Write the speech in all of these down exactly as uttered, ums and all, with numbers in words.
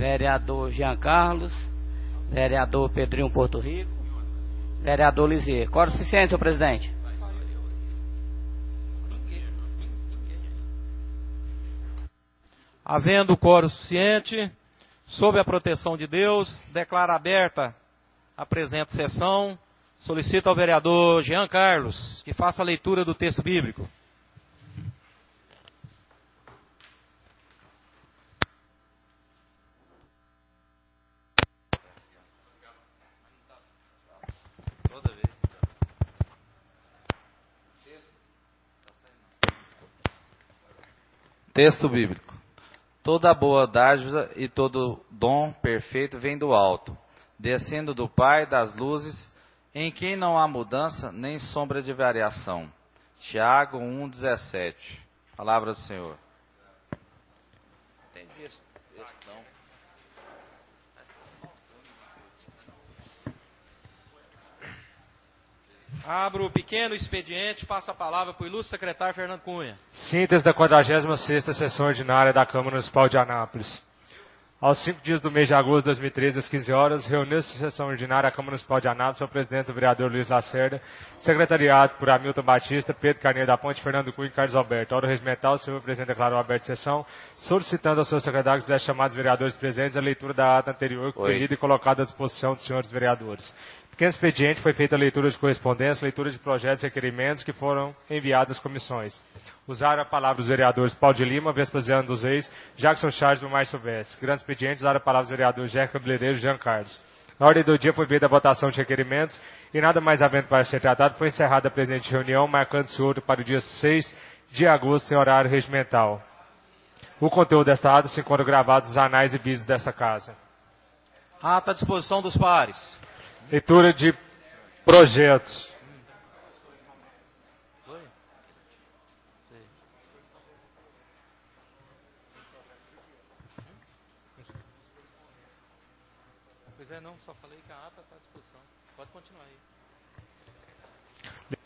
vereador Jean Carlos, vereador Pedrinho Porto Rico, vereador Lisier. Quórum suficiente, senhor presidente. Havendo quórum suficiente, sob a proteção de Deus, declaro aberta a presente sessão. Solicito ao vereador Jean Carlos que faça a leitura do texto bíblico. Texto bíblico. Toda boa dádiva e todo dom perfeito vem do alto, descendo do Pai das luzes, em quem não há mudança nem sombra de variação. Tiago um, dezessete. Palavra do Senhor. Entendi esse texto, não. Abro o pequeno expediente, passo a palavra para o ilustre secretário Fernando Cunha. Síntese da quadragésima sexta Sessão Ordinária da Câmara Municipal de Anápolis. Aos cinco dias do mês de agosto de dois mil e treze, às quinze horas, reuniu-se a Sessão Ordinária da Câmara Municipal de Anápolis, o presidente, o vereador Luiz Lacerda, secretariado por Hamilton Batista, Pedro Carneiro da Ponte, Fernando Cunha e Carlos Alberto. A hora regimental, o senhor presidente declarou aberta a sessão, solicitando aos seus secretários que chamados vereadores presentes a leitura da ata anterior, conferida e colocada à disposição dos senhores vereadores. Pequeno expediente foi feita a leitura de correspondência, leitura de projetos e requerimentos que foram enviados às comissões. Usaram a palavra os vereadores Paulo de Lima, Vespasiano dos Reis, Jackson Charles e Márcio Silvestre. Grande expediente, usaram a palavra os vereadores Jéssica Cabeleireiro e Jean Carlos. Na ordem do dia foi feita a votação de requerimentos e nada mais havendo para ser tratado, foi encerrada a presente reunião, marcando-se outro para o dia seis de agosto em horário regimental. O conteúdo desta ata se encontra gravado nos anais e vídeos desta casa. Ata à disposição dos pares. Leitura de projetos. Pois é, não, só falei que a ata está à disposição. Pode continuar aí.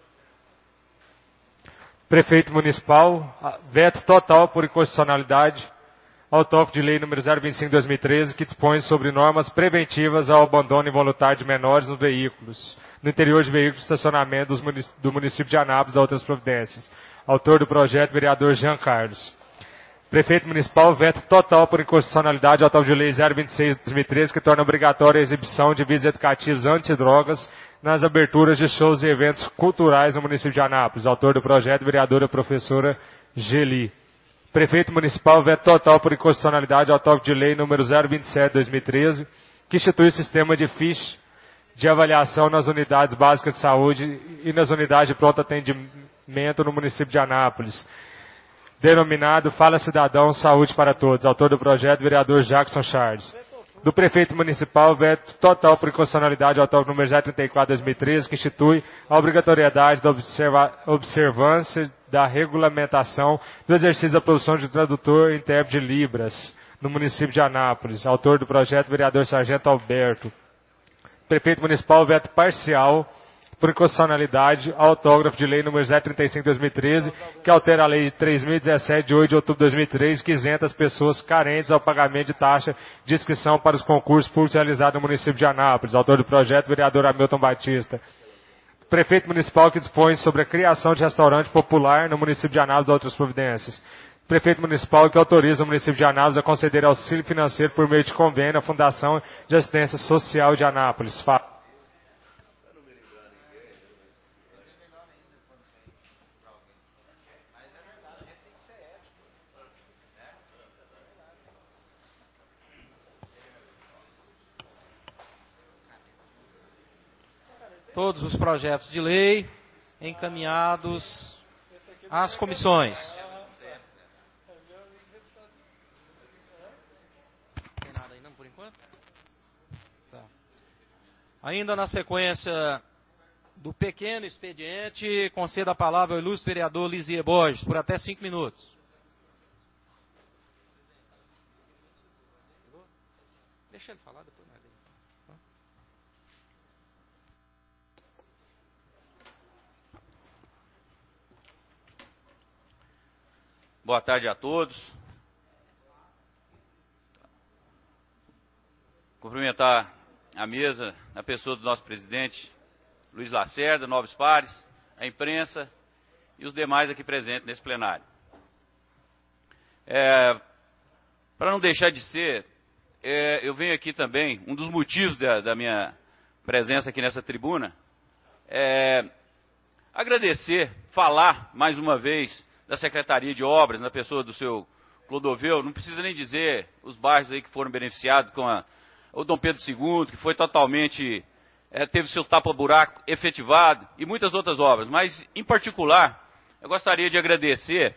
Prefeito Municipal, veto total por inconstitucionalidade. Autógrafo de lei número zero vinte e cinco de dois mil e treze, que dispõe sobre normas preventivas ao abandono involuntário de menores nos veículos, no interior de veículos de estacionamento dos munic do município de Anápolis e de outras providências. Autor do projeto, vereador Jean Carlos. Prefeito Municipal, veto total por inconstitucionalidade ao autógrafo de lei zero vinte e seis de dois mil e treze, que torna obrigatória a exibição de vídeos educativos antidrogas nas aberturas de shows e eventos culturais no município de Anápolis. Autor do projeto, vereadora professora Geli. Prefeito Municipal, veto total por inconstitucionalidade ao autógrafo de lei número zero vinte e sete de dois mil e treze, que institui o sistema de ficha de avaliação nas unidades básicas de saúde e nas unidades de pronto atendimento no município de Anápolis, denominado Fala Cidadão, Saúde para Todos. Autor do projeto, vereador Jackson Charles. Do prefeito municipal, veto total por inconstitucionalidade ao autógrafo número zero trinta e quatro de dois mil e treze, que institui a obrigatoriedade da observa observância da regulamentação do exercício da produção de tradutor e intérprete de Libras no município de Anápolis. Autor do projeto, vereador Sargento Alberto. Prefeito municipal, veto parcial por inconstitucionalidade ao autógrafo de lei número zero trinta e cinco de dois mil e treze, que altera a lei três mil e dezessete de oito de outubro de dois mil e treze, que isenta as pessoas carentes ao pagamento de taxa de inscrição para os concursos públicos realizados no município de Anápolis. Autor do projeto, vereador Hamilton Batista. Prefeito municipal, que dispõe sobre a criação de restaurante popular no município de Anápolis e outras providências. Prefeito municipal, que autoriza o município de Anápolis a conceder auxílio financeiro por meio de convênio à Fundação de Assistência Social de Anápolis. Fa Todos os projetos de lei encaminhados às comissões. Não tem nada aí não, por enquanto? Tá. Ainda na sequência do pequeno expediente, concedo a palavra ao ilustre vereador Lisier Borges, por até cinco minutos. Deixa ele falar, depois nós lemos. Boa tarde a todos. cumprimentar a mesa, na pessoa do nosso presidente, Luiz Lacerda, nobres pares, a imprensa e os demais aqui presentes nesse plenário. É, para não deixar de ser, é, eu venho aqui também, um dos motivos da, da minha presença aqui nessa tribuna, é agradecer, falar mais uma vez da Secretaria de Obras, na pessoa do seu Clodoveu, não precisa nem dizer os bairros aí que foram beneficiados com a, o Dom Pedro segundo, que foi totalmente, é, teve seu tapa-buraco efetivado, e muitas outras obras. Mas, em particular, eu gostaria de agradecer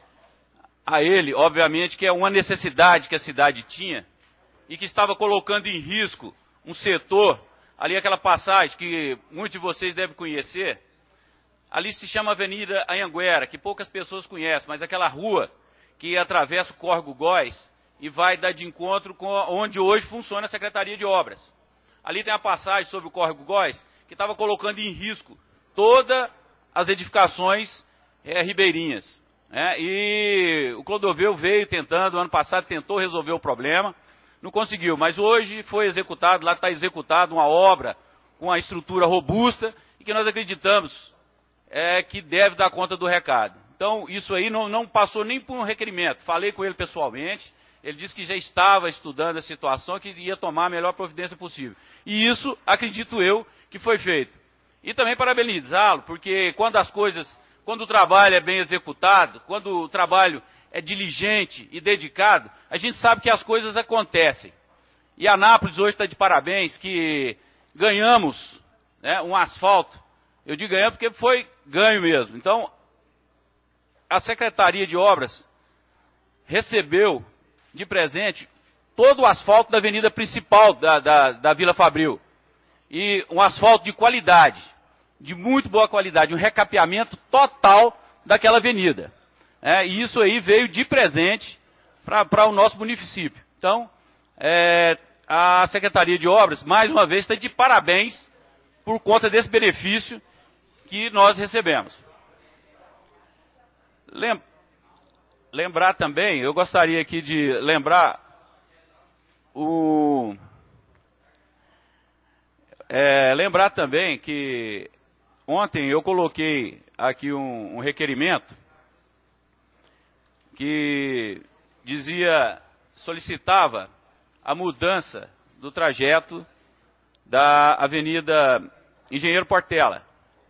a ele, obviamente, que é uma necessidade que a cidade tinha, e que estava colocando em risco um setor, ali aquela passagem que muitos de vocês devem conhecer, ali se chama Avenida Anhanguera, que poucas pessoas conhecem, mas aquela rua que atravessa o Córrego Góis e vai dar de encontro com onde hoje funciona a Secretaria de Obras. Ali tem a passagem sobre o Córrego Góis, que estava colocando em risco todas as edificações é, ribeirinhas. Né? E o Clodoveu veio tentando, ano passado tentou resolver o problema, não conseguiu, mas hoje foi executado, lá está executada uma obra com a estrutura robusta e que nós acreditamos é, que deve dar conta do recado. Então, isso aí não, não passou nem por um requerimento. Falei com ele pessoalmente, ele disse que já estava estudando a situação, que ia tomar a melhor providência possível. E isso, acredito eu, que foi feito. E também parabenizá-lo, porque quando as coisas, quando o trabalho é bem executado, quando o trabalho é diligente e dedicado, a gente sabe que as coisas acontecem. E Anápolis hoje está de parabéns, que ganhamos, né, um asfalto. Eu digo ganhamos porque foi ganho mesmo. Então, a Secretaria de Obras recebeu de presente todo o asfalto da avenida principal da, da, da Vila Fabril. E um asfalto de qualidade, de muito boa qualidade, um recapeamento total daquela avenida. É, e isso aí veio de presente para o nosso município. Então, é, a Secretaria de Obras, mais uma vez, está de parabéns por conta desse benefício que nós recebemos. Lembrar também, eu gostaria aqui de lembrar o... É, lembrar também que ontem eu coloquei aqui um, um requerimento que dizia, solicitava a mudança do trajeto da Avenida Engenheiro Portela.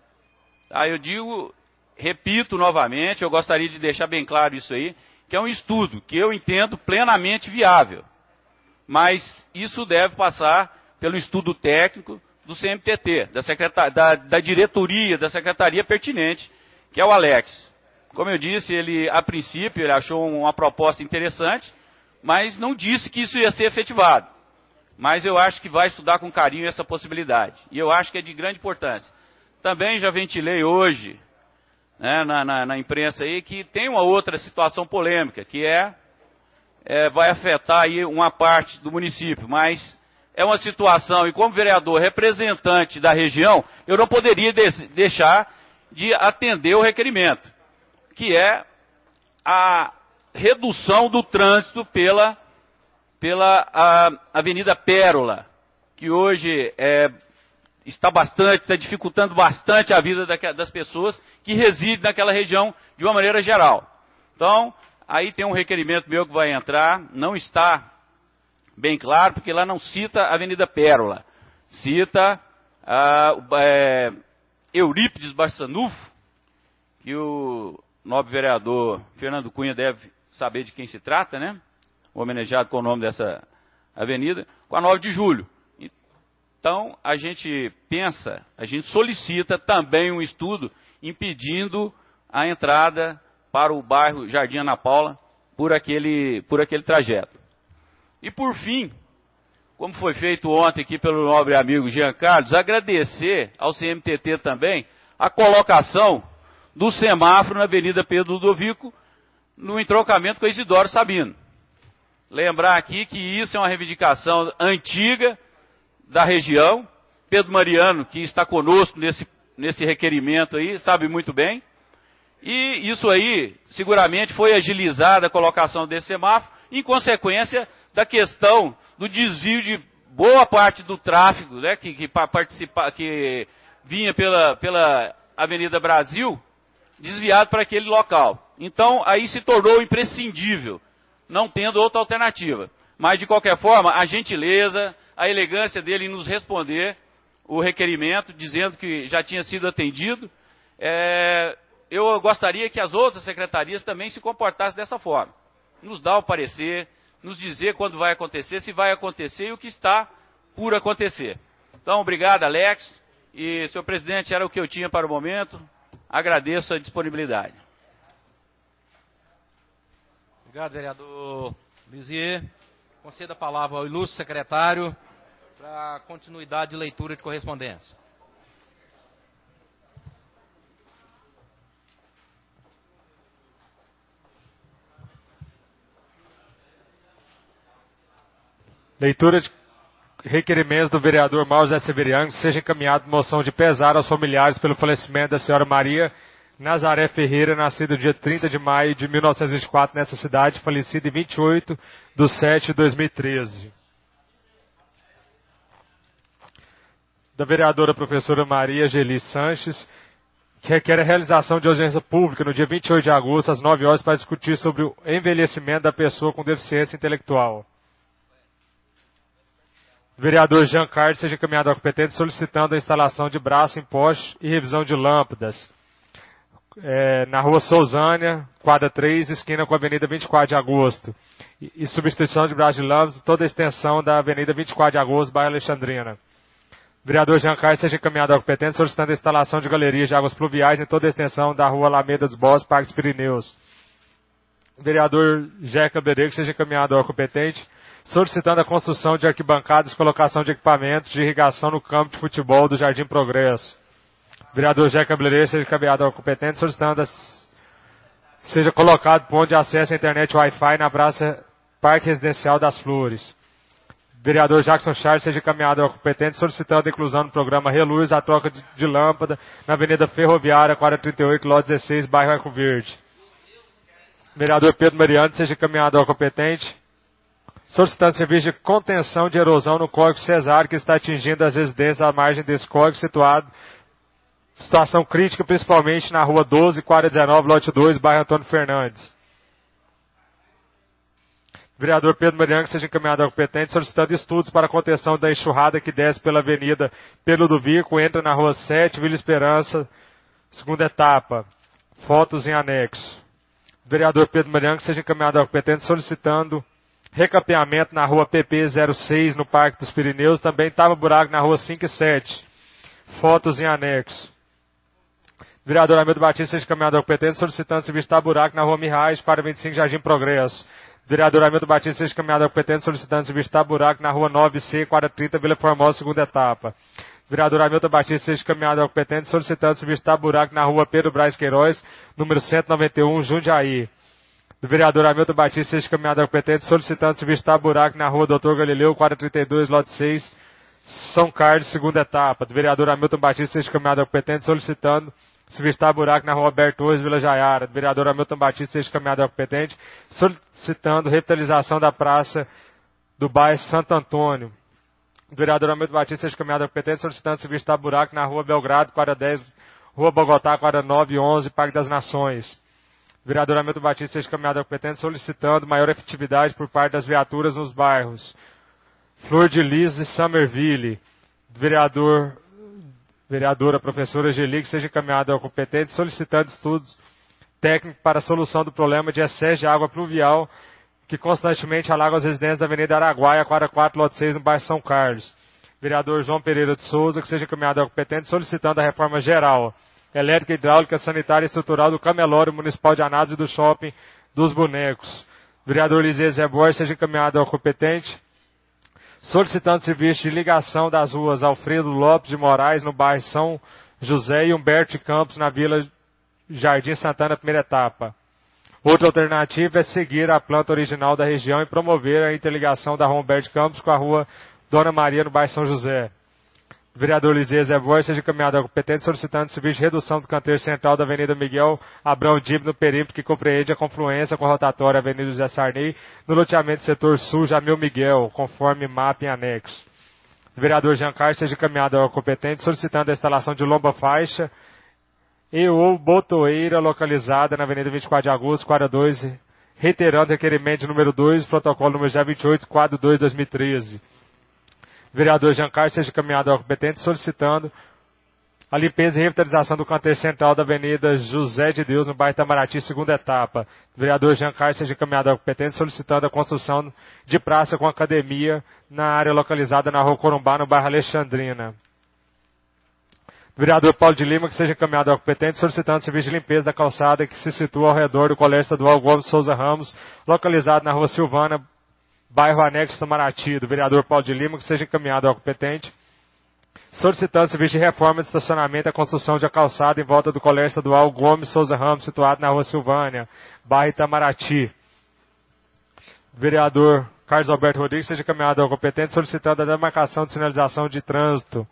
Tá, eu digo, repito novamente, eu gostaria de deixar bem claro isso aí, que é um estudo que eu entendo plenamente viável. Mas isso deve passar pelo estudo técnico do C M T T, da, secretar, da, da diretoria, da secretaria pertinente, que é o Alex. Como eu disse, ele, a princípio, ele achou uma proposta interessante, mas não disse que isso ia ser efetivado. Mas eu acho que vai estudar com carinho essa possibilidade. E eu acho que é de grande importância. Também já ventilei hoje, né, na, na, na imprensa aí, que tem uma outra situação polêmica, que é, é, vai afetar aí uma parte do município, mas é uma situação, e como vereador representante da região, eu não poderia de, deixar de atender o requerimento, que é a redução do trânsito pela, pela a Avenida Pérola, que hoje é, está bastante, está dificultando bastante a vida das pessoas que residem naquela região de uma maneira geral. Então, aí tem um requerimento meu que vai entrar, não está bem claro, porque lá não cita a Avenida Pérola, cita a, é, Eurípides Barçanufo, que o nobre vereador Fernando Cunha deve saber de quem se trata, né? Homenageado com o nome dessa avenida, com a nove de julho. Então, a gente pensa, a gente solicita também um estudo impedindo a entrada para o bairro Jardim Ana Paula por aquele, por aquele trajeto. E por fim, como foi feito ontem aqui pelo nobre amigo Jean Carlos, agradecer ao C M T T também a colocação do semáforo na Avenida Pedro Ludovico, no entroncamento com Isidoro Sabino. Lembrar aqui que isso é uma reivindicação antiga da região. Pedro Mariano, que está conosco nesse, nesse requerimento aí, sabe muito bem. E isso aí, seguramente, foi agilizada a colocação desse semáforo, em consequência da questão do desvio de boa parte do tráfego, né, que, que, participa, que vinha pela, pela Avenida Brasil, desviado para aquele local. Então, aí se tornou imprescindível, não tendo outra alternativa. Mas, de qualquer forma, a gentileza, a elegância dele em nos responder o requerimento, dizendo que já tinha sido atendido, é, eu gostaria que as outras secretarias também se comportassem dessa forma. Nos dar o parecer, nos dizer quando vai acontecer, se vai acontecer e o que está por acontecer. Então, obrigado, Alex. E, senhor presidente, era o que eu tinha para o momento. Agradeço a disponibilidade. Obrigado, vereador Lisier. Conceda a palavra ao ilustre secretário para continuidade de leitura de correspondência. Leitura de requerimentos do vereador Mauro José Severiano, que seja encaminhada moção de pesar aos familiares pelo falecimento da senhora Maria Nazaré Ferreira, nascida dia trinta de maio de mil novecentos e vinte e quatro nessa cidade, falecida em vinte e oito de sete de dois mil e treze. Da vereadora professora Maria Geli Sanches, que requer a realização de audiência pública no dia vinte e oito de agosto, às nove horas, para discutir sobre o envelhecimento da pessoa com deficiência intelectual. O vereador Jean Carlos seja encaminhado ao competente solicitando a instalação de braço em poste e revisão de lâmpadas. É, na rua Sousânia, quadra três, esquina com a avenida vinte e quatro de agosto. E, e substituição de braço de lâmpadas toda a extensão da avenida vinte e quatro de agosto, bairro Alexandrina. O vereador Jean Carlos seja encaminhado ao competente solicitando a instalação de galerias de águas pluviais em toda a extensão da rua Alameda dos Bosques, Parque dos Pirineus. O vereador Jeca Bereco seja encaminhado ao competente solicitando a construção de arquibancadas e colocação de equipamentos de irrigação no campo de futebol do Jardim Progresso. O vereador Jeca Bereco seja encaminhado ao competente solicitando a seja colocado ponto de acesso à internet Wi-Fi na Praça Parque Residencial das Flores. O vereador Jackson Charles seja encaminhado ao competente solicitando a inclusão no programa Reluz a troca de, de lâmpada na Avenida Ferroviária, quadra trinta e oito, lote dezesseis, bairro Arco Verde. O vereador Pedro Mariano seja encaminhado ao competente solicitando serviço de contenção de erosão no córrego Cesário, que está atingindo as residências à margem desse córrego, situado em situação crítica, principalmente na rua doze, quadra dezenove, lote dois, bairro Antônio Fernandes. O vereador Pedro Mariano seja encaminhado ao competente solicitando estudos para a contenção da enxurrada que desce pela avenida Pelo do Vico, entra na rua sete, Vila Esperança, segunda etapa. Fotos em anexo. O vereador Pedro Mariano seja encaminhado ao competente solicitando recapeamento na rua P P zero seis, no Parque dos Pirineus. Também estava buraco na rua cinco e sete. Fotos em anexo. O vereador Hamilton Batista seja encaminhado ao competente solicitando serviço de buraco na rua Mirrais, quadra vinte e cinco, Jardim Progresso. O vereador Hamilton Batista seja encaminhado ao competente solicitando serviço de buraco na rua nove C, quadra trinta, Vila Formosa, segunda etapa. O vereador Hamilton Batista seja encaminhado ao competente solicitando serviço de buraco na rua Pedro Braz Queiroz, número cento e noventa e um, Jundiaí. Do vereador Hamilton Batista seja encaminhado ao competente solicitando serviço de buraco na rua doutor Galileu, quadra trinta e dois, lote seis, São Carlos, segunda etapa. Do vereador Hamilton Batista seja encaminhado ao competente solicitando serviço de buraco na rua Alberto Torres, Vila Jaiara. Do vereador Hamilton Batista seja encaminhado ao competente solicitando revitalização da praça do bairro Santo Antônio. Do vereador Hamilton Batista seja encaminhado ao competente solicitando serviço de buraco na rua Belgrado, quadra dez, rua Bogotá, quadra nove e onze, Parque das Nações. O vereador Hamilton Batista seja encaminhado ao competente solicitando maior efetividade por parte das viaturas nos bairros Flor de Lis e Summerville. O vereador, vereadora professora Geli, que seja encaminhado ao competente solicitando estudos técnicos para a solução do problema de excesso de água pluvial que constantemente alaga as residências da Avenida Araguaia, quadra quatro, lote seis, no bairro São Carlos. O vereador João Pereira de Souza, que seja encaminhado ao competente solicitando a reforma geral elétrica, hidráulica, sanitária e estrutural do Camelório Municipal de Anápolis e do Shopping dos Bonecos. O vereador Lisê Zé Borges seja encaminhado ao competente, solicitando serviço de ligação das ruas Alfredo Lopes de Moraes, no bairro São José, e Humberto de Campos, na Vila Jardim Santana, primeira etapa. Outra alternativa é seguir a planta original da região e promover a interligação da rua Humberto de Campos com a rua Dona Maria, no bairro São José. O vereador Lisê Zé Borges seja encaminhado ao competente solicitando serviço de redução do canteiro central da Avenida Miguel Abrão Dib no perímetro que compreende a confluência com a rotatória Avenida José Sarney no loteamento setor sul Jamil Miguel, conforme mapa em anexo. do vereador Jean Carlos, seja encaminhado ao competente, solicitando a instalação de lomba-faixa e ou botoeira localizada na Avenida vinte e quatro de agosto, quadra dois, reiterando o requerimento de número dois, protocolo número zero vinte e oito, quadro dois, dois mil e treze. Vereador Jean Carlos, seja encaminhado ao competente, solicitando a limpeza e revitalização do canteiro central da Avenida José de Deus, no bairro Itamaraty, segunda etapa. Vereador Jean Carlos, seja encaminhado ao competente, solicitando a construção de praça com academia na área localizada na Rua Corumbá, no bairro Alexandrina. Vereador Paulo de Lima, que seja encaminhado ao competente, solicitando serviço de limpeza da calçada que se situa ao redor do Colégio Estadual Gomes Souza Ramos, localizado na Rua Silvana, bairro Anexo Itamaraty. Do vereador Paulo de Lima, que seja encaminhado ao competente, solicitando serviço de reforma de estacionamento e a construção de a calçada em volta do Colégio Estadual Gomes Souza Ramos, situado na Rua Silvânia, bairro Itamaraty. Vereador Carlos Alberto Rodrigues, seja encaminhado ao competente, solicitando a demarcação de sinalização de trânsito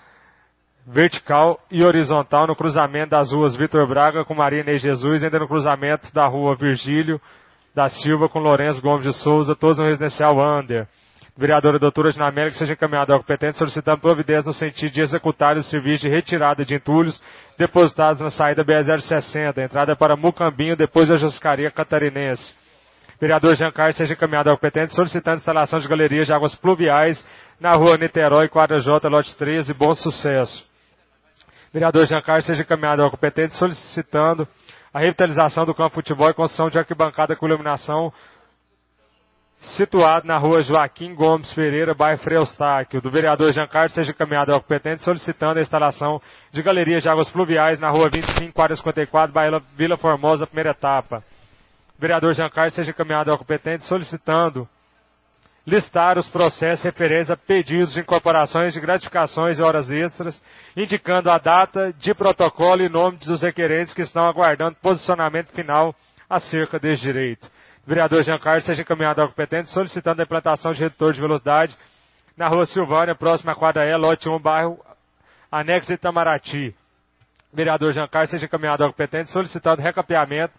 vertical e horizontal no cruzamento das ruas Vitor Braga com Maria Inês Jesus, ainda no cruzamento da Rua Virgílio da Silva com Lourenço Gomes de Souza, todos no residencial Ander. Vereadora doutora Dinamérica, seja encaminhada ao competente, solicitando providência no sentido de executar o serviço de retirada de entulhos depositados na saída B zero sessenta, entrada para Mucambinho, depois da Juscaria Catarinense. Vereador Jean Carlos, seja encaminhado ao competente, solicitando instalação de galerias de águas pluviais na Rua Niterói, quadra J, lote treze, Bom Sucesso. Vereador Jean Carlos, seja encaminhado ao competente, solicitando a revitalização do campo de futebol e construção de arquibancada com iluminação situado na Rua Joaquim Gomes Pereira, bairro Frei Eustáquio. Do vereador Jean Carlos, seja encaminhado ao competente, solicitando a instalação de galerias de águas pluviais na Rua vinte e cinco, quadra cinquenta e quatro, bairro Vila Formosa, primeira etapa. Vereador Jean Carlos, seja encaminhado ao competente, solicitando listar os processos referentes a pedidos de incorporações de gratificações e horas extras, indicando a data de protocolo e nome dos requerentes que estão aguardando posicionamento final acerca deste direito. Vereador Jean Carlos, seja encaminhado ao competente, solicitando a implantação de redutor de velocidade na Rua Silvânia, próxima à quadra E, lote um, bairro Anexo Itamaraty. Vereador Jean Carlos, seja encaminhado ao competente, solicitando recapeamento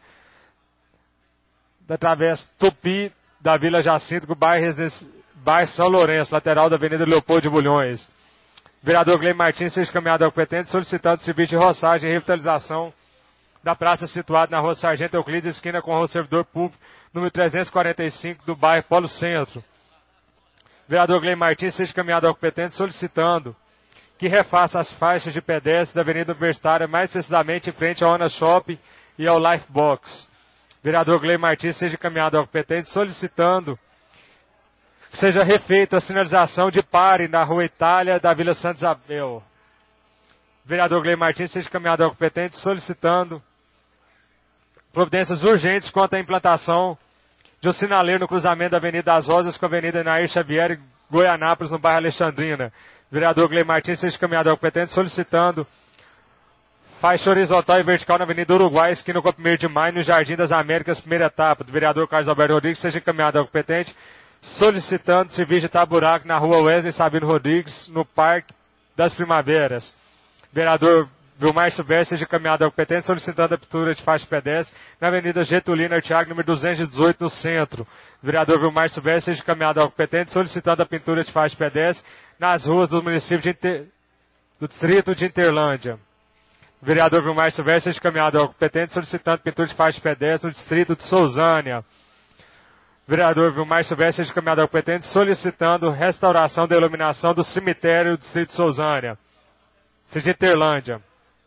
da travessa Tupi da Vila Jacinto, com o bairro, bairro São Lourenço, lateral da Avenida Leopoldo de Bulhões. Vereador Gleim Martins, seja encaminhado ao competente, solicitando serviço de roçagem e revitalização da praça situada na Rua Sargento Euclides, esquina com a Rua Servidor Público, número trezentos e quarenta e cinco, do bairro Polo Centro. Vereador Gleim Martins, seja encaminhado ao competente, solicitando que refaça as faixas de pedestre da Avenida Universitária, mais precisamente em frente ao Ana Shopping e ao Lifebox. Vereador Gleim Martins, seja encaminhado ao competente, solicitando que seja refeita a sinalização de pare na Rua Itália da Vila Santa Isabel. Vereador Gleim Martins, seja encaminhado ao competente, solicitando providências urgentes quanto à implantação de um sinaleiro no cruzamento da Avenida das Rosas com a Avenida Nair Xavier e Goianápolis, no bairro Alexandrina. Vereador Gleim Martins, seja encaminhado ao competente, solicitando faixa horizontal e vertical na Avenida Uruguai, esquina com a primeiro de maio, no Jardim das Américas, primeira etapa. Do vereador Carlos Alberto Rodrigues, seja encaminhado ao competente, solicitando serviço de taburáquio na Rua Wesley Sabino Rodrigues, no Parque das Primaveras. Vereador Vilmar Silvestre, seja encaminhado ao competente, solicitando a pintura de faixa pedestre na Avenida Getulino Artiago, número duzentos e dezoito, no centro. Vereador Vilmar Silvestre, seja encaminhado ao competente, solicitando a pintura de faixa pedestre nas ruas do município de Inter... do distrito de Interlândia. Vereador Vilmar Silvestre, seja encaminhado ao competente, solicitando pintura de faixa pedestre no distrito de Sousânia. Vereador Vilmar Silvestre, seja encaminhado ao competente, solicitando restauração da iluminação do cemitério do distrito de Sousânia, de Interlândia.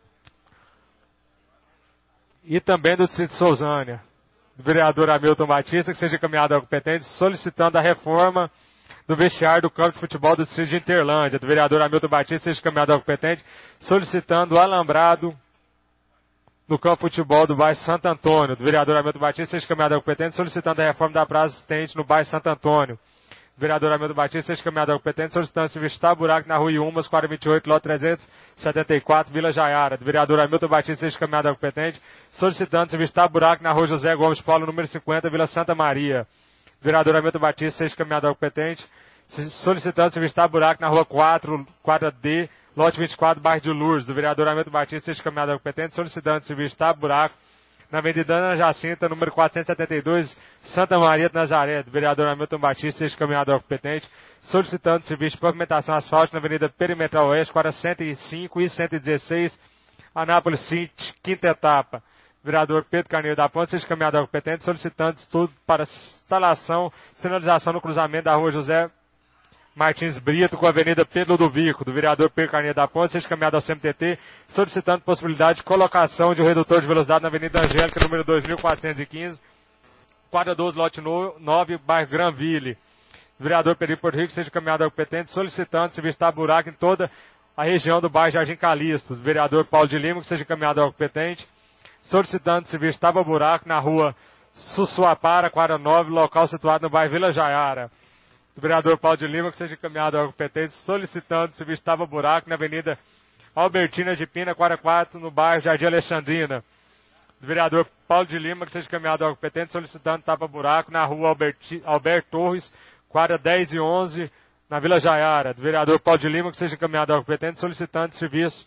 E também do distrito de Sousânia. Do vereador Hamilton Batista, que seja encaminhado ao competente, solicitando a reforma do vestiário do campo de futebol do distrito de Interlândia. Do vereador Hamilton Batista, seja encaminhado ao competente, solicitando o alambrado no campo de futebol do bairro Santo Antônio. Do vereador Hamilton Batista, seja encaminhado ao competente, solicitando a reforma da praça existente no bairro Santo Antônio. Do vereador Hamilton Batista, seja encaminhado ao competente, solicitando serviço de buraco na Rua Iumas, quadra vinte e oito, lote trezentos e setenta e quatro, Vila Jaiara. Do vereador Hamilton Batista, seja encaminhado ao competente, solicitando serviço de buraco na Rua José Gomes Paulo, número cinquenta, Vila Santa Maria. Do vereador Hamilton Batista, seja encaminhado ao competente, solicitando serviço de buraco na Rua quatro, quadra D, lote vinte e quatro, bairro de Lourdes. Do vereador Hamilton Batista, seja encaminhado ao competente, solicitando serviço de buraco na Avenida Ana Jacinta, número quatrocentos e setenta e dois, Santa Maria de Nazaré, do vereador Hamilton Batista, seja encaminhado ao competente, solicitando serviço de pavimentação asfáltica na Avenida Perimetral Oeste, quadra cento e cinco e cento e dezesseis, Anápolis City, quinta etapa. Vereador Pedro Carneiro da Ponte, seja encaminhado ao competente, solicitando estudo para instalação e sinalização no cruzamento da rua José Martins Brito com a Avenida Pedro Ludovico, do vereador Pedro Carneiro da Ponte, seja encaminhado ao C M T T, solicitando possibilidade de colocação de um redutor de velocidade na Avenida Angélica, número dois mil quatrocentos e quinze, quadra doze, lote nove, bairro Granville. Do vereador Pedro Porto Rico, seja encaminhado ao competente, solicitando se vistar buraco em toda a região do bairro Jardim Calixto. Do vereador Paulo de Lima, que seja encaminhado ao competente, solicitando se vistar buraco na rua Sussuapara, quadra nove, local situado no bairro Vila Jaiara. Do vereador Paulo de Lima, que seja encaminhado ao competente, solicitando se vistar buraco na Avenida Albertina de Pina, quadra quatro, no bairro Jardim Alexandrina. Do vereador Paulo de Lima, que seja encaminhado ao competente, solicitando tapa-buraco na rua Alberti, Alberto Torres, quadra dez e onze, na Vila Jaiara. Do vereador Paulo de Lima, que seja encaminhado ao competente, solicitando serviço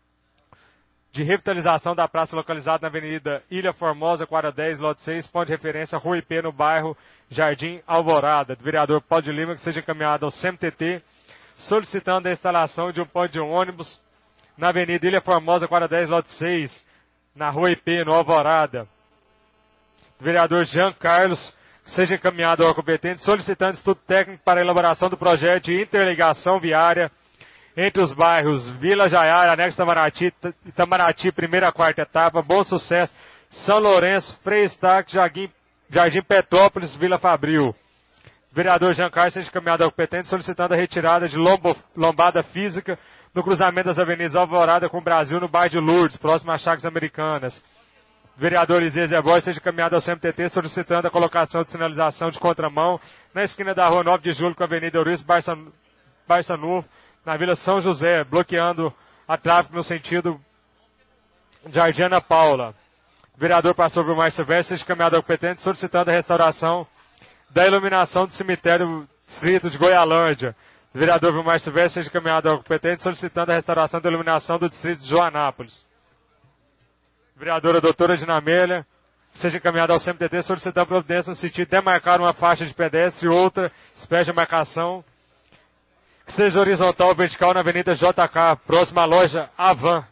de revitalização da praça localizada na Avenida Ilha Formosa, quadra dez, lote seis, ponto de referência Rua I P, no bairro Jardim Alvorada. Do vereador Paulo de Lima, que seja encaminhado ao C M T T, solicitando a instalação de um ponto de ônibus na Avenida Ilha Formosa, quadra dez, lote seis, na Rua I P, no Alvorada. Do vereador Jean Carlos, que seja encaminhado ao competente, solicitando estudo técnico para a elaboração do projeto de interligação viária entre os bairros Vila Jaiara, Anexo Itamaraty, Itamaraty, primeira a quarta etapa, Bom Sucesso, São Lourenço, Frei Estaque, Jardim, Jardim Petrópolis, Vila Fabril. Vereador Jean Carlos seja encaminhado ao competente, solicitando a retirada de lombo, lombada física no cruzamento das avenidas Alvorada com o Brasil, no bairro de Lourdes, próximo às Chagas Americanas. Vereador Isías Zeboy seja encaminhado ao C M T T, solicitando a colocação de sinalização de contramão na esquina da Rua nove de Julho com a Avenida Eurício Barça Novo, na Vila São José, bloqueando a tráfego no sentido Jardim Ana Paula. Vereador Pastor Vilmar Silvestre seja encaminhado ao competente, solicitando a restauração da iluminação do cemitério distrito de Goialândia. Vereador Vilmar Silvestre seja encaminhado ao competente, solicitando a restauração da iluminação do distrito de Joanápolis. Vereadora doutora Dinamélia seja encaminhada ao C M T T, solicitando providência no sentido de demarcar uma faixa de pedestre e outra espécie de marcação que seja horizontal ou vertical na Avenida J K, próxima à loja Avan.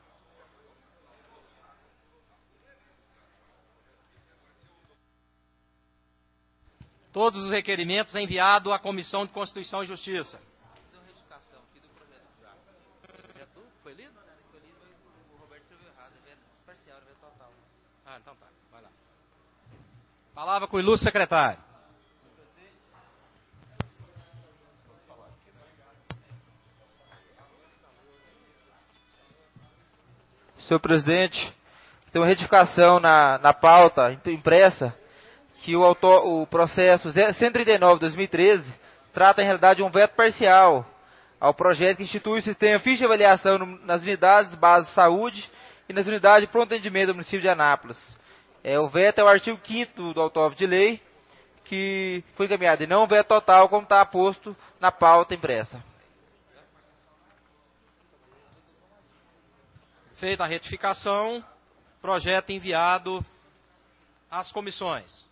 Todos os requerimentos enviados à Comissão de Constituição e Justiça. Foi lido? O Roberto escreveu errado. É parcial, é total. Ah, então tá. Vai lá. Palavra com o ilustre secretário. Senhor presidente, tem uma retificação na, na pauta impressa, que o, autor, o processo cento e trinta e nove de dois mil e treze trata em realidade de um veto parcial ao projeto que institui o sistema ficha de avaliação no, nas unidades base de saúde e nas unidades de pronto atendimento do município de Anápolis. É, o veto é o artigo quinto do autógrafo de lei, que foi encaminhado, e não o veto total, como está posto na pauta impressa. Feita a retificação, projeto enviado às comissões.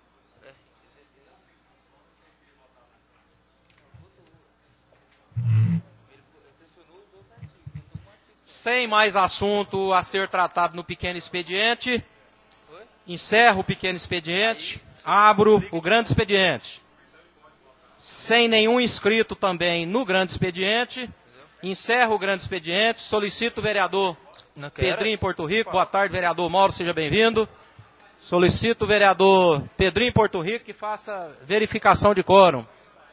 Sem mais assunto a ser tratado no pequeno expediente, encerro o pequeno expediente, abro o grande expediente. Sem nenhum inscrito também no grande expediente, encerro o grande expediente, solicito o vereador Pedrinho Porto Rico. Boa tarde, vereador Mauro, seja bem-vindo. Solicito o vereador Pedrinho Porto Rico que faça verificação de quórum.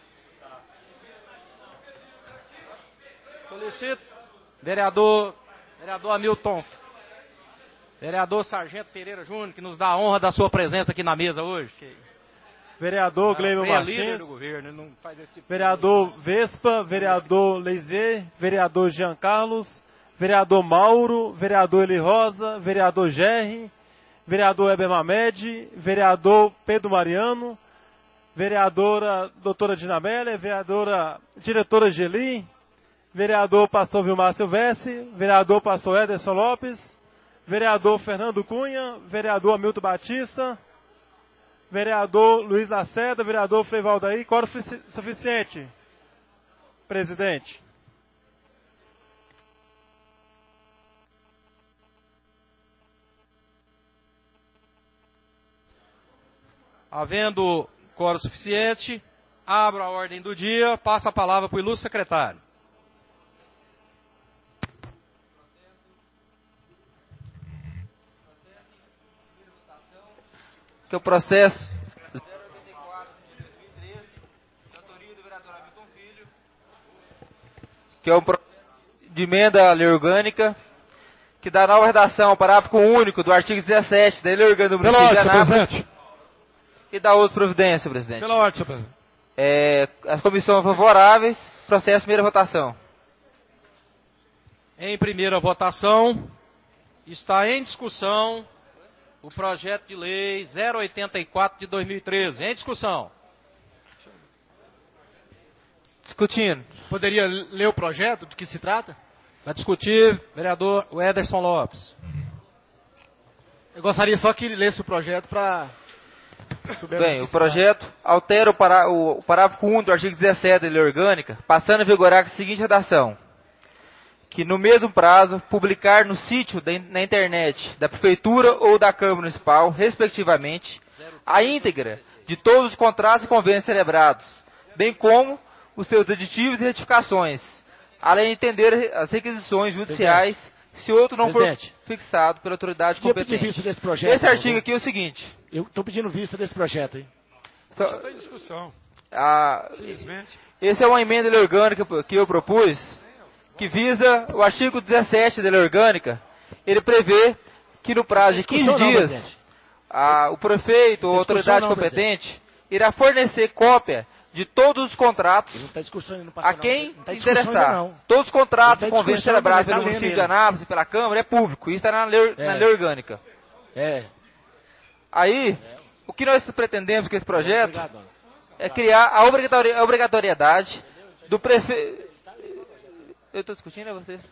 Solicito vereador, vereador Hamilton, vereador Sargento Pereira Júnior, que nos dá a honra da sua presença aqui na mesa hoje. Vereador Glênio Martins, do governo, não faz esse tipo vereador de... Vespa, vereador Leizê, vereador Jean Carlos, vereador Mauro, vereador Eli Rosa, vereador Gerry, vereador Heber Mamed, vereador Pedro Mariano, vereadora doutora Dinamélia, vereadora diretora Geli, vereador pastor Vilmar Silvestre, vereador pastor Ederson Lopes, vereador Fernando Cunha, vereador Hamilton Batista, vereador Luiz Lacerda, vereador Frei Valdaí. Quórum suficiente, presidente. Havendo quórum suficiente, abro a ordem do dia, passo a palavra para o ilustre secretário. Que é o processo zero oitenta e quatro de dois mil e treze, de autoria do vereador Hamilton Filho, que é o projeto de emenda à lei orgânica, que dá nova redação ao parágrafo único do artigo dezessete da lei orgânica do município de Anápolis e da outra providência, presidente. Pela ordem, senhor presidente. É, as comissões favoráveis, processo primeira votação. Em primeira votação, está em discussão o projeto de lei zero oitenta e quatro de dois mil e treze. Em discussão. Discutindo. Poderia ler o projeto, do que se trata? Para discutir, vereador Ederson Lopes. Eu gostaria só que ele lesse o projeto para... Bem, o projeto altera o, pará, o, o parágrafo único do artigo dezessete da lei orgânica, passando a vigorar com a seguinte redação: que no mesmo prazo, publicar no sítio da, na internet da Prefeitura ou da Câmara Municipal, respectivamente, a íntegra de todos os contratos e convênios celebrados, bem como os seus aditivos e retificações, além de entender as requisições judiciais, se outro não Presidente, for fixado pela autoridade eu pedi competente. vista desse projeto. Esse artigo aqui é o seguinte. Eu estou pedindo vista desse projeto aí. Só, Está em discussão. a, Felizmente. esse é uma emenda da lei orgânica que eu propus, que visa o artigo dezessete da lei orgânica. Ele prevê que no prazo de quinze dias, a, o prefeito ou a autoridade competente irá fornecer cópia de todos os contratos a quem interessar. Todos os contratos, convênios celebrados pelo município de Anápolis e pela Câmara é público. Isso está na lei, na lei orgânica. É. Aí, o que nós pretendemos com esse projeto é criar a obrigatori- a obrigatoriedade do prefeito... Eu estou discutindo, é você?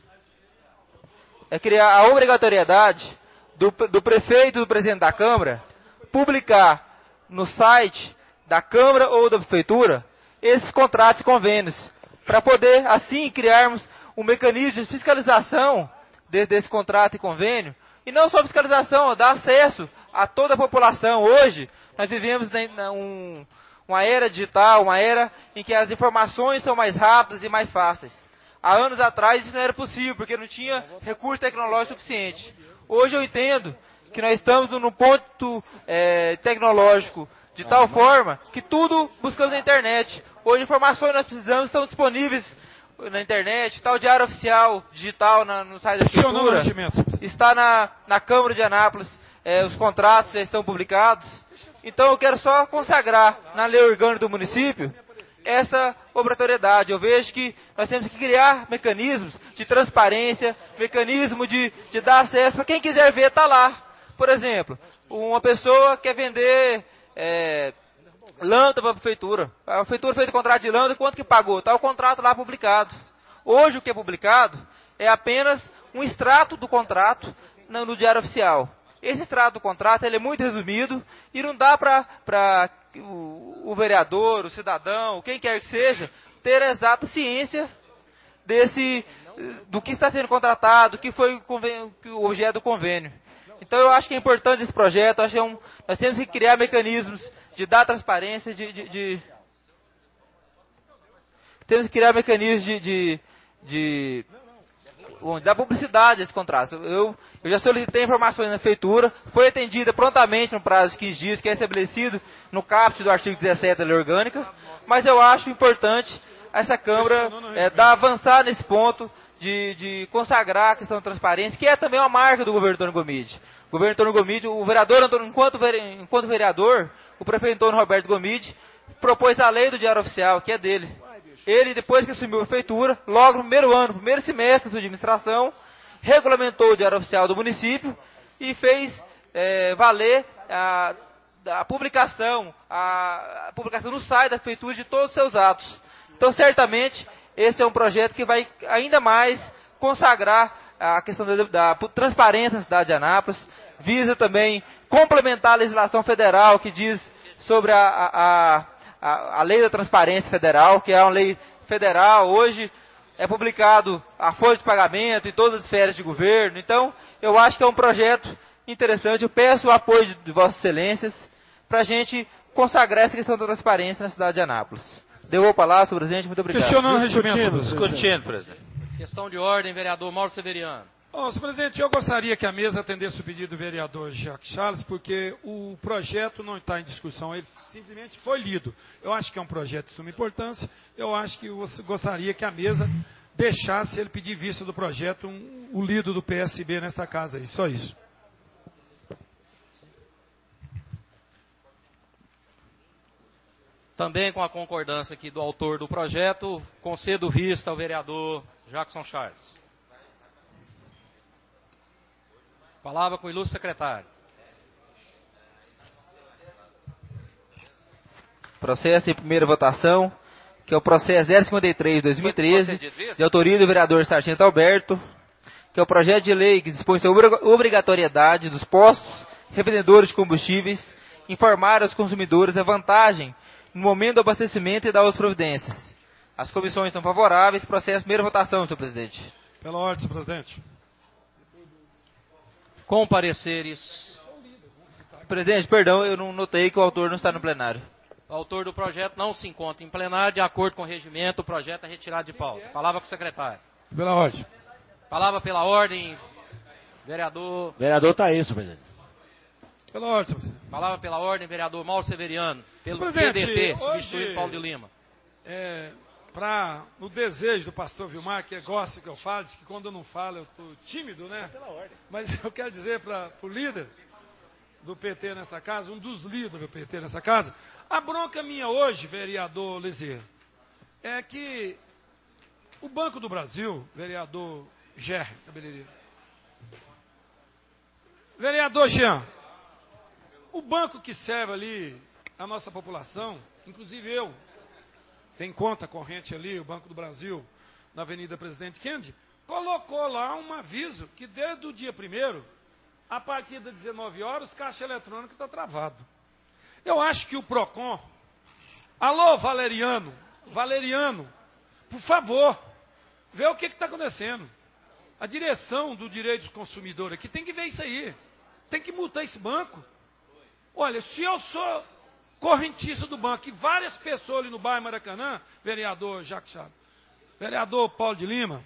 É criar a obrigatoriedade do, do prefeito e do presidente da Câmara publicar no site da Câmara ou da Prefeitura esses contratos e convênios, para poder, assim, criarmos um mecanismo de fiscalização de, desse contrato e convênio, e não só fiscalização, dar acesso a toda a população. Hoje, nós vivemos em um, uma era digital, uma era em que as informações são mais rápidas e mais fáceis. Há anos atrás isso não era possível, porque não tinha recurso tecnológico suficiente. Hoje eu entendo que nós estamos num ponto é, tecnológico de tal forma que tudo buscamos na internet. Hoje informações que nós precisamos estão disponíveis na internet. Está o Diário Oficial Digital na, no site da Prefeitura. Está na, na Câmara de Anápolis. É, os contratos já estão publicados. Então eu quero só consagrar na lei orgânica do município essa obrigatoriedade. Eu vejo que nós temos que criar mecanismos de transparência, mecanismo de, de dar acesso para quem quiser ver, está lá. Por exemplo, uma pessoa quer vender é, lâmpada para a prefeitura. A prefeitura fez o contrato de lâmpada, quanto que pagou? Está o contrato lá publicado. Hoje o que é publicado é apenas um extrato do contrato no, no Diário Oficial. Esse extrato do contrato ele é muito resumido e não dá para o, o vereador, o cidadão, quem quer que seja, ter a exata ciência desse, do que está sendo contratado, do que foi o, convênio, o objeto do convênio. Então eu acho que é importante esse projeto. Acho que é um, nós temos que criar mecanismos de dar transparência, de, de, de temos que criar mecanismos de, de, de da publicidade desse contrato. Eu, eu já solicitei informações na prefeitura, foi atendida prontamente no prazo de quinze dias, que é estabelecido no caput do artigo dezessete da lei orgânica, mas eu acho importante essa Câmara é, dar avançar nesse ponto de, de consagrar a questão da transparência, que é também uma marca do governo Antônio Gomide. O governo Antônio Gomide, o vereador, Antônio, enquanto, enquanto vereador, o prefeito Antônio Roberto Gomide propôs a lei do Diário Oficial, que é dele. Ele, depois que assumiu a prefeitura, logo no primeiro ano, no primeiro semestre da sua administração, regulamentou o Diário Oficial do município e fez é, valer a, a publicação, a, a publicação no site da prefeitura de todos os seus atos. Então, certamente, esse é um projeto que vai ainda mais consagrar a questão da, da transparência na cidade de Anápolis, visa também complementar a legislação federal que diz sobre a, a, a, a lei da transparência federal, que é uma lei federal. Hoje é publicado a folha de pagamento em todas as esferas de governo. Então, eu acho que é um projeto interessante. Eu peço o apoio de, de Vossas Excelências para a gente consagrar essa questão da transparência na cidade de Anápolis. Devolvo a palavra, senhor presidente. Muito obrigado. Questionando o regimento. Discutindo, presidente. Questão de ordem, vereador Mauro Severiano. Oh, senhor presidente, eu gostaria que a mesa atendesse o pedido do vereador Jacques Charles, porque o projeto não está em discussão, ele simplesmente foi lido. Eu acho que é um projeto de suma importância, eu acho que eu gostaria que a mesa deixasse ele pedir vista do projeto, um, o lido do P S B nesta casa aí, só isso. Também com a concordância aqui do autor do projeto, concedo vista ao vereador Jackson Charles. Palavra com o ilustre secretário. Processo em primeira votação, que é o processo zero cinquenta e três de dois mil e treze, de autoria do vereador Sargento Alberto, que é o projeto de lei que dispõe sobre a obrigatoriedade dos postos revendedores de combustíveis informar aos consumidores a vantagem no momento do abastecimento e das outras providências. As comissões são favoráveis. Processo em primeira votação, senhor presidente. Pela ordem, senhor presidente. Com pareceres. Presidente, perdão, eu não notei que o autor não está no plenário. O autor do projeto não se encontra em plenário. De acordo com o regimento, o projeto é retirado de pauta. Palavra com o secretário. Pela ordem. Palavra pela ordem, vereador... Vereador está isso, presidente. Pela ordem, senhor presidente. Palavra pela ordem, vereador Mauro Severiano. Pelo Presidente, P D T, hoje, substituído Paulo de Lima. É, para o desejo do pastor Vilmar, que gosta que eu fale, diz que quando eu não falo eu estou tímido, né? Pela ordem. Mas eu quero dizer para o líder do P T nessa casa, um dos líderes do P T nessa casa, a bronca minha hoje, vereador Lizier, é que o Banco do Brasil, vereador Gerry, cabeleireiro, vereador Jean, o banco que serve ali a nossa população, inclusive eu, tem conta corrente ali, o Banco do Brasil, na Avenida Presidente Kennedy, colocou lá um aviso que desde o dia primeiro, a partir das dezenove horas, o caixa eletrônico está travado. Eu acho que o PROCON, alô Valeriano, Valeriano, por favor, vê o que está acontecendo. A direção do direito do consumidor aqui tem que ver isso aí, tem que multar esse banco. Olha, se eu sou correntista do banco e várias pessoas ali no bairro Maracanã, vereador Jacques Chaves, vereador Paulo de Lima,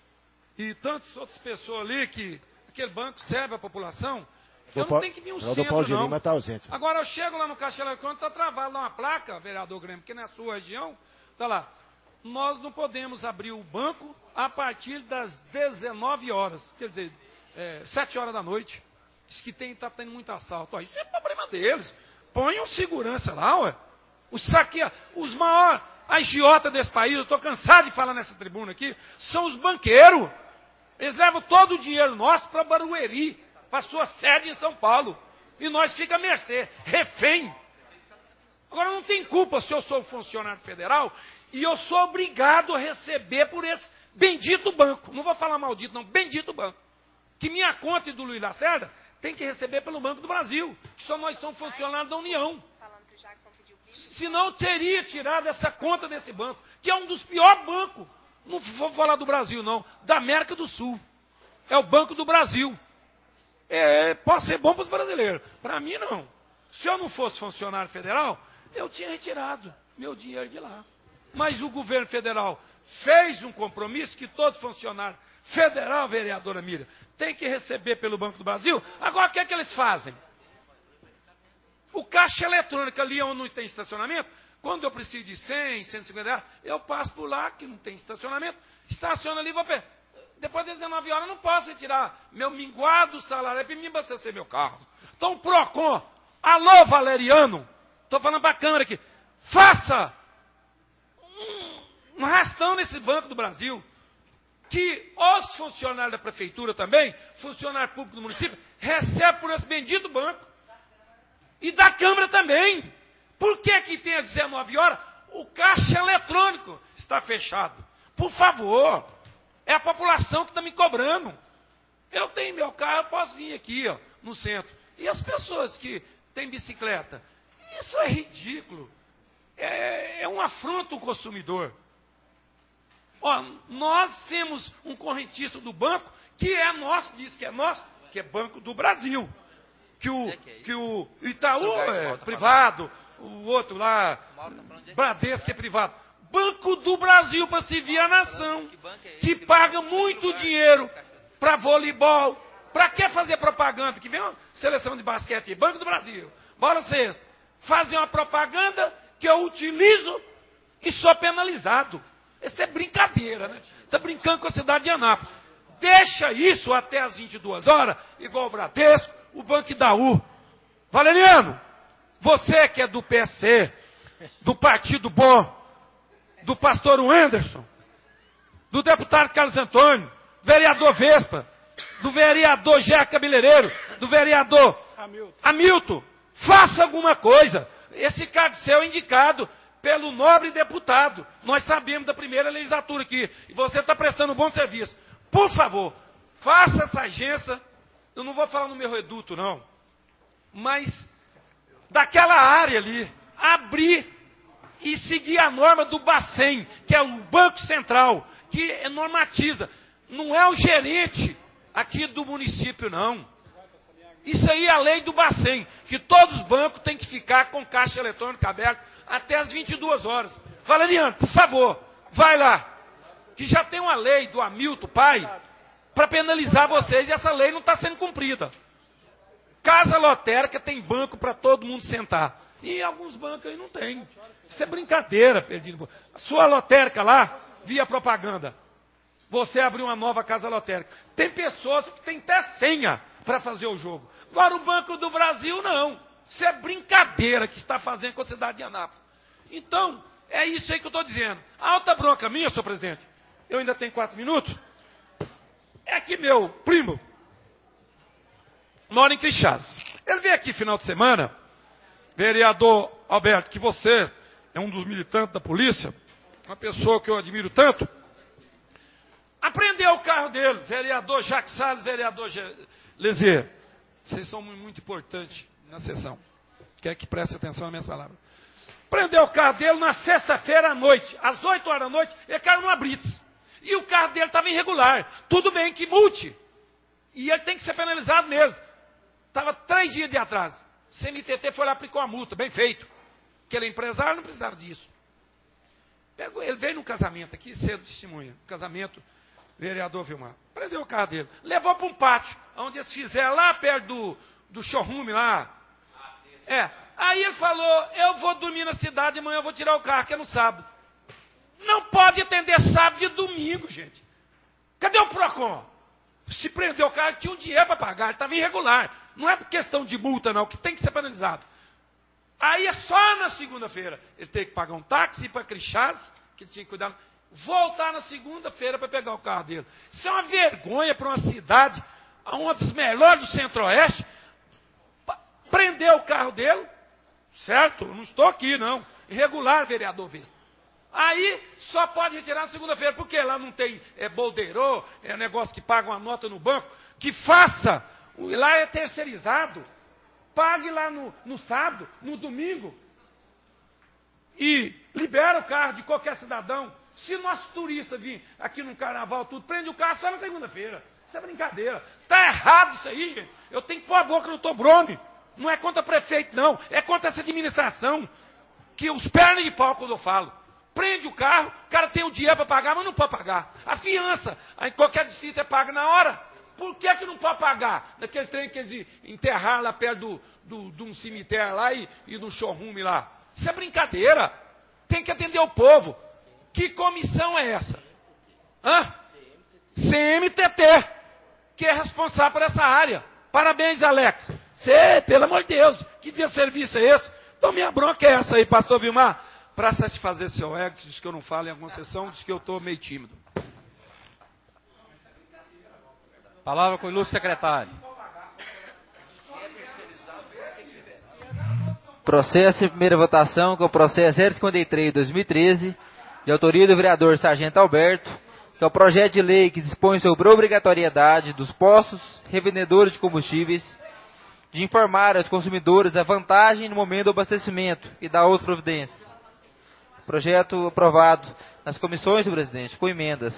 e tantas outras pessoas ali que aquele banco serve a população, eu não tenho que vir um centro, Paulo de não. Lima tá ausente. Agora eu chego lá no caixa eletrônico, está travado lá uma placa, vereador Grêmio, porque na sua região, está lá, nós não podemos abrir o banco a partir das dezenove horas, quer dizer, é, sete horas da noite. Diz que está tendo muito assalto. Ó, isso é problema deles. Põe um segurança lá, ué. Os saquea, os maiores agiotas desse país, eu estou cansado de falar nessa tribuna aqui, são os banqueiros. Eles levam todo o dinheiro nosso para Barueri, para sua sede em São Paulo. E nós fica a mercê, refém. Agora não tem culpa se eu sou funcionário federal e eu sou obrigado a receber por esse bendito banco. Não vou falar maldito, não, bendito banco. Que minha conta e do Luiz Lacerda tem que receber pelo Banco do Brasil, que só nós somos funcionários da União. Senão eu teria tirado essa conta desse banco, que é um dos piores bancos, não vou falar do Brasil não, da América do Sul. É o Banco do Brasil. É, pode ser bom para os brasileiros, para mim não. Se eu não fosse funcionário federal, eu tinha retirado meu dinheiro de lá. Mas o governo federal fez um compromisso que todos os funcionários federal, vereadora Miriam, tem que receber pelo Banco do Brasil. Agora, o que é que eles fazem? O caixa eletrônico ali onde não tem estacionamento, quando eu preciso de cem, cento e cinquenta reais, eu passo por lá, que não tem estacionamento, estaciono ali, vou ver. Depois das dezenove horas, eu não posso retirar meu minguado salário para me abastecer meu carro. Então, PROCON, alô, Valeriano, estou falando para a Câmara aqui, faça um, um arrastão nesse Banco do Brasil, que os funcionários da prefeitura também, funcionário público do município, recebem por esse bendito banco. E da Câmara também. Por que que tem às dezenove horas o caixa eletrônico está fechado? Por favor, é a população que está me cobrando. Eu tenho meu carro, eu posso vir aqui, ó, no centro. E as pessoas que têm bicicleta? Isso é ridículo. É, é um afronto ao consumidor. Ó, nós temos um correntista do banco que é nosso, diz que é nosso, que é Banco do Brasil. Que o, que o Itaú é privado, o outro lá, Bradesco é privado. Banco do Brasil para servir a nação, que paga muito dinheiro para voleibol. Para que fazer propaganda? Que vem uma seleção de basquete, Banco do Brasil, bola sexta. Fazem uma propaganda que eu utilizo e sou penalizado. Isso é brincadeira, né? Está brincando com a cidade de Anápolis. Deixa isso até as vinte e duas horas, igual o Bradesco, o Banco Itaú. Valeriano, você que é do P S C, do Partido Bom, do pastor Wenderson, do deputado Carlos Antônio, vereador Vespa, do vereador Gé Cabeleireiro, do vereador Hamilton. Hamilton, faça alguma coisa. Esse cargo seu é indicado pelo nobre deputado. Nós sabemos da primeira legislatura aqui. E você está prestando um bom serviço. Por favor, faça essa agência. Eu não vou falar no meu reduto, não. Mas daquela área ali, abrir e seguir a norma do Bacen, que é o Banco Central, que normatiza. Não é o gerente aqui do município, não. Isso aí é a lei do Bacen, que todos os bancos têm que ficar com caixa eletrônica aberta até as vinte e duas horas. Valeriano, por favor, vai lá. Que já tem uma lei do Hamilton, pai, para penalizar vocês, e essa lei não está sendo cumprida. Casa lotérica tem banco para todo mundo sentar. E alguns bancos aí não tem. Isso é brincadeira, perdido. Sua lotérica lá, via propaganda. Você abriu uma nova casa lotérica. Tem pessoas que têm até senha para fazer o jogo. Agora o Banco do Brasil não. Isso é brincadeira que está fazendo com a cidade de Anápolis. Então, é isso aí que eu estou dizendo. Alta bronca minha, senhor presidente. Eu ainda tenho quatro minutos. É que meu primo mora em Crixás. Ele veio aqui final de semana. Vereador Alberto, que você é um dos militantes da polícia, uma pessoa que eu admiro tanto. Apreendeu o carro dele, vereador Jacques Salles, vereador Lezier. Vocês são muito importantes na sessão. Quer que preste atenção nas minhas palavras. Prendeu o carro dele na sexta-feira à noite. Às oito horas da noite, ele caiu numa blitz. E o carro dele estava irregular. Tudo bem que multe. E ele tem que ser penalizado mesmo. Estava três dias de atraso. C M T T foi lá e aplicou a multa. Bem feito. Porque ele é empresário, não precisava disso. Pegou, ele veio num casamento aqui, cedo testemunha. Casamento, vereador Vilmar. Prendeu o carro dele. Levou para um pátio, onde eles fizeram lá perto do, do showroom lá. É. Aí ele falou, eu vou dormir na cidade, amanhã eu vou tirar o carro, que é no sábado. Não pode atender sábado e domingo, gente. Cadê o PROCON? Se prendeu o carro, ele tinha um dinheiro para pagar, ele estava irregular. Não é por questão de multa, não, que tem que ser penalizado. Aí é só na segunda-feira. Ele tem que pagar um táxi para Crixás, que ele tinha que cuidar. Voltar na segunda-feira para pegar o carro dele. Isso é uma vergonha para uma cidade, uma das melhores do Centro-Oeste. Prendeu o carro dele, certo? Eu não estou aqui, não. Irregular, vereador Vista. Aí só pode retirar na segunda-feira, porque lá não tem é, boldeirô, é negócio que paga uma nota no banco, que faça, lá é terceirizado, pague lá no, no sábado, no domingo, e libera o carro de qualquer cidadão. Se nosso turista vir aqui no carnaval, tudo, prende o carro só na segunda-feira. Isso é brincadeira. Está errado isso aí, gente. Eu tenho que pôr a boca no Tobrone. Não é contra prefeito, não. É contra essa administração. Que os pernas de pau, quando eu falo. Prende o carro, o cara tem o dinheiro para pagar, mas não pode pagar. A fiança, em qualquer distrito é paga na hora. Por que, que não pode pagar? Naquele trem que eles enterrar lá perto do, do, de um cemitério lá e, e do showroom lá. Isso é brincadeira. Tem que atender o povo. Que comissão é essa? Hã? C M T T, que é responsável por essa área. Parabéns, Alex. Você, pelo amor de Deus, que dia de serviço é esse? Então minha bronca é essa aí, pastor Vilmar. Para satisfazer seu ego, diz que eu não falo em alguma sessão, diz que eu estou meio tímido. Palavra com o ilustre secretário. Processo em primeira votação, que é o processo zero cinquenta e três de dois mil e treze, de autoria do vereador Sargento Alberto, que é o projeto de lei que dispõe sobre a obrigatoriedade dos postos revendedores de combustíveis de informar aos consumidores a vantagem no momento do abastecimento e da outras providências. Projeto aprovado nas comissões, senhor presidente, com emendas.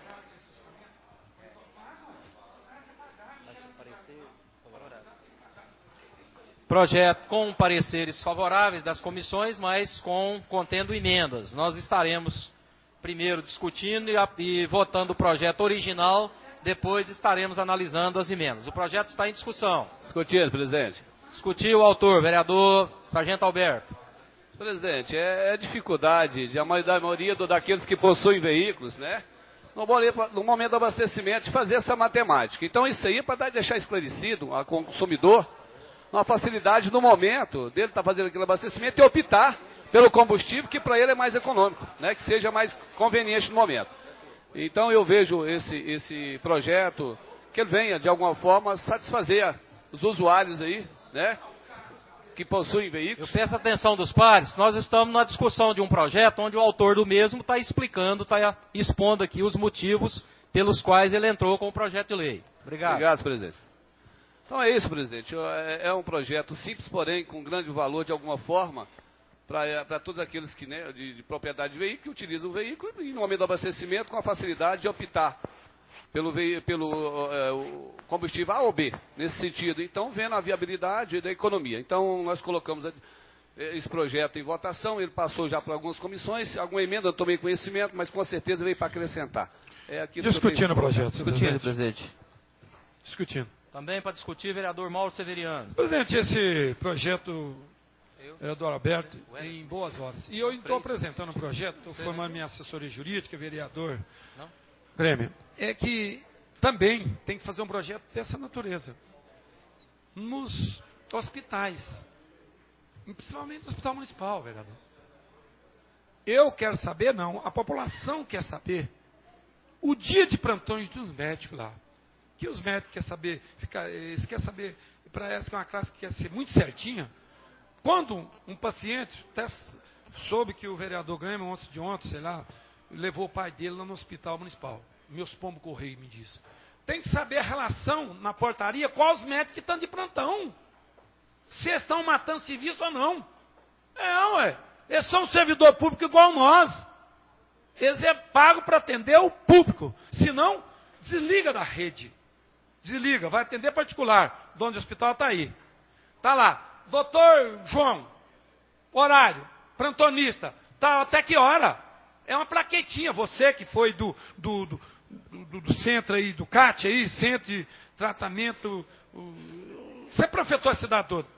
Projeto com pareceres favoráveis das comissões, mas com contendo emendas. Nós estaremos primeiro discutindo e, a, e votando o projeto original, depois estaremos analisando as emendas. O projeto está em discussão. Discutindo, presidente. Discutiu o autor, vereador Sargento Alberto. Presidente, é, é dificuldade de a maioria do, daqueles que possuem veículos, né? No, no momento do abastecimento, de fazer essa matemática. Então, isso aí, para deixar esclarecido ao consumidor, uma facilidade no momento dele estar tá fazendo aquele abastecimento e optar pelo combustível que para ele é mais econômico, né? Que seja mais conveniente no momento. Então, eu vejo esse, esse projeto que ele venha, de alguma forma, satisfazer os usuários aí, né? Que possuem veículos. Eu peço a atenção dos pares, nós estamos na discussão de um projeto onde o autor do mesmo está explicando, está expondo aqui os motivos pelos quais ele entrou com o projeto de lei. Obrigado. Obrigado, presidente. Então é isso, presidente. É um projeto simples, porém com grande valor de alguma forma para todos aqueles que, né, de, de propriedade de veículo, que utilizam o veículo e no momento do abastecimento com a facilidade de optar pelo, pelo é, o combustível A ou B, nesse sentido. Então, vendo a viabilidade da economia. Então, nós colocamos a, esse projeto em votação, ele passou já por algumas comissões, alguma emenda eu tomei conhecimento, mas com certeza veio para acrescentar. É Discutindo o projeto, Discutindo, presidente. Discutindo. Também para discutir, vereador Mauro Severiano. Presidente, esse projeto, vereador Alberto, é em boas horas. E eu estou apresentando o projeto, estou formando minha assessoria jurídica, vereador Grêmio. É que também tem que fazer um projeto dessa natureza. Nos hospitais. Principalmente no hospital municipal, vereador. Eu quero saber, não, a população quer saber o dia de plantões dos médicos lá. Que os médicos querem saber, fica, eles querem saber, para essa que é uma classe que quer ser muito certinha, quando um paciente, até soube que o vereador Grêmio, ontem de ontem, sei lá, levou o pai dele lá no hospital municipal. Meus pombos correio me diz. Tem que saber a relação na portaria, quais os médicos que estão de plantão. Se eles estão matando serviço ou não. É, ué. Eles são um servidor público igual nós. Eles é pago para atender o público. Senão, desliga da rede. Desliga, vai atender particular. O dono do hospital está aí. Está lá. Doutor João, horário, plantonista. Tá, até que hora? É uma plaquetinha. Você que foi do, do, do, do, do centro aí, do C A T aí, centro de tratamento. Você profetou a cidade toda.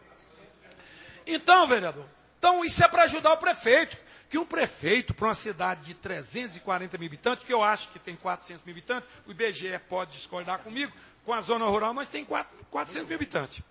Então, vereador, então isso é para ajudar o prefeito. Que um prefeito para uma cidade de trezentos e quarenta mil habitantes, que eu acho que tem quatrocentos mil habitantes, o I B G E pode discordar comigo, com a zona rural, mas tem quatrocentos mil habitantes.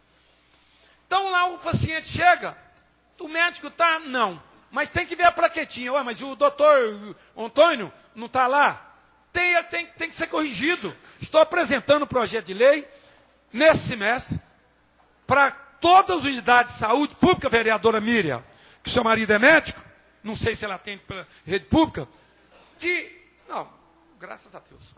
Então lá o paciente chega, o médico está, não, mas tem que ver a plaquetinha. Ué, mas o doutor Antônio não está lá? Tem, tem, tem que ser corrigido. Estou apresentando o projeto de lei nesse semestre para todas as unidades de saúde pública, vereadora Miriam, que seu marido é médico, não sei se ela atende pela rede pública, de... Não, graças a Deus.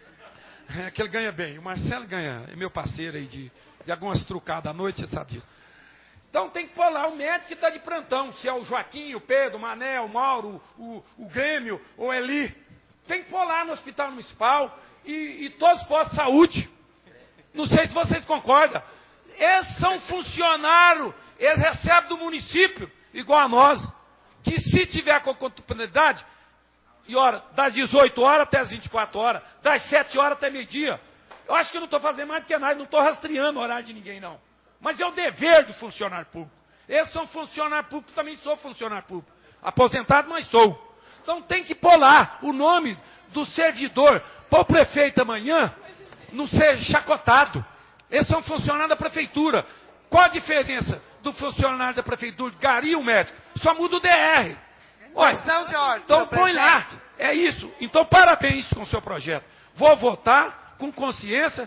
É que ele ganha bem. O Marcelo ganha, é meu parceiro aí de, de algumas trucadas à noite, você sabe disso. Então tem que pôr lá o médico que está de plantão, se é o Joaquim, o Pedro, o Mané, o Mauro, o, o Grêmio, ou Eli. Tem que pôr lá no hospital municipal e, e todos os postos de saúde. Não sei se vocês concordam. Eles são funcionários, eles recebem do município, igual a nós. Que se tiver com oportunidade, e hora, das dezoito horas até as vinte e quatro horas, das sete horas até meio-dia. Eu acho que eu não estou fazendo mais do que nada, não estou rastreando o horário de ninguém, não. Mas é o dever do funcionário público. Eu sou um funcionário público, também sou funcionário público. Aposentado, mas sou. Então tem que pôr lá o nome do servidor, para o prefeito amanhã não ser chacotado. Eles são funcionários da prefeitura. Qual a diferença do funcionário da prefeitura, Gari e o médico? Só muda o D R. Olha, então põe lá. É isso. Então parabéns com o seu projeto. Vou votar com consciência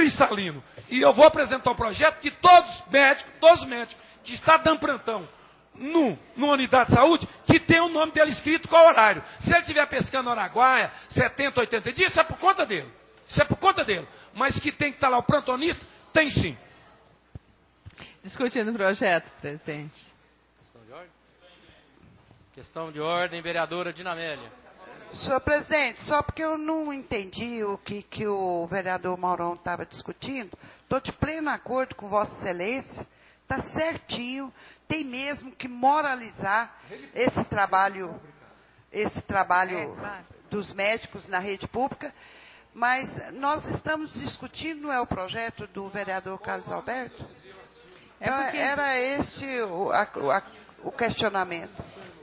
cristalino. E eu vou apresentar um projeto que todos os médicos, todos os médicos que estão dando plantão num, numa unidade de saúde que tem o nome dele escrito com o horário. Se ele estiver pescando Araguaia, setenta, oitenta dias, isso é por conta dele. Isso é por conta dele. Mas que tem que estar lá o plantonista, tem sim. Discutindo o projeto, presidente. Questão de ordem? Questão de ordem, vereadora Dinamélia. Senhor presidente, só porque eu não entendi o que, que o vereador Maurão estava discutindo, estou de pleno acordo com Vossa Excelência, está certinho, tem mesmo que moralizar esse trabalho, esse trabalho dos médicos na rede pública, mas nós estamos discutindo, não é o projeto do vereador Carlos Alberto? É porque... Era este o, a, a, o questionamento.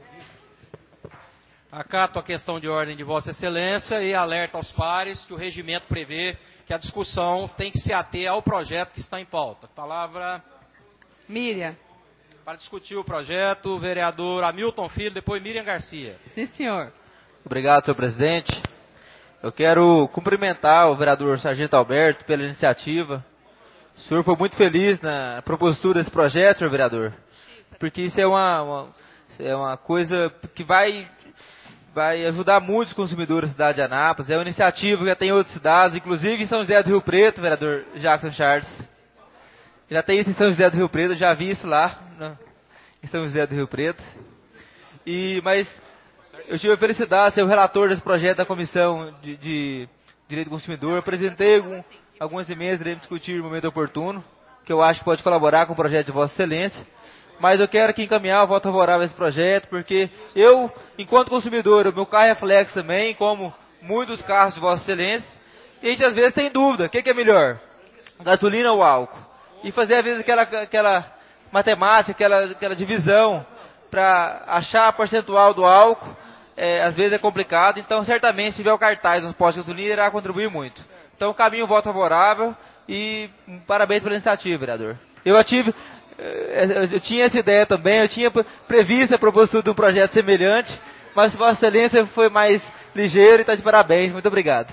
Acato a questão de ordem de Vossa Excelência e alerta aos pares que o regimento prevê que a discussão tem que se ater ao projeto que está em pauta. Palavra... Miriam. Para discutir o projeto, o vereador Hamilton Filho, depois Miriam Garcia. Sim, senhor. Obrigado, senhor presidente. Eu quero cumprimentar o vereador Sargento Alberto pela iniciativa. O senhor foi muito feliz na propositura desse projeto, senhor vereador. Porque isso é uma, uma, é uma coisa que vai... vai ajudar muito os consumidores da cidade de Anápolis. É uma iniciativa que já tem em outras cidades, inclusive em São José do Rio Preto, vereador Jackson Charles. Já tem isso em São José do Rio Preto, eu já vi isso lá, né, em São José do Rio Preto. E, mas eu tive a felicidade de ser o relator desse projeto da Comissão de, de Direito do Consumidor. Eu apresentei algum, algumas emendas, iremos discutir no momento oportuno, que eu acho que pode colaborar com o projeto de Vossa Excelência. Mas eu quero aqui encaminhar o voto favorável a esse projeto, porque eu, enquanto consumidor, o meu carro é flex também, como muitos carros de Vossa Excelência, e a gente às vezes tem dúvida, o que, que é melhor, gasolina ou álcool? E fazer às vezes aquela, aquela matemática, aquela, aquela divisão para achar a percentual do álcool, é, às vezes é complicado, então certamente se tiver o cartaz nos postos de gasolina irá contribuir muito. Então caminho o voto favorável e um parabéns pela iniciativa, vereador. Eu tive... Eu tinha essa ideia também, eu tinha previsto a proposta de um projeto semelhante, mas Vossa Excelência foi mais ligeiro e está de parabéns. Muito obrigado.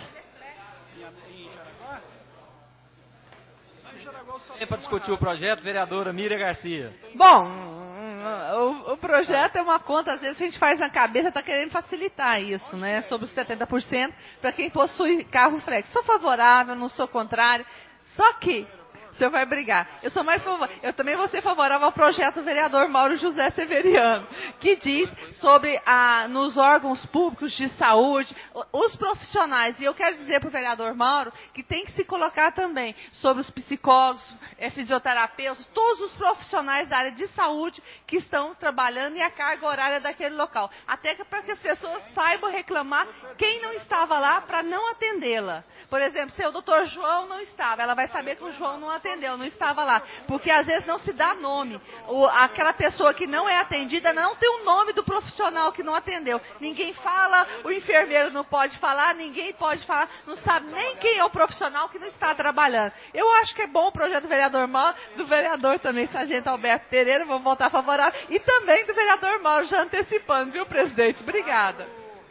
Para discutir o projeto, vereadora Miriam Garcia. Bom, o, o projeto é uma conta, às vezes a gente faz na cabeça, está querendo facilitar isso, né? Sobre os setenta por cento para quem possui carro flex. Sou favorável, não sou contrário, só que... o senhor vai brigar. Eu sou mais favor... Eu também vou ser favorável ao projeto do vereador Mauro José Severiano, que diz sobre a, nos órgãos públicos de saúde, os profissionais. E eu quero dizer para o vereador Mauro que tem que se colocar também sobre os psicólogos, é, fisioterapeutas, todos os profissionais da área de saúde que estão trabalhando e a carga horária daquele local. Até para que as pessoas saibam reclamar quem não estava lá para não atendê-la. Por exemplo, se o doutor João não estava, ela vai saber que o João não atendeu. Entendeu? Não estava lá, porque às vezes não se dá nome. O, aquela pessoa que não é atendida não tem o nome do profissional que não atendeu. Ninguém fala, o enfermeiro não pode falar, ninguém pode falar, não sabe nem quem é o profissional que não está trabalhando. Eu acho que é bom o projeto do vereador Mauro, do vereador também, Sargento Alberto Pereira, vamos votar favorável, e também do vereador Mauro, já antecipando, viu, presidente? Obrigada.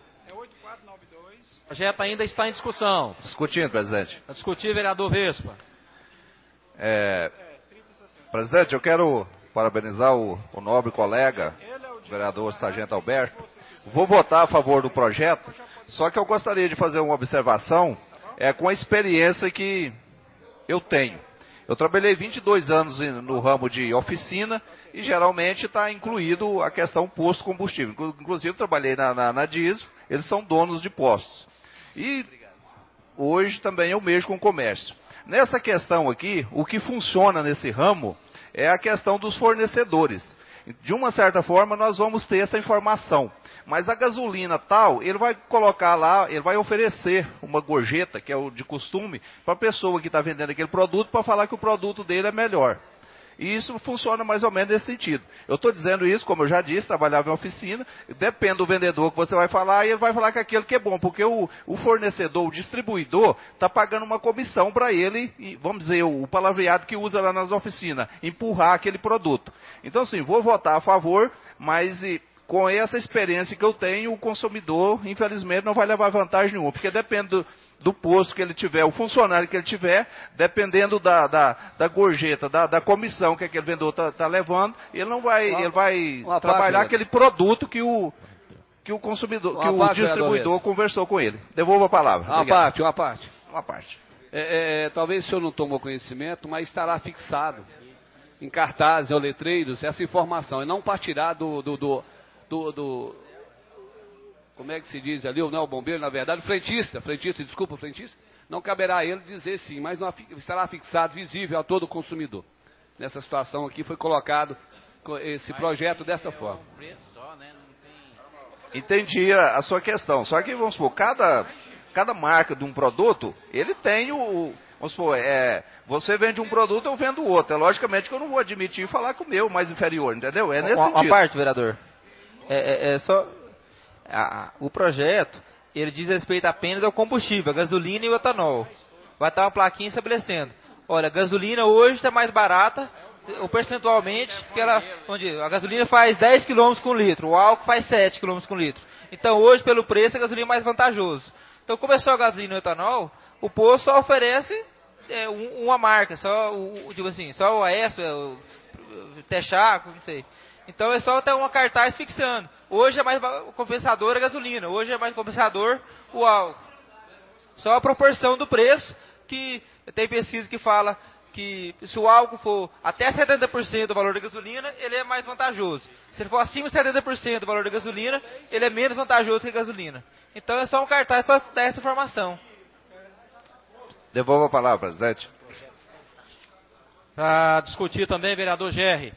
O projeto ainda está em discussão. Discutindo, presidente. Para discutir, vereador Vespa. É, presidente, eu quero parabenizar o, o nobre colega, o vereador Sargento Alberto. Vou votar a favor do projeto, só que eu gostaria de fazer uma observação é, com a experiência que eu tenho. Eu trabalhei vinte e dois anos no ramo de oficina e geralmente está incluído a questão posto combustível. Inclusive trabalhei na, na, na diesel, eles são donos de postos. E hoje também eu mexo com o comércio. Nessa questão aqui, o que funciona nesse ramo é a questão dos fornecedores. De uma certa forma, nós vamos ter essa informação. Mas a gasolina tal, ele vai colocar lá, ele vai oferecer uma gorjeta, que é o de costume, para a pessoa que está vendendo aquele produto, para falar que o produto dele é melhor. E isso funciona mais ou menos nesse sentido. Eu estou dizendo isso, como eu já disse, trabalhava em oficina, depende do vendedor que você vai falar, e ele vai falar que aquilo que é bom, porque o, o fornecedor, o distribuidor, está pagando uma comissão para ele, e, vamos dizer, o, o palavreado que usa lá nas oficinas, empurrar aquele produto. Então, assim, vou votar a favor, mas e, com essa experiência que eu tenho, o consumidor, infelizmente, não vai levar vantagem nenhuma, porque depende do, do posto que ele tiver, o funcionário que ele tiver, dependendo da, da, da gorjeta, da, da comissão que aquele vendedor está tá levando, ele não vai, uma, ele vai uma trabalhar parte, aquele produto que o, que o consumidor, que o parte, distribuidor conversou com ele. Devolvo a palavra. Uma Obrigado. parte, uma parte. Uma parte. É, é, talvez o senhor não tomou conhecimento, mas estará fixado em cartazes ou letreiros essa informação, e não para tirar do, do, do, do, do como é que se diz ali, não é o bombeiro, na verdade, o frentista, frentista, desculpa, o frentista, não caberá a ele dizer sim, mas não, estará fixado, visível a todo consumidor. Nessa situação aqui foi colocado esse projeto dessa forma. Entendi a, a sua questão, só que vamos supor, cada, cada marca de um produto, ele tem o... Vamos supor, é, você vende um produto, eu vendo o outro. É logicamente que eu não vou admitir falar com o meu mais inferior, entendeu? É nesse uma, sentido. Uma parte, vereador. É, é, é só... A, o projeto, ele diz respeito apenas ao combustível, a gasolina e o etanol. Vai estar uma plaquinha estabelecendo. Olha, a gasolina hoje está mais barata, ou percentualmente, que ela, onde a gasolina faz dez quilômetros com litro, o álcool faz sete quilômetros com litro. Então, hoje, pelo preço, a gasolina é mais vantajoso. Então, começou a gasolina e o etanol, o posto só oferece é, um, uma marca, só o, tipo assim, só o Aécio, o Texaco, não sei. Então é só ter uma cartaz fixando. Hoje é mais compensador a gasolina, hoje é mais compensador o álcool. Só a proporção do preço, que tem pesquisa que fala que se o álcool for até setenta por cento do valor da gasolina, ele é mais vantajoso. Se ele for acima de setenta por cento do valor da gasolina, ele é menos vantajoso que a gasolina. Então é só um cartaz para dar essa informação. Devolvo a palavra, presidente. Para discutir também, vereador Gerri.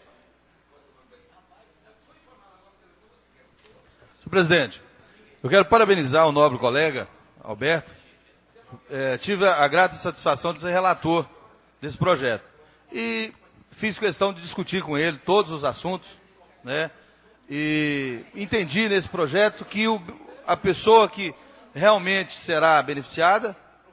Senhor presidente, eu quero parabenizar o nobre colega, Alberto. É, tive a grata satisfação de ser relator desse projeto. E fiz questão de discutir com ele todos os assuntos, né? E entendi nesse projeto que o, a pessoa que realmente será beneficiada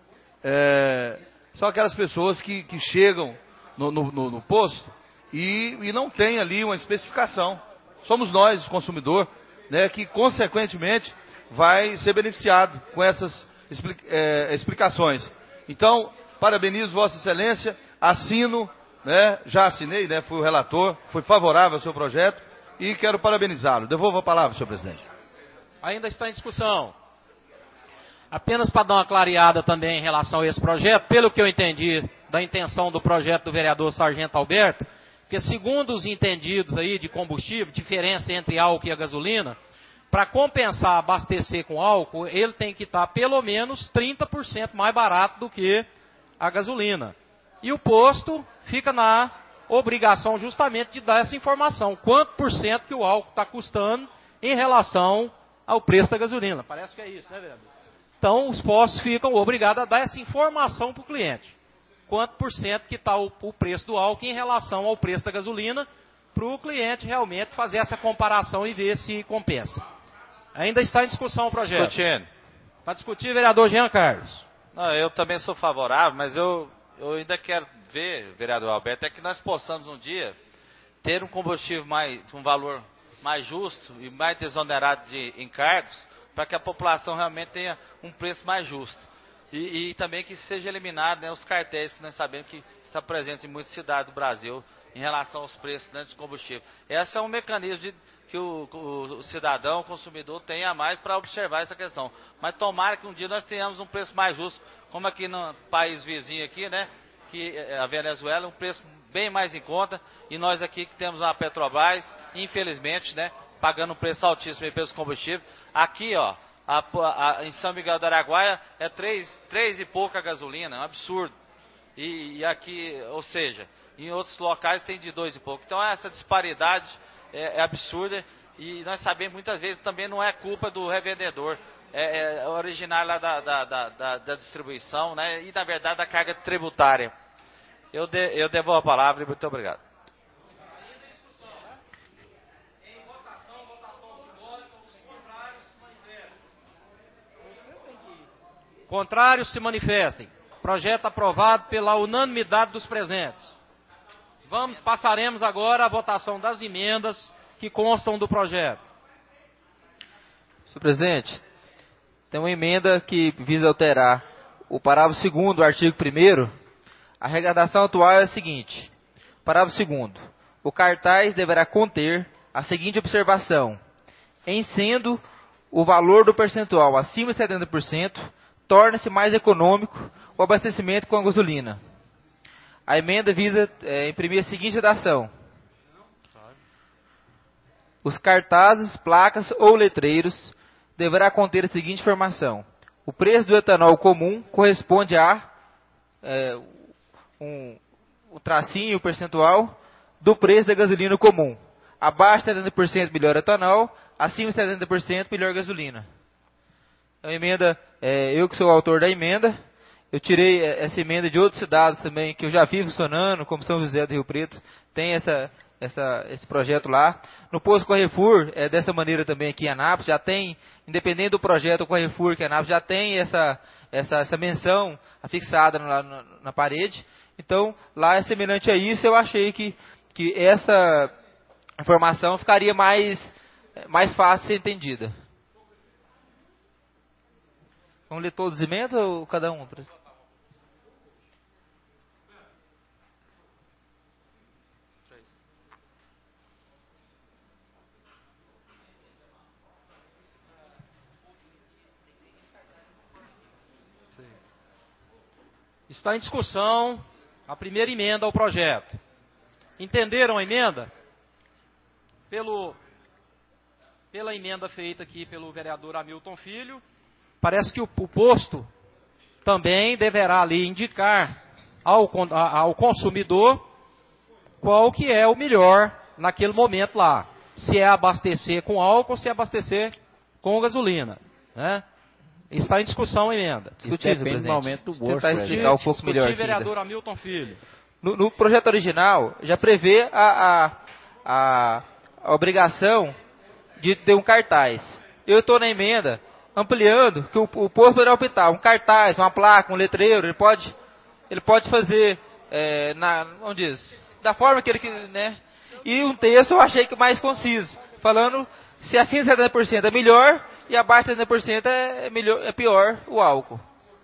É, são aquelas pessoas que, que chegam no, no, no, no posto e, e não tem ali uma especificação. Somos nós, o consumidor, né, que consequentemente vai ser beneficiado com essas explica, é, explicações. Então, parabenizo Vossa Excelência, assino, né, já assinei, né, fui o relator, fui favorável ao seu projeto e quero parabenizá-lo. Devolvo a palavra, senhor presidente. Ainda está em discussão. Apenas para dar uma clareada também em relação a esse projeto, pelo que eu entendi da intenção do projeto do vereador Sargento Alberto, porque segundo os entendidos aí de combustível, diferença entre álcool e a gasolina, para compensar abastecer com álcool, ele tem que estar pelo menos trinta por cento mais barato do que a gasolina. E o posto fica na obrigação justamente de dar essa informação, quanto por cento que o álcool está custando em relação ao preço da gasolina. Parece que é isso, né, vereador? Então, os postos ficam obrigados a dar essa informação para o cliente. Quanto por cento que está o, o preço do álcool em relação ao preço da gasolina, para o cliente realmente fazer essa comparação e ver se compensa. Ainda está em discussão o projeto. Discutindo. Para discutir, vereador Jean Carlos. Não, eu também sou favorável, mas eu, eu ainda quero ver, vereador Alberto, é que nós possamos um dia ter um combustível mais, um valor mais justo e mais desonerado de encargos, para que a população realmente tenha um preço mais justo. E, e também que seja eliminado, né, os cartéis que nós sabemos que está presentes em muitas cidades do Brasil em relação aos preços, né, de combustível. Esse é um mecanismo de, que o, o, o cidadão, o consumidor tenha mais para observar essa questão. Mas tomara que um dia nós tenhamos um preço mais justo, como aqui no país vizinho aqui, né, que a Venezuela, um preço bem mais em conta, e nós aqui que temos uma Petrobras, infelizmente, né, pagando um preço altíssimo pelos combustíveis. Aqui, ó, a, a, em São Miguel do Araguaia é três, três e pouca gasolina, é um absurdo. E, e aqui, ou seja, em outros locais tem de dois e pouco. Então essa disparidade é, é absurda e nós sabemos muitas vezes também não é culpa do revendedor, é, é originário lá da, da, da, da, da distribuição, né, e na verdade da carga tributária. Eu, de, eu devolvo a palavra e muito obrigado. Contrários se manifestem. Projeto aprovado pela unanimidade dos presentes. Vamos, passaremos agora à votação das emendas que constam do projeto. senhor presidente, tem uma emenda que visa alterar o parágrafo segundo do artigo primeiro. A arrecadação atual é a seguinte. Parágrafo segundo. O cartaz deverá conter a seguinte observação. Em sendo o valor do percentual acima de setenta por cento, torna-se mais econômico o abastecimento com a gasolina. A emenda visa é, imprimir a seguinte redação. Os cartazes, placas ou letreiros deverá conter a seguinte informação. O preço do etanol comum corresponde a é, um, um tracinho percentual do preço da gasolina comum. Abaixo de setenta por cento melhor etanol, acima de setenta por cento melhor gasolina. A emenda, é, eu que sou o autor da emenda, eu tirei essa emenda de outros cidades também, que eu já vi funcionando, como São José do Rio Preto, tem essa, essa, esse projeto lá. No posto Carrefour, é dessa maneira também aqui em Anápolis, já tem, independente do projeto, o Carrefour que em Anápolis já tem essa, essa, essa menção afixada na, na, na parede. Então, lá é semelhante a isso, eu achei que, que essa informação ficaria mais, mais fácil de ser entendida. Vamos ler todos os emendas ou cada um? Está em discussão a primeira emenda ao projeto. Entenderam a emenda? Pelo, pela emenda feita aqui pelo vereador Hamilton Filho, parece que o, o posto também deverá ali indicar ao, ao consumidor qual que é o melhor naquele momento lá. Se é abastecer com álcool ou se é abastecer com gasolina, né? Está em discussão a emenda. Discutido, depende do aumento do bolso. Tentar explicar um pouco melhor. Vereador Hamilton Filho. No, no projeto original, já prevê a, a, a, a obrigação de ter um cartaz. Eu estou na emenda ampliando que o, o posto poderá optar. Um cartaz, uma placa, um letreiro, ele pode, ele pode fazer, é, na, vamos dizer, da forma que ele quiser, né? E um texto eu achei que mais conciso, falando se acima de setenta por cento é melhor, e abaixo de setenta por cento é, melhor, é pior o álcool.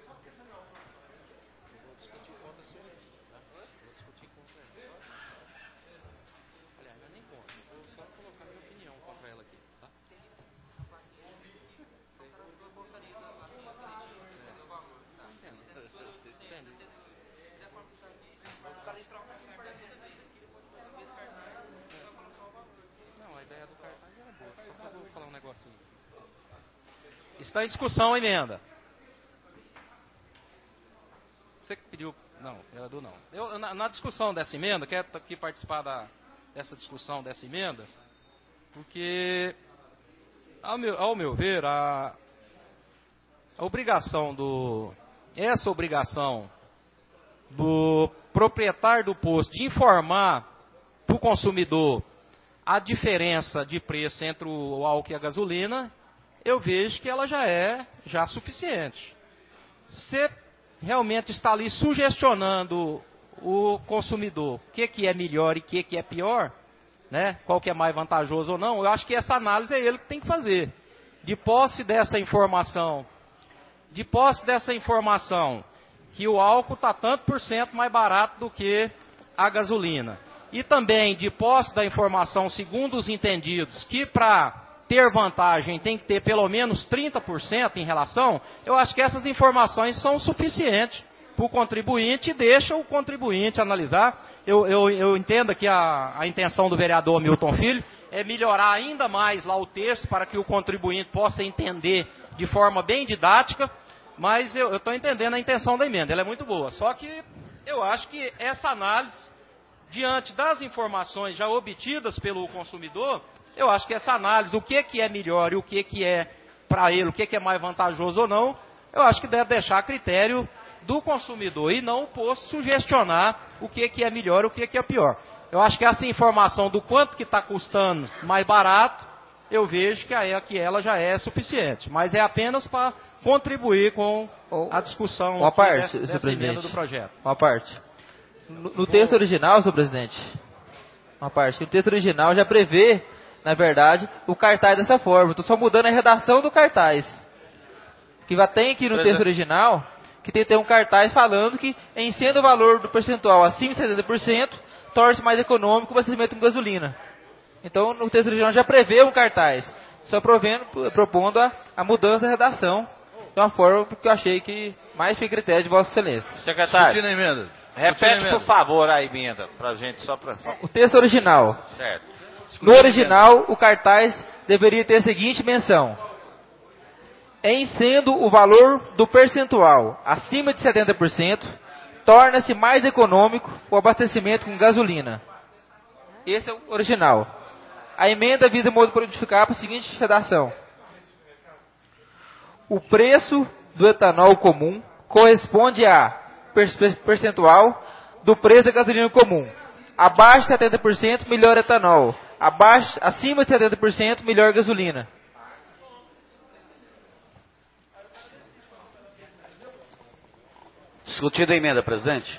Está em discussão a emenda. Você que pediu... Não, vereador não. Eu, na, na discussão dessa emenda, quero aqui participar da, dessa discussão dessa emenda, porque, ao meu, ao meu ver, a, a obrigação do... Essa obrigação do proprietário do posto de informar para o consumidor a diferença de preço entre o álcool e a gasolina, eu vejo que ela já é já suficiente. Você realmente está ali sugestionando o consumidor o que, que é melhor e o que, que é pior, né? Qual que é mais vantajoso ou não, eu acho que essa análise é ele que tem que fazer. De posse dessa informação, de posse dessa informação, que o álcool está tanto por cento mais barato do que a gasolina. E também de posse da informação, segundo os entendidos, que para ter vantagem tem que ter pelo menos trinta por cento em relação, eu acho que essas informações são suficientes para o contribuinte e deixa o contribuinte analisar. Eu, eu, eu entendo que a, a intenção do vereador Hamilton Filho é melhorar ainda mais lá o texto para que o contribuinte possa entender de forma bem didática, mas eu estou entendendo a intenção da emenda, ela é muito boa. Só que eu acho que essa análise, diante das informações já obtidas pelo consumidor, eu acho que essa análise, o que, que é melhor e o que, que é para ele, o que, que é mais vantajoso ou não, eu acho que deve deixar a critério do consumidor e não o posto sugestionar o que, que é melhor e o que, que é pior. Eu acho que essa informação do quanto que está custando mais barato, eu vejo que, a, que ela já é suficiente. Mas é apenas para contribuir com a discussão uma parte, dessa, dessa emenda do projeto. Uma parte. No, no texto original, senhor presidente, uma parte, o texto original já prevê na verdade, o cartaz dessa forma. Estou só mudando a redação do cartaz. Que já tem aqui no texto original, que tem, tem um cartaz falando que, em sendo o valor do percentual acima de setenta por cento, torna-se mais econômico o abastecimento com gasolina. Então, no texto original já prevê um cartaz, só provendo, propondo a, a mudança da redação, de uma forma que eu achei que mais fica critério de Vossa Excelência. Secretário, Discutindo a emenda. repete, Discutindo a por favor, a emenda pra gente, só pra... O texto original. Certo. No original, o cartaz deveria ter a seguinte menção: em sendo o valor do percentual acima de setenta por cento, torna-se mais econômico o abastecimento com gasolina. Esse é o original. A emenda visa modificar para a seguinte redação: o preço do etanol comum corresponde a percentual do preço da gasolina comum. Abaixo de setenta por cento, melhor etanol. Abaixo, acima de setenta por cento, melhor gasolina. Discutida a emenda, presidente.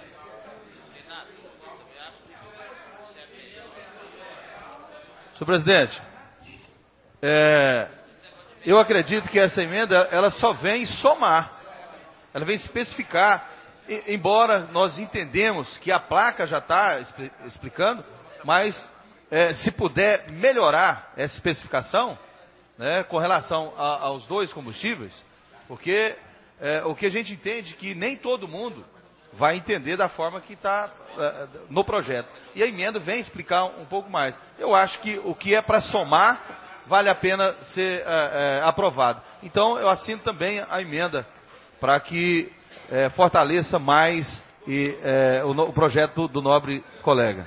Senhor presidente, é, eu acredito que essa emenda ela só vem somar, ela vem especificar, e, embora nós entendemos que a placa já está explicando, mas é, se puder melhorar essa especificação, né, com relação a, aos dois combustíveis, porque é, o que a gente entende que nem todo mundo vai entender da forma que está é, no projeto. E a emenda vem explicar um pouco mais. Eu acho que o que é para somar vale a pena ser é, é, aprovado. Então eu assino também a emenda para que é, fortaleça mais e, é, o, o projeto do, do nobre colega.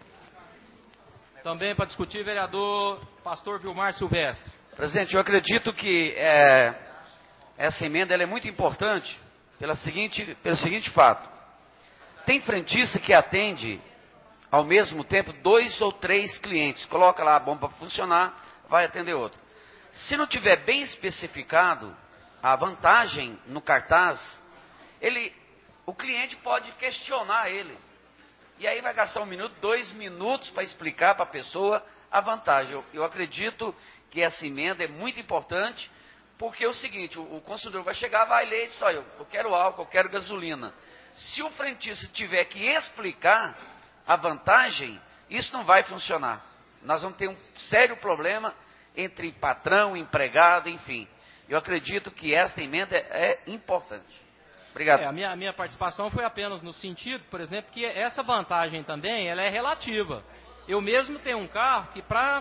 Também para discutir, vereador Pastor Vilmar Silvestre. Presidente, eu acredito que é, essa emenda ela é muito importante pela seguinte, pelo seguinte fato. Tem frentista que atende ao mesmo tempo dois ou três clientes. Coloca lá a bomba para funcionar, vai atender outro. Se não tiver bem especificado a vantagem no cartaz, ele, o cliente pode questionar ele. E aí vai gastar um minuto, dois minutos para explicar para a pessoa a vantagem. Eu, eu acredito que essa emenda é muito importante, porque é o seguinte, o, o consumidor vai chegar, vai ler e diz, olha, eu quero álcool, eu quero gasolina. Se o frentista tiver que explicar a vantagem, isso não vai funcionar. Nós vamos ter um sério problema entre patrão, empregado, enfim. Eu acredito que essa emenda é importante. Obrigado. É, a, minha, a minha participação foi apenas no sentido, por exemplo, que essa vantagem também ela é relativa. Eu mesmo tenho um carro que para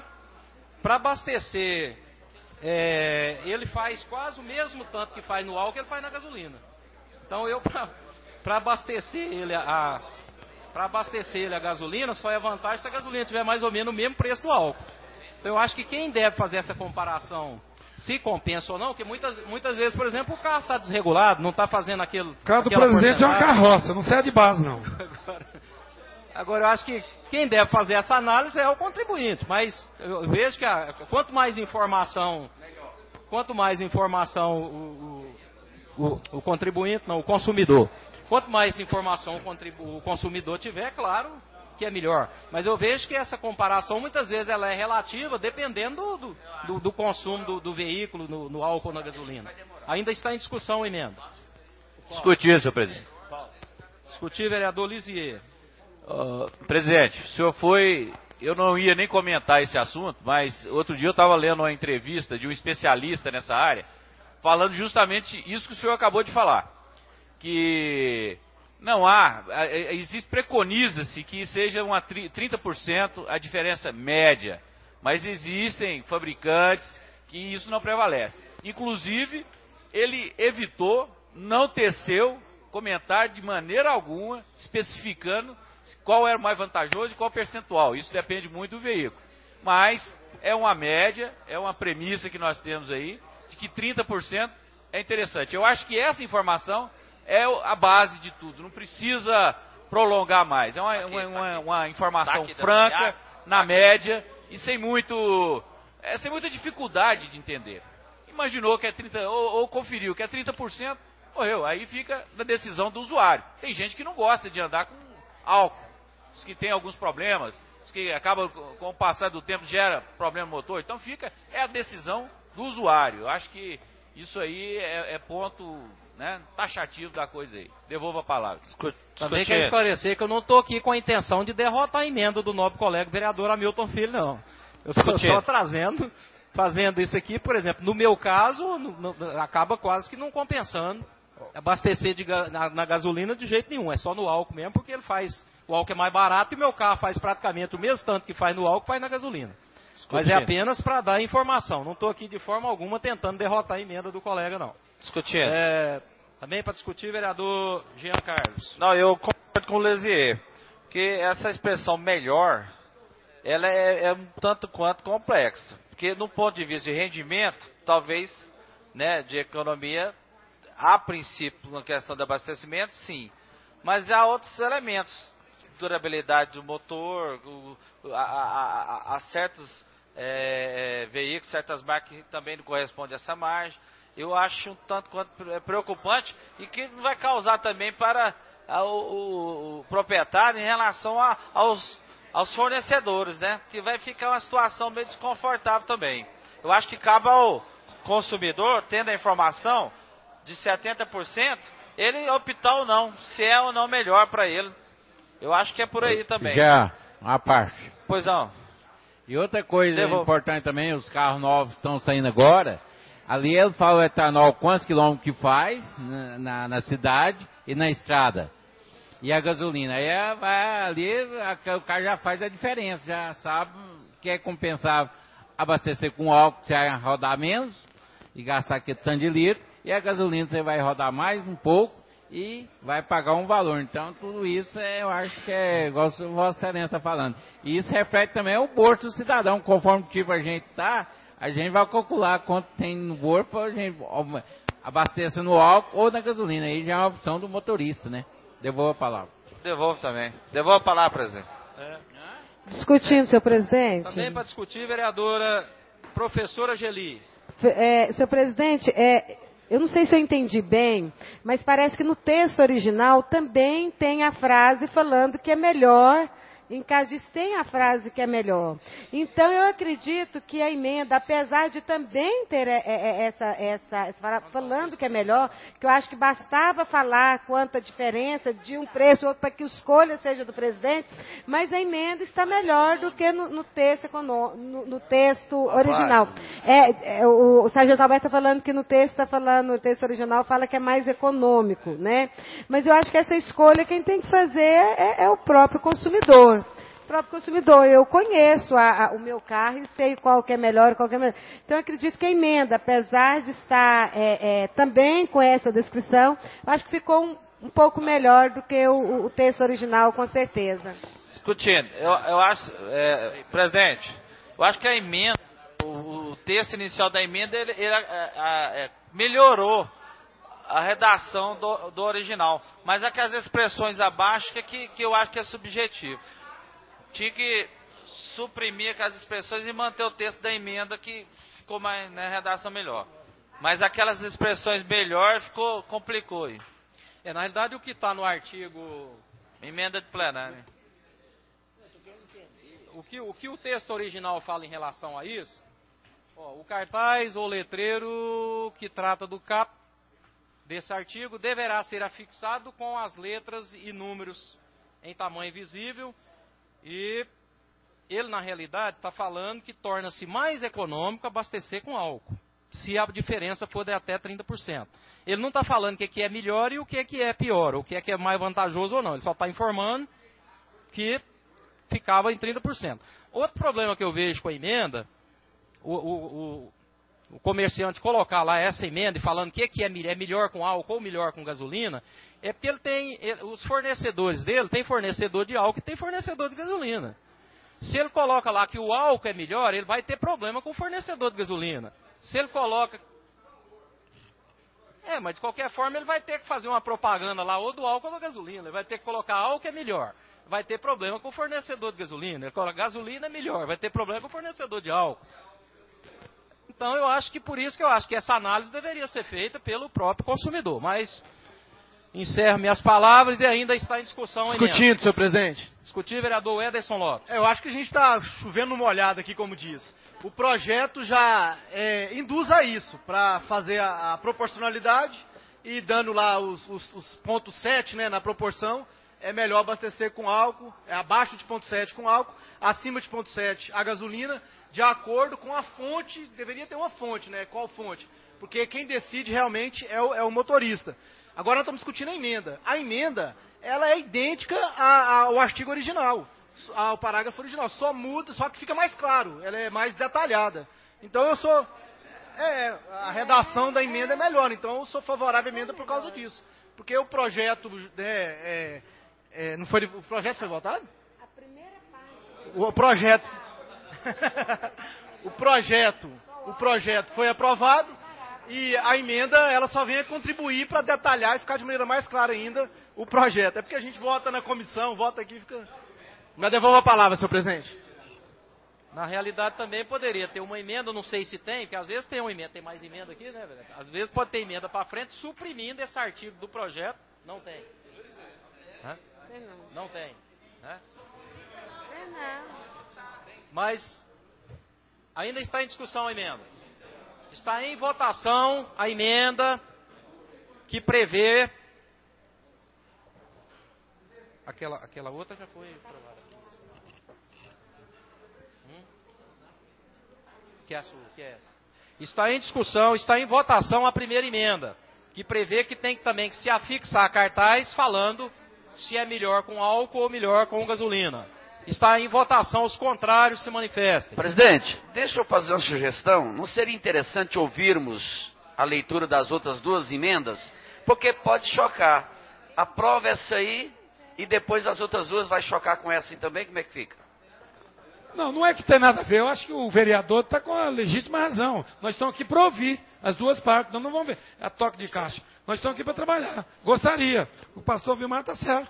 abastecer, é, ele faz quase o mesmo tanto que faz no álcool que ele faz na gasolina. Então eu, para abastecer ele a... Para abastecer ele a gasolina, só é vantagem se a gasolina tiver mais ou menos o mesmo preço do álcool. Então eu acho que quem deve fazer essa comparação, se compensa ou não, porque muitas, muitas vezes, por exemplo, o carro está desregulado, não está fazendo aquilo. O carro do presidente é uma carroça, não sai de base não. Agora, agora eu acho que quem deve fazer essa análise é o contribuinte, mas eu vejo que a, quanto mais informação, quanto mais informação o, o, o, o contribuinte, não, o consumidor. Quanto mais informação o consumidor tiver, claro que é melhor. Mas eu vejo que essa comparação, muitas vezes, ela é relativa, dependendo do, do, do consumo do, do veículo, no, no álcool ou na gasolina. Ainda está em discussão a emenda. Discutir, senhor presidente. Discutir, vereador Lisier. Uh, presidente, o senhor foi... Eu não ia nem comentar esse assunto, mas outro dia eu estava lendo uma entrevista de um especialista nessa área, falando justamente isso que o senhor acabou de falar. Que não há, existe, preconiza-se que seja uma trinta por cento a diferença média, mas existem fabricantes que isso não prevalece. Inclusive, ele evitou, não teceu, comentar de maneira alguma, especificando qual era o mais vantajoso e qual percentual. Isso depende muito do veículo. Mas é uma média, é uma premissa que nós temos aí, de que trinta por cento é interessante. Eu acho que essa informação é a base de tudo, não precisa prolongar mais. É uma, uma, uma, uma informação franca, na média, e sem muito, é, sem muita dificuldade de entender. Imaginou que é trinta por cento, ou, ou conferiu que é trinta por cento, morreu. Aí fica na decisão do usuário. Tem gente que não gosta de andar com álcool, que tem alguns problemas, que acaba com o passar do tempo gera problema motor. Então fica, é a decisão do usuário. Eu acho que isso aí é, é ponto, né, taxativo da coisa aí. Devolvo a palavra. Também quero esclarecer que eu não estou aqui com a intenção de derrotar a emenda do nobre colega vereador Hamilton Filho, não. Eu estou só trazendo, fazendo isso aqui, por exemplo, no meu caso, no, no, acaba quase que não compensando abastecer de, na, na gasolina de jeito nenhum. É só no álcool mesmo, porque ele faz, o álcool é mais barato e meu carro faz praticamente o mesmo tanto que faz no álcool, faz na gasolina. Mas é apenas para dar informação. Não estou aqui de forma alguma tentando derrotar a emenda do colega, não. Discutindo. É, também para discutir, vereador Jean Carlos. Não, eu concordo com o Lesier, porque essa expressão melhor, ela é, é um tanto quanto complexa. Porque no ponto de vista de rendimento, talvez, né, de economia, a princípio, na questão do abastecimento, sim. Mas há outros elementos. Durabilidade do motor, o, a, a, a, a certos é, é, veículos, certas marcas que também não correspondem a essa margem. Eu acho um tanto quanto preocupante e que vai causar também para a, o, o proprietário em relação a, aos, aos fornecedores, né? Que vai ficar uma situação meio desconfortável também. Eu acho que cabe ao consumidor, tendo a informação de setenta por cento, ele optar ou não, se é ou não melhor para ele. Eu acho que é por aí também. Já, uma parte. Pois não. E outra coisa Devolvo. importante também, os carros novos estão saindo agora. Ali ele fala o etanol, quantos quilômetros que faz na, na, na cidade e na estrada. E a gasolina. Aí é, vai, ali a, o cara já faz a diferença, já sabe que é compensável abastecer com álcool, você vai rodar menos e gastar aquele tanto de litro. E a gasolina você vai rodar mais um pouco e vai pagar um valor. Então, tudo isso é, eu acho que é igual o Vossa Excelência está falando. E isso reflete também o bolso do cidadão. Conforme o tipo a gente está, a gente vai calcular quanto tem no bolso para a gente abastecer no álcool ou na gasolina. Aí já é uma opção do motorista, né? Devolvo a palavra. Devolvo também. Devolvo a palavra, presidente. É. Discutindo, senhor presidente. Também para discutir, vereadora professora Geli. É, senhor presidente, é... eu não sei se eu entendi bem, mas parece que no texto original também tem a frase falando que é melhor, em caso disso tem a frase que é melhor. Então eu acredito que a emenda, apesar de também ter essa, essa, essa falando que é melhor, que eu acho que bastava falar quanta diferença de um preço ou outro para que a escolha seja do presidente, mas a emenda está melhor do que no, no texto, no, no texto original. É, é, o, o sargento Alberto está falando que no texto está falando, no texto original fala que é mais econômico, né? Mas eu acho que essa escolha quem tem que fazer é, é o próprio consumidor. O próprio consumidor. Eu conheço a, a, o meu carro e sei qual que é melhor, qual que é melhor. Então, eu acredito que a emenda, apesar de estar é, é, também com essa descrição, acho que ficou um, um pouco melhor do que o, o texto original, com certeza. Discutindo, eu, eu acho, é, presidente, eu acho que a emenda, o, o texto inicial da emenda, ele, ele é, é, melhorou a redação do, do original. Mas aquelas expressões abaixo que, que, que eu acho que é subjetivo. Tinha que suprimir aquelas expressões e manter o texto da emenda que ficou mais, na redação melhor. Mas aquelas expressões melhor ficou, complicou aí. É, na realidade o que está no artigo... Emenda de plenário. O que, o que o texto original fala em relação a isso? Ó, o cartaz ou letreiro que trata do cap desse artigo deverá ser afixado com as letras e números em tamanho visível. E ele, na realidade, está falando que torna-se mais econômico abastecer com álcool, se a diferença for de até trinta por cento. Ele não está falando o que, que é melhor e o que, que é pior, o que, é que é mais vantajoso ou não. Ele só está informando que ficava em trinta por cento. Outro problema que eu vejo com a emenda, o, o, o, o comerciante colocar lá essa emenda e falando o que, que é, é melhor com álcool ou melhor com gasolina, é porque ele tem, ele, os fornecedores dele, tem fornecedor de álcool e tem fornecedor de gasolina. Se ele coloca lá que o álcool é melhor, ele vai ter problema com o fornecedor de gasolina. Se ele coloca... É, mas de qualquer forma ele vai ter que fazer uma propaganda lá, ou do álcool ou da gasolina. Ele vai ter que colocar álcool é melhor. Vai ter problema com o fornecedor de gasolina. Ele coloca gasolina é melhor, vai ter problema com o fornecedor de álcool. Então eu acho que por isso que eu acho que essa análise deveria ser feita pelo próprio consumidor. Mas... encerro minhas palavras e ainda está em discussão. Discutindo, senhor presidente. Discutir, vereador Ederson Lopes. Eu acho que a gente está chovendo no molhado aqui, como diz. O projeto já é, induz a isso, para fazer a, a proporcionalidade e dando lá os, os, os pontos sete, né, na proporção, é melhor abastecer com álcool, é abaixo de ponto sete com álcool, acima de ponto sete a gasolina, de acordo com a fonte, deveria ter uma fonte, né? Qual fonte? Porque quem decide realmente é o, é o motorista. Agora nós estamos discutindo a emenda. A emenda, ela é idêntica a, ao artigo original, ao parágrafo original, só muda, só que fica mais claro, ela é mais detalhada. Então eu sou, é, a redação da emenda é melhor, então eu sou favorável à emenda por causa disso. Porque o projeto, né, é, é, não foi, o projeto foi votado? A primeira página. O projeto, o projeto, o projeto foi aprovado e a emenda ela só vem a contribuir para detalhar e ficar de maneira mais clara ainda o projeto. É porque a gente vota na comissão, vota aqui e fica... Me devolva a palavra, senhor presidente. Na realidade também poderia ter uma emenda, não sei se tem, porque às vezes tem uma emenda, tem mais emenda aqui, né, velho? Às vezes pode ter emenda para frente suprimindo esse artigo do projeto. Não tem. Hã? Não tem. Hã? Mas ainda está em discussão a emenda. Está em votação a emenda que prevê... Aquela, aquela outra já foi aprovada. Hum? Que é a sua? Que é essa? Está em discussão, está em votação a primeira emenda, que prevê que tem também que se afixar cartaz falando se é melhor com álcool ou melhor com gasolina. Está em votação, os contrários se manifestem. Presidente, deixa eu fazer uma sugestão. Não seria interessante ouvirmos a leitura das outras duas emendas? Porque pode chocar. Aprova essa aí e depois as outras duas vai chocar com essa aí também? Como é que fica? Não, não é que tem nada a ver. Eu acho que o vereador está com a legítima razão. Nós estamos aqui para ouvir as duas partes. Nós não vamos ver a toque de caixa. Nós estamos aqui para trabalhar. Gostaria. O pastor Vilmar está certo.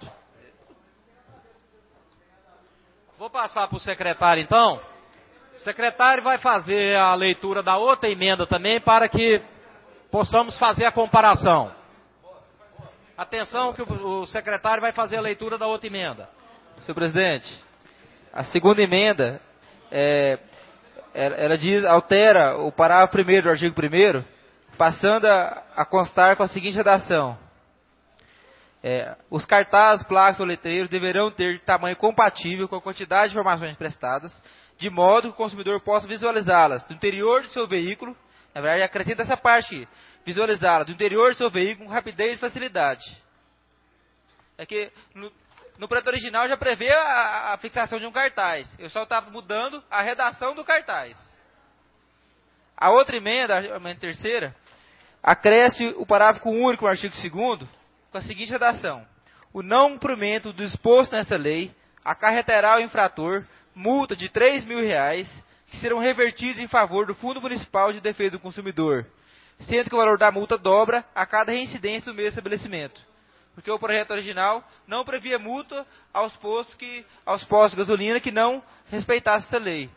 Vou passar para o secretário, então. O secretário vai fazer a leitura da outra emenda também para que possamos fazer a comparação. Atenção que o secretário vai fazer a leitura da outra emenda. Senhor presidente, a segunda emenda, é, ela diz, altera o parágrafo primeiro do artigo primeiro, passando a, a constar com a seguinte redação. É, os cartazes, placas ou letreiros deverão ter tamanho compatível com a quantidade de informações prestadas, de modo que o consumidor possa visualizá-las do interior do seu veículo, na verdade acrescenta essa parte, visualizá-las do interior do seu veículo com rapidez e facilidade. É que no, no projeto original já prevê a, a fixação de um cartaz, eu só estava mudando a redação do cartaz. A outra emenda, a emenda terceira, acresce o parágrafo único no artigo segundo, com a seguinte redação: o não cumprimento do disposto nesta lei acarretará ao infrator multa de três mil reais, que serão revertidos em favor do Fundo Municipal de Defesa do Consumidor, sendo que o valor da multa dobra a cada reincidência do mesmo estabelecimento. Porque o projeto original não previa multa aos postos, que, aos postos de gasolina que não respeitassem essa lei.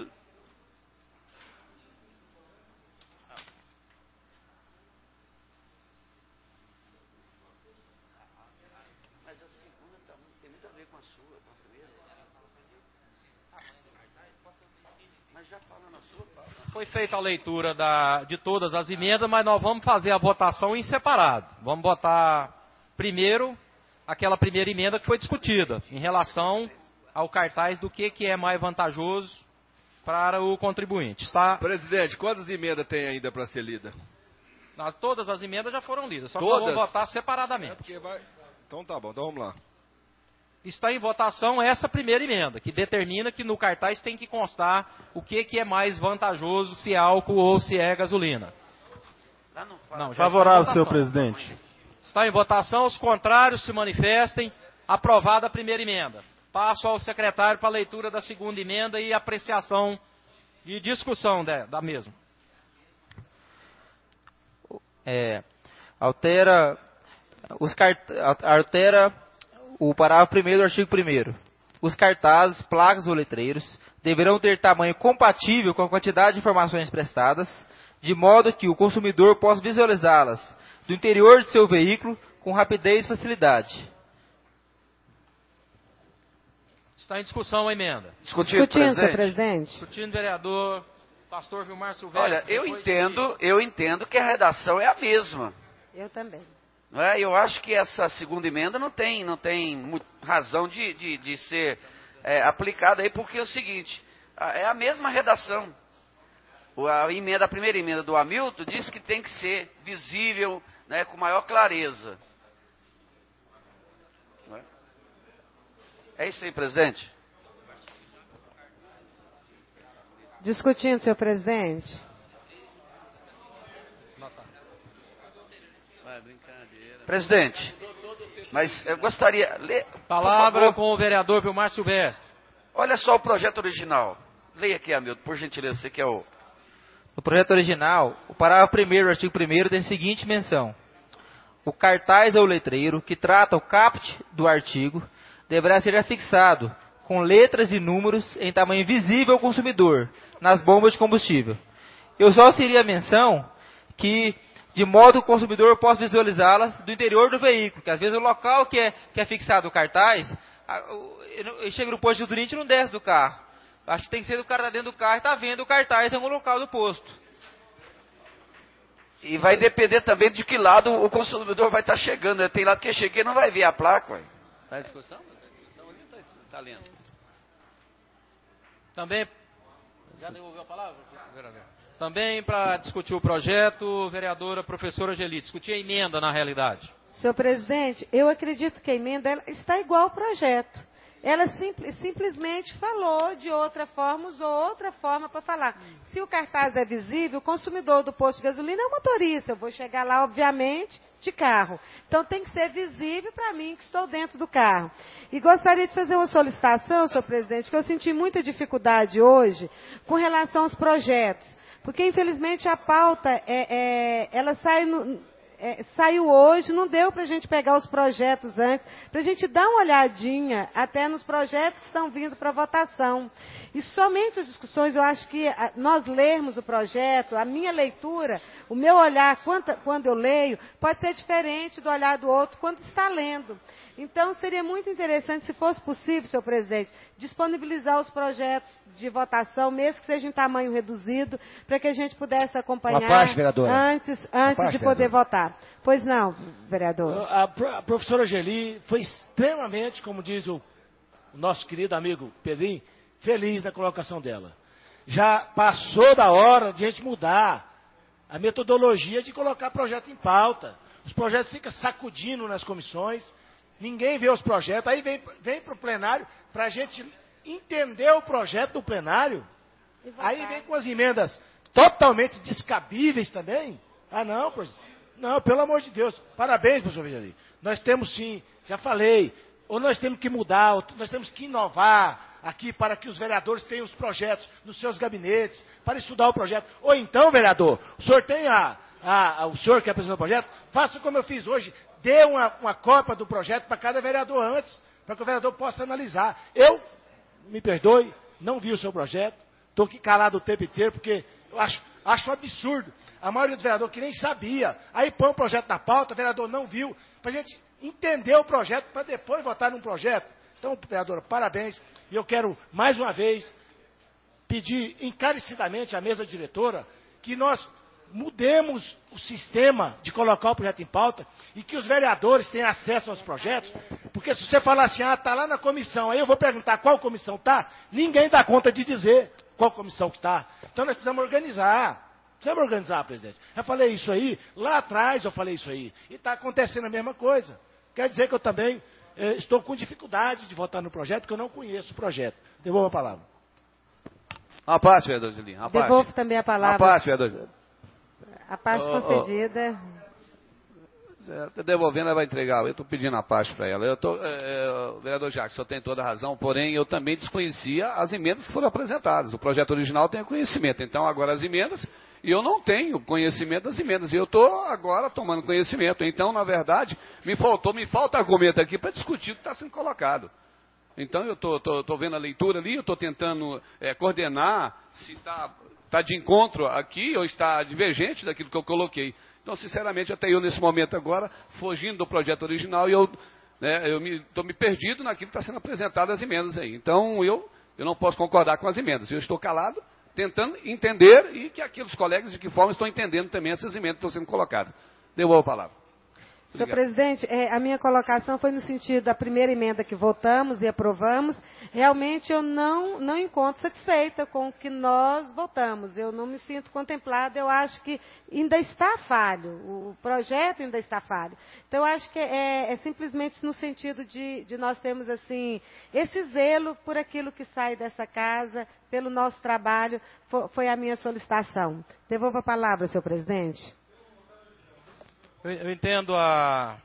Foi feita a leitura da, de todas as emendas, mas nós vamos fazer a votação em separado. Vamos votar primeiro aquela primeira emenda que foi discutida, em relação ao cartaz do que, que é mais vantajoso para o contribuinte. Está... Presidente, quantas emendas tem ainda para ser lida? Não, todas as emendas já foram lidas, só todas? que nós vamos votar separadamente. É porque vai... Então tá bom, então vamos lá. Está em votação essa primeira emenda, que determina que no cartaz tem que constar o que, que é mais vantajoso, se é álcool ou se é gasolina. Não, favorável, senhor presidente. Está em votação, os contrários se manifestem. Aprovada a primeira emenda. Passo ao secretário para a leitura da segunda emenda e apreciação e discussão da, da mesma. É, altera, os cart, altera o parágrafo primeiro do artigo primeiro. Os cartazes, placas ou letreiros deverão ter tamanho compatível com a quantidade de informações prestadas, de modo que o consumidor possa visualizá-las do interior de seu veículo com rapidez e facilidade. Está em discussão a emenda. Discutindo, Discutindo, presidente. senhor presidente. Discutindo, vereador Pastor Vilmar Silvestre. Olha, eu depois entendo, eu entendo que a redação é a mesma. Eu também. Não é? Eu acho que essa segunda emenda não tem, não tem mu- razão de, de, de ser é, aplicada aí, porque é o seguinte, a- é a mesma redação. O- A, emenda, a primeira emenda do Hamilton diz que tem que ser visível, né, com maior clareza. Não é? É isso aí, presidente. Discutindo, senhor presidente. Presidente, mas eu gostaria... Lê, Palavra com o vereador Vilmar Silvestre. Olha só o projeto original. Leia aqui, Hamilton, por gentileza, você que é o... No projeto original, o parágrafo primeiro do artigo primeiro tem a seguinte menção. O cartaz ou letreiro que trata o caput do artigo deverá ser afixado com letras e números em tamanho visível ao consumidor nas bombas de combustível. Eu só seria a menção que, de modo que o consumidor possa visualizá-las do interior do veículo, que às vezes o local que é, que é fixado o cartaz, a- o- ele ele chega no posto de gasolina e não desce do carro. Acho que tem que ser do cara tá dentro do carro e está vendo o cartaz em algum local do posto. E vai depender também de que lado o consumidor vai estar chegando, né? Tem lado que chega e não vai ver a placa, ué. Está em discussão? Está em discussão ali ou está lendo? Também, Já devolveu a palavra, vereador? também para discutir o projeto, vereadora professora Geli, discutir a emenda na realidade. Senhor presidente, eu acredito que a emenda ela está igual ao projeto. Ela simples, simplesmente falou de outra forma, usou outra forma para falar. Se o cartaz é visível, o consumidor do posto de gasolina é o motorista. Eu vou chegar lá, obviamente, de carro. Então tem que ser visível para mim que estou dentro do carro. E gostaria de fazer uma solicitação, senhor presidente, que eu senti muita dificuldade hoje com relação aos projetos. Porque, infelizmente, a pauta, é, é, ela sai no... É, saiu hoje, não deu para a gente pegar os projetos antes, para a gente dar uma olhadinha até nos projetos que estão vindo para votação. E somente as discussões, eu acho que a, nós lermos o projeto, a minha leitura, o meu olhar quando, quando eu leio, pode ser diferente do olhar do outro quando está lendo. Então, seria muito interessante, se fosse possível, senhor presidente, disponibilizar os projetos de votação, mesmo que seja em tamanho reduzido, para que a gente pudesse acompanhar Uma parte, vereadora. antes, antes parte, de poder vereadora. votar. Pois não, vereador. A, pro- a professora Geli foi extremamente, como diz o, o nosso querido amigo Pedrinho, feliz na colocação dela. Já passou da hora de a gente mudar a metodologia de colocar projeto em pauta. Os projetos ficam sacudindo nas comissões, ninguém vê os projetos, aí vem, vem para o plenário para a gente entender o projeto do plenário. Aí vem com as emendas totalmente descabíveis também. Ah, não, professor. Não, pelo amor de Deus. Parabéns, professor Vejali. Nós temos sim, já falei, ou nós temos que mudar, ou nós temos que inovar aqui para que os vereadores tenham os projetos nos seus gabinetes, para estudar o projeto. Ou então, vereador, o senhor tem a, a, a o senhor que apresentou o projeto, faça como eu fiz hoje, dê uma, uma cópia do projeto para cada vereador antes, para que o vereador possa analisar. Eu, me perdoe, não vi o seu projeto, estou aqui calado o tempo inteiro, porque eu acho, acho um absurdo. A maioria dos vereadores que nem sabia, aí põe o projeto na pauta, o vereador não viu, para a gente entender o projeto, para depois votar num projeto. Então, vereadora, parabéns. E eu quero, mais uma vez, pedir encarecidamente à mesa diretora que nós mudemos o sistema de colocar o projeto em pauta e que os vereadores tenham acesso aos projetos, porque se você falar assim, ah, está lá na comissão, aí eu vou perguntar qual comissão está, ninguém dá conta de dizer qual comissão que está. Então nós precisamos organizar. Precisamos organizar, presidente. Eu falei isso aí, lá atrás eu falei isso aí, e está acontecendo a mesma coisa. Quer dizer que eu também eh, estou com dificuldade de votar no projeto, porque eu não conheço o projeto. Devolvo a palavra. Uma parte, vereador Gelinho. Uma Devolvo parte. também a Uma palavra. parte, vereador. A parte Ô, ô, concedida. Estou devolvendo, ela vai entregar. Eu estou pedindo a parte para ela. Eu tô, é, é, o vereador Jacques, o senhor tem toda a razão, porém eu também desconhecia as emendas que foram apresentadas. O projeto original tem conhecimento. Então, agora as emendas, e eu não tenho conhecimento das emendas. E eu estou agora tomando conhecimento. Então, na verdade, me faltou, me falta argumento aqui para discutir o que está sendo colocado. Então, eu estou vendo a leitura ali, eu estou tentando é, coordenar se está tá de encontro aqui ou está divergente daquilo que eu coloquei. Então, sinceramente, até eu nesse momento agora, fugindo do projeto original, e eu né, eu estou me, me perdido naquilo que está sendo apresentado as emendas aí. Então, eu, eu não posso concordar com as emendas. Eu estou calado, tentando entender e que aqueles colegas de que forma estão entendendo também essas emendas que estão sendo colocadas. Devolvo a palavra. Senhor presidente, é, a minha colocação foi no sentido da primeira emenda que votamos e aprovamos. Realmente eu não, não encontro satisfeita com o que nós votamos. Eu não me sinto contemplada. Eu acho que ainda está falho. O projeto ainda está falho. Então, eu acho que é, é simplesmente no sentido de, de nós termos assim, esse zelo por aquilo que sai dessa casa, pelo nosso trabalho, foi, foi a minha solicitação. Devolvo a palavra, senhor presidente. Eu entendo a,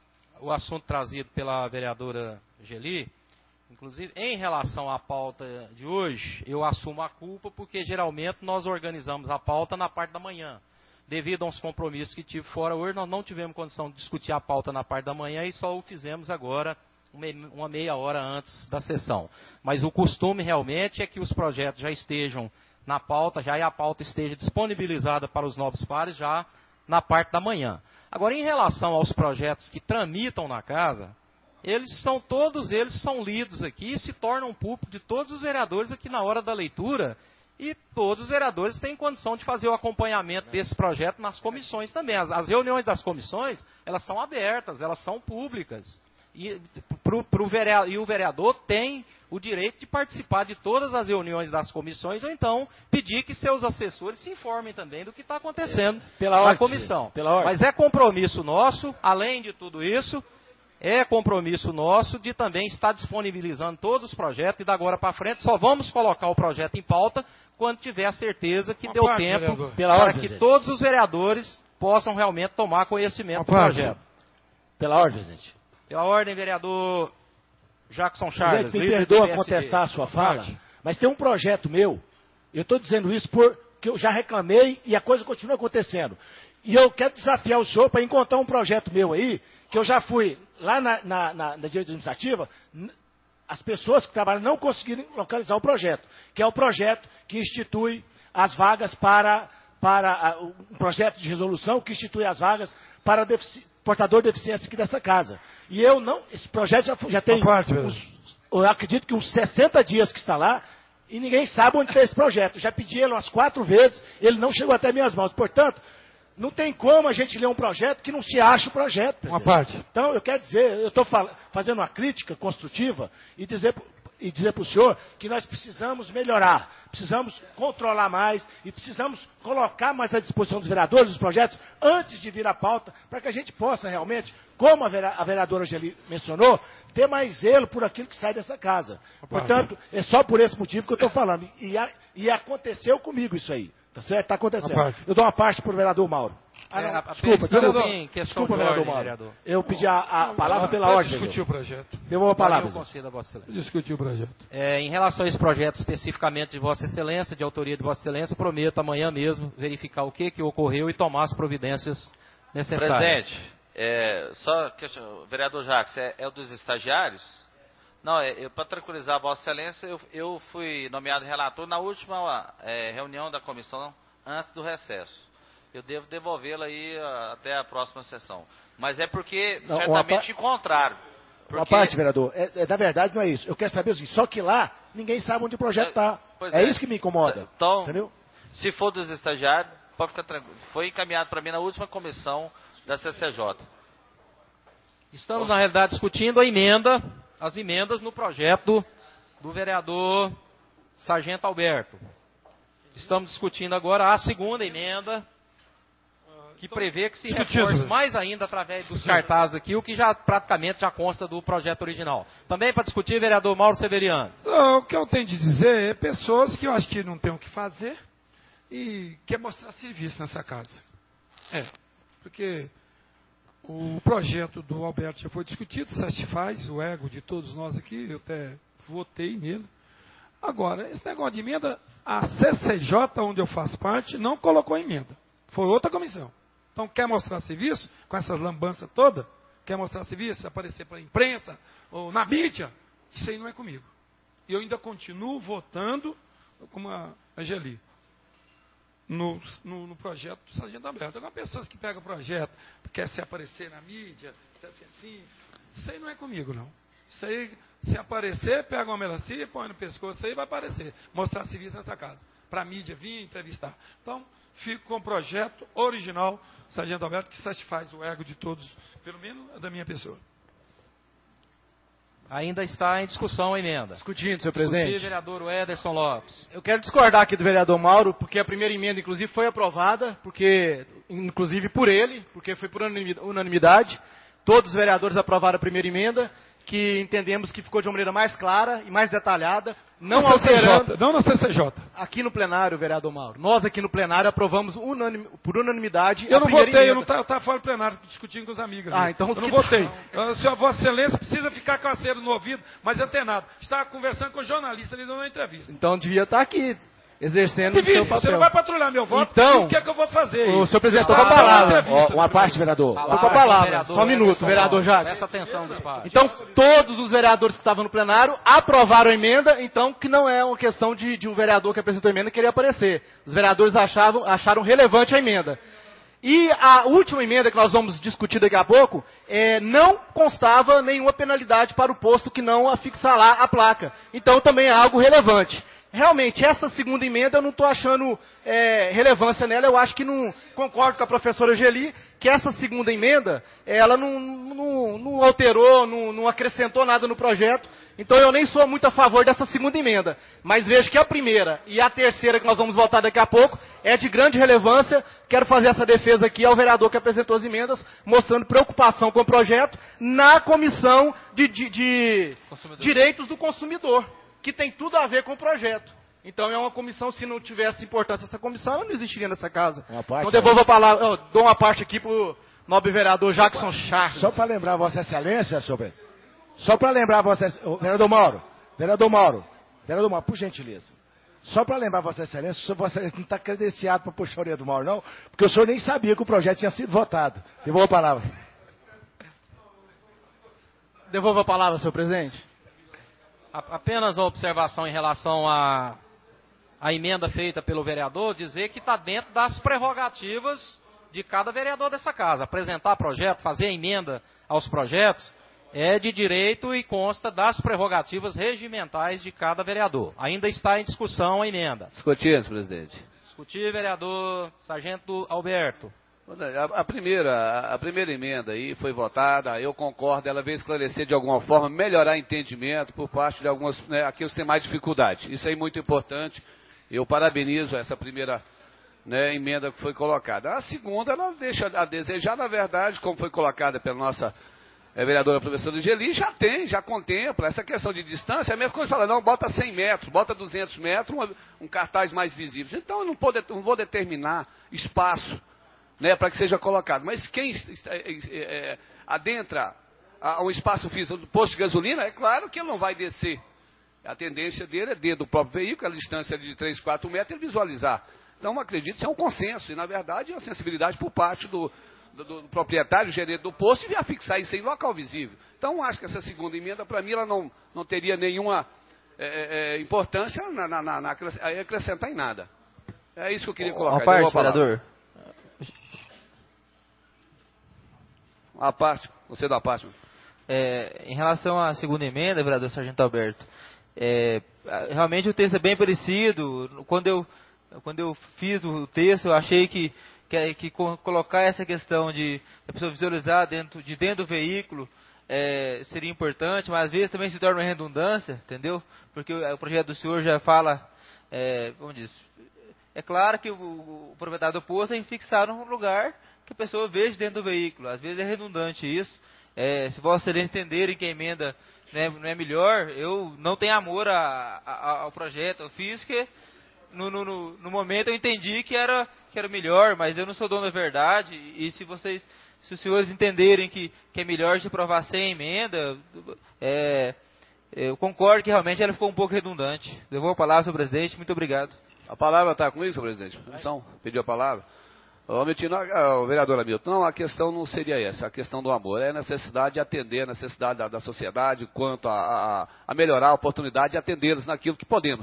o assunto trazido pela vereadora Geli. Inclusive, em relação à pauta de hoje, eu assumo a culpa porque geralmente nós organizamos a pauta na parte da manhã. Devido a uns compromissos que tive fora hoje, nós não tivemos condição de discutir a pauta na parte da manhã e só o fizemos agora, uma meia hora antes da sessão. Mas o costume realmente é que os projetos já estejam na pauta, já e a pauta esteja disponibilizada para os novos pares já na parte da manhã. Agora, em relação aos projetos que tramitam na casa, eles são, todos eles são lidos aqui e se tornam público de todos os vereadores aqui na hora da leitura, e todos os vereadores têm condição de fazer o acompanhamento desse projeto nas comissões também. As, as reuniões das comissões, elas são abertas, elas são públicas. E, pro, pro vereador, e o vereador tem o direito de participar de todas as reuniões das comissões, ou então pedir que seus assessores se informem também do que está acontecendo pela na ordem, comissão. Pela ordem. Mas é compromisso nosso, além de tudo isso, é compromisso nosso de também estar disponibilizando todos os projetos, e da agora para frente só vamos colocar o projeto em pauta quando tiver a certeza que Uma deu parte, tempo vereador. para Pela ordem, que gente. todos os vereadores possam realmente tomar conhecimento Uma do parte. projeto. Pela ordem, gente. Pela ordem, vereador Jackson Charles. Gente, me líder do perdoa P S D. contestar a sua fala, mas tem um projeto meu, eu estou dizendo isso porque eu já reclamei e a coisa continua acontecendo. E eu quero desafiar o senhor para encontrar um projeto meu aí, que eu já fui lá na, na, na, na direita administrativa, as pessoas que trabalham não conseguiram localizar o projeto, que é o projeto que institui as vagas para, para um projeto de resolução que institui as vagas para defici, portador de deficiência aqui dessa casa. E eu não, esse projeto já, já tem, parte, uns, eu acredito que uns sessenta dias que está lá, e ninguém sabe onde está esse projeto. Eu já pedi ele umas quatro vezes, ele não chegou até minhas mãos. Portanto, não tem como a gente ler um projeto que não se acha o projeto, presidente. Uma parte. Então, eu quero dizer, eu estou fazendo uma crítica construtiva e dizer, e dizer para o senhor que nós precisamos melhorar, precisamos controlar mais e precisamos colocar mais à disposição dos vereadores os projetos antes de vir à pauta, para que a gente possa realmente, como a vereadora Geli mencionou, ter mais zelo por aquilo que sai dessa casa. Portanto, é só por esse motivo que eu estou falando. E, a, e aconteceu comigo isso aí. Tá certo? Está acontecendo. Eu dou uma parte para o vereador Mauro. Ah, não, É, a- desculpa, vereador, desculpa, sim, questão desculpa de vereador ordem, Mauro. vereador. Eu pedi a, a palavra pela Pode ordem. discutir vereador. o projeto. Devolvo a palavra. Eu concedo a Vossa Excelência. Discutir o projeto. É, em relação a esse projeto especificamente de Vossa Excelência, de autoria de Vossa Excelência, prometo amanhã mesmo verificar o que, que ocorreu e tomar as providências necessárias. Presidente, é, só question... vereador Jacques, é, é o dos estagiários? Não, é, para tranquilizar a Vossa Excelência, eu, eu fui nomeado relator na última é, reunião da comissão antes do recesso. Eu devo devolvê-la aí a, até a próxima sessão. Mas é porque Não, certamente pa... encontraram. Porque... Uma parte, vereador, é, é, na verdade não é isso. Eu quero saber o seguinte, só que lá ninguém sabe onde o projeto está. É, é isso que me incomoda. Então, entendeu? se for dos estagiários, pode ficar tranquilo. Foi encaminhado para mim na última comissão da C C J. Estamos, na realidade, discutindo a emenda, as emendas no projeto do vereador Sargento Alberto. Estamos discutindo agora a segunda emenda, que prevê que se reforce mais ainda através dos cartazes aqui, o que já praticamente já consta do projeto original. Também para discutir, vereador Mauro Severiano. Não, o que eu tenho de dizer é pessoas que eu acho que não têm o que fazer e quer mostrar serviço nessa casa. É, porque o projeto do Alberto já foi discutido, satisfaz o ego de todos nós aqui, eu até votei nele. Agora, esse negócio de emenda, a C C J, onde eu faço parte, não colocou emenda. Foi outra comissão. Então, quer mostrar serviço com essas lambanças todas? Quer mostrar serviço, aparecer para a imprensa ou na mídia? Isso aí não é comigo. E eu ainda continuo votando como a Angeli. no, no, no projeto do Sargento Alberto. Agora, pessoas que pegam o projeto, quer se aparecer na mídia, assim, assim, isso aí não é comigo, não. Isso aí, se aparecer, pega uma melancia, põe no pescoço, isso aí vai aparecer. Mostrar serviço nessa casa. Para a mídia vir entrevistar. Então, fico com o projeto original, Sargento Alberto, que satisfaz o ego de todos, pelo menos da minha pessoa. Ainda está em discussão a emenda. Discutindo, senhor presidente. Discutir, vereador Ederson Lopes. Eu quero discordar aqui do vereador Mauro, porque a primeira emenda, inclusive, foi aprovada, porque, inclusive por ele, porque foi por unanimidade. Todos os vereadores aprovaram a primeira emenda, que entendemos que ficou de uma maneira mais clara e mais detalhada, não na alterando... C C J, não na C C J. Aqui no plenário, vereador Mauro. Nós aqui no plenário aprovamos unanim, por unanimidade Eu a não primeira votei, emenda. eu não estava tá fora do plenário discutindo com os amigos. Ah, viu? então eu não que... votei. A senhora, Vossa Excelência precisa ficar com a cera no ouvido, mas antenado. Estava conversando com o jornalista ali dando uma entrevista. Então devia estar aqui, exercendo Que o seu vídeo, papel. você não vai patrulhar meu voto, Então, o que é que eu vou fazer? O senhor presidente, Ah, estou com a palavra. entrevista, Ó, uma parte, vereador. Estou com a palavra. Só um minuto, vereador Jacques. Presta atenção, despacho. Então, todos os vereadores que estavam no plenário aprovaram a emenda, então que não é uma questão de, de um vereador que apresentou a emenda querer aparecer. Os vereadores achavam, acharam relevante a emenda. E a última emenda que nós vamos discutir daqui a pouco, é, não constava nenhuma penalidade para o posto que não afixar lá a placa. Então também é algo relevante. Realmente, essa segunda emenda eu não estou achando é, relevância nela, eu acho que não concordo com a professora Geli, que essa segunda emenda, ela não, não, não alterou, não, não acrescentou nada no projeto, então eu nem sou muito a favor dessa segunda emenda. Mas vejo que a primeira e a terceira que nós vamos votar daqui a pouco é de grande relevância. Quero fazer essa defesa aqui ao vereador que apresentou as emendas, mostrando preocupação com o projeto na comissão de, de, de direitos do consumidor, que tem tudo a ver com o projeto. Então é uma comissão, se não tivesse importância essa comissão, ela não existiria nessa casa. Uma parte, então devolvo a palavra, eu dou uma parte aqui pro nobre vereador Jackson Charles. Só para lembrar Vossa Excelência, senhor, só para lembrar Vossa Excelência, vereador Mauro, vereador Mauro, vereador Mauro, por gentileza. Só para lembrar Vossa Excelência, o senhor Vossa Excelência não está credenciado para puxar a orelha do Mauro, não, porque o senhor nem sabia que o projeto tinha sido votado. Devolvo a palavra. Devolvo a palavra, senhor presidente. Apenas uma observação em relação à, à emenda feita pelo vereador, dizer que está dentro das prerrogativas de cada vereador dessa casa. Apresentar projeto, fazer emenda aos projetos, é de direito e consta das prerrogativas regimentais de cada vereador. Ainda está em discussão a emenda. Discutindo, presidente. Discutir, vereador Sargento Alberto. A, a, primeira, a primeira emenda aí foi votada, eu concordo, ela veio esclarecer de alguma forma, melhorar entendimento por parte de algumas, né, aqueles que têm mais dificuldade. Isso aí é muito importante. Eu parabenizo essa primeira, né, emenda que foi colocada. A segunda, ela deixa a desejar, na verdade, como foi colocada pela nossa é, vereadora professora Geli, já tem, já contempla essa questão de distância. É a mesma coisa, fala, não, bota cem metros, bota duzentos metros, um, um cartaz mais visível. Então, eu não, pode, não vou determinar espaço, né, para que seja colocado. Mas quem é, é, adentra a um espaço físico do posto de gasolina, é claro que ele não vai descer. A tendência dele é dentro do próprio veículo, a distância de três, quatro metros, ele visualizar. Então, acredito que isso é um consenso. E, na verdade, é uma sensibilidade por parte do, do, do proprietário, gerente do posto, e afixar isso em local visível. Então, acho que essa segunda emenda, para mim, ela não, não teria nenhuma é, é, importância na, na, na, na acrescentar em nada. É isso que eu queria colocar. Uma parte, vereador. A parte, você da parte. É, em relação à segunda emenda, vereador Sargento Alberto, é, realmente o texto é bem parecido. Quando eu, quando eu fiz o texto, eu achei que, que, que colocar essa questão de a pessoa visualizar dentro, de dentro do veículo é, seria importante, mas às vezes também se torna uma redundância, entendeu? Porque o, o projeto do senhor já fala, é, como diz, é claro que o, o proprietário do posto tem que fixar um lugar que a pessoa veja dentro do veículo. Às vezes é redundante isso. É, se Vossa Excelência entenderem que a emenda não é, não é melhor, eu não tenho amor a, a, ao projeto. Eu fiz que no, no, no momento eu entendi que era, que era melhor, mas eu não sou dono da verdade. E se vocês, se os senhores entenderem que, que é melhor se aprovar sem emenda, é, eu concordo que realmente ela ficou um pouco redundante. Devolvo a palavra, senhor presidente. Muito obrigado. A palavra está comigo, senhor presidente? Então, pediu a palavra. O, Milton, o vereador Hamilton, não, a questão não seria essa, a questão do amor, é a necessidade de atender a necessidade da, da sociedade, quanto a, a, a melhorar a oportunidade de atendê-los naquilo que podemos,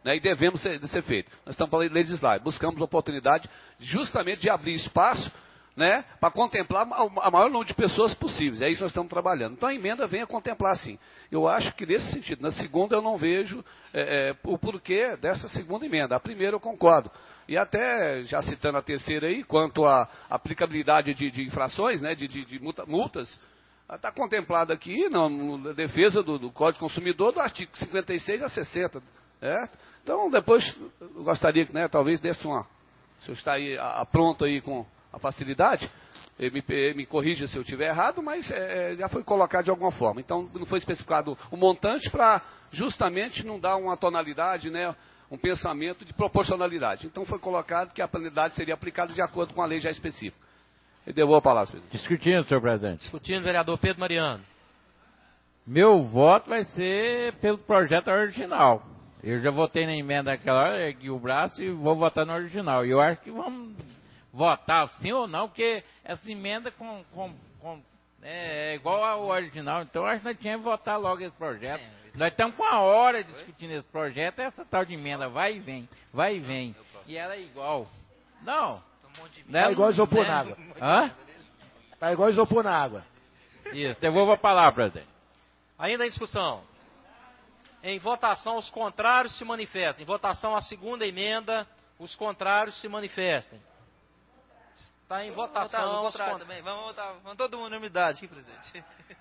né, e devemos ser, ser feito. Nós estamos para legislar, buscamos oportunidade justamente de abrir espaço, né, para contemplar a maior número de pessoas possíveis. É isso que nós estamos trabalhando. Então a emenda vem a contemplar sim. Eu acho que nesse sentido, na segunda eu não vejo é, é, o porquê dessa segunda emenda. A primeira eu concordo. E até, já citando a terceira aí, quanto à aplicabilidade de, de infrações, né, de, de, de multas, está contemplado aqui na defesa do, do Código do Consumidor, do artigo cinquenta e seis a sessenta. É? Então, depois, eu gostaria que, né, talvez desse uma... Se o senhor está aí a, a pronto aí com a facilidade, me, me corrija se eu estiver errado, mas é, já foi colocado de alguma forma. Então, não foi especificado o montante para justamente não dar uma tonalidade, né, um pensamento de proporcionalidade. Então, foi colocado que a penalidade seria aplicada de acordo com a lei já específica. Eu devolvo a palavra, presidente. Discutindo, senhor presidente. Discutindo, vereador Pedro Mariano. Meu voto vai ser pelo projeto original. Eu já votei na emenda daquela hora, aqui o braço, e vou votar no original. E eu acho que vamos votar sim ou não, porque essa emenda com, com, com, é, é igual ao original. Então eu acho que nós tínhamos que votar logo esse projeto. É, nós estamos com uma hora discutindo esse projeto, essa tal de emenda vai e vem, vai e vem. E ela é igual. Não. Tá igual isopor na água. Hã? Tá igual isopor na água. Isso, devolvo a palavra, presidente. Ainda em discussão. Em votação, os contrários se manifestem. Em votação, a segunda emenda, os contrários se manifestem. Está em votação. Vamos votar, os votar cont... também. Vamos votar. Vamos todo mundo na unidade aqui, presidente.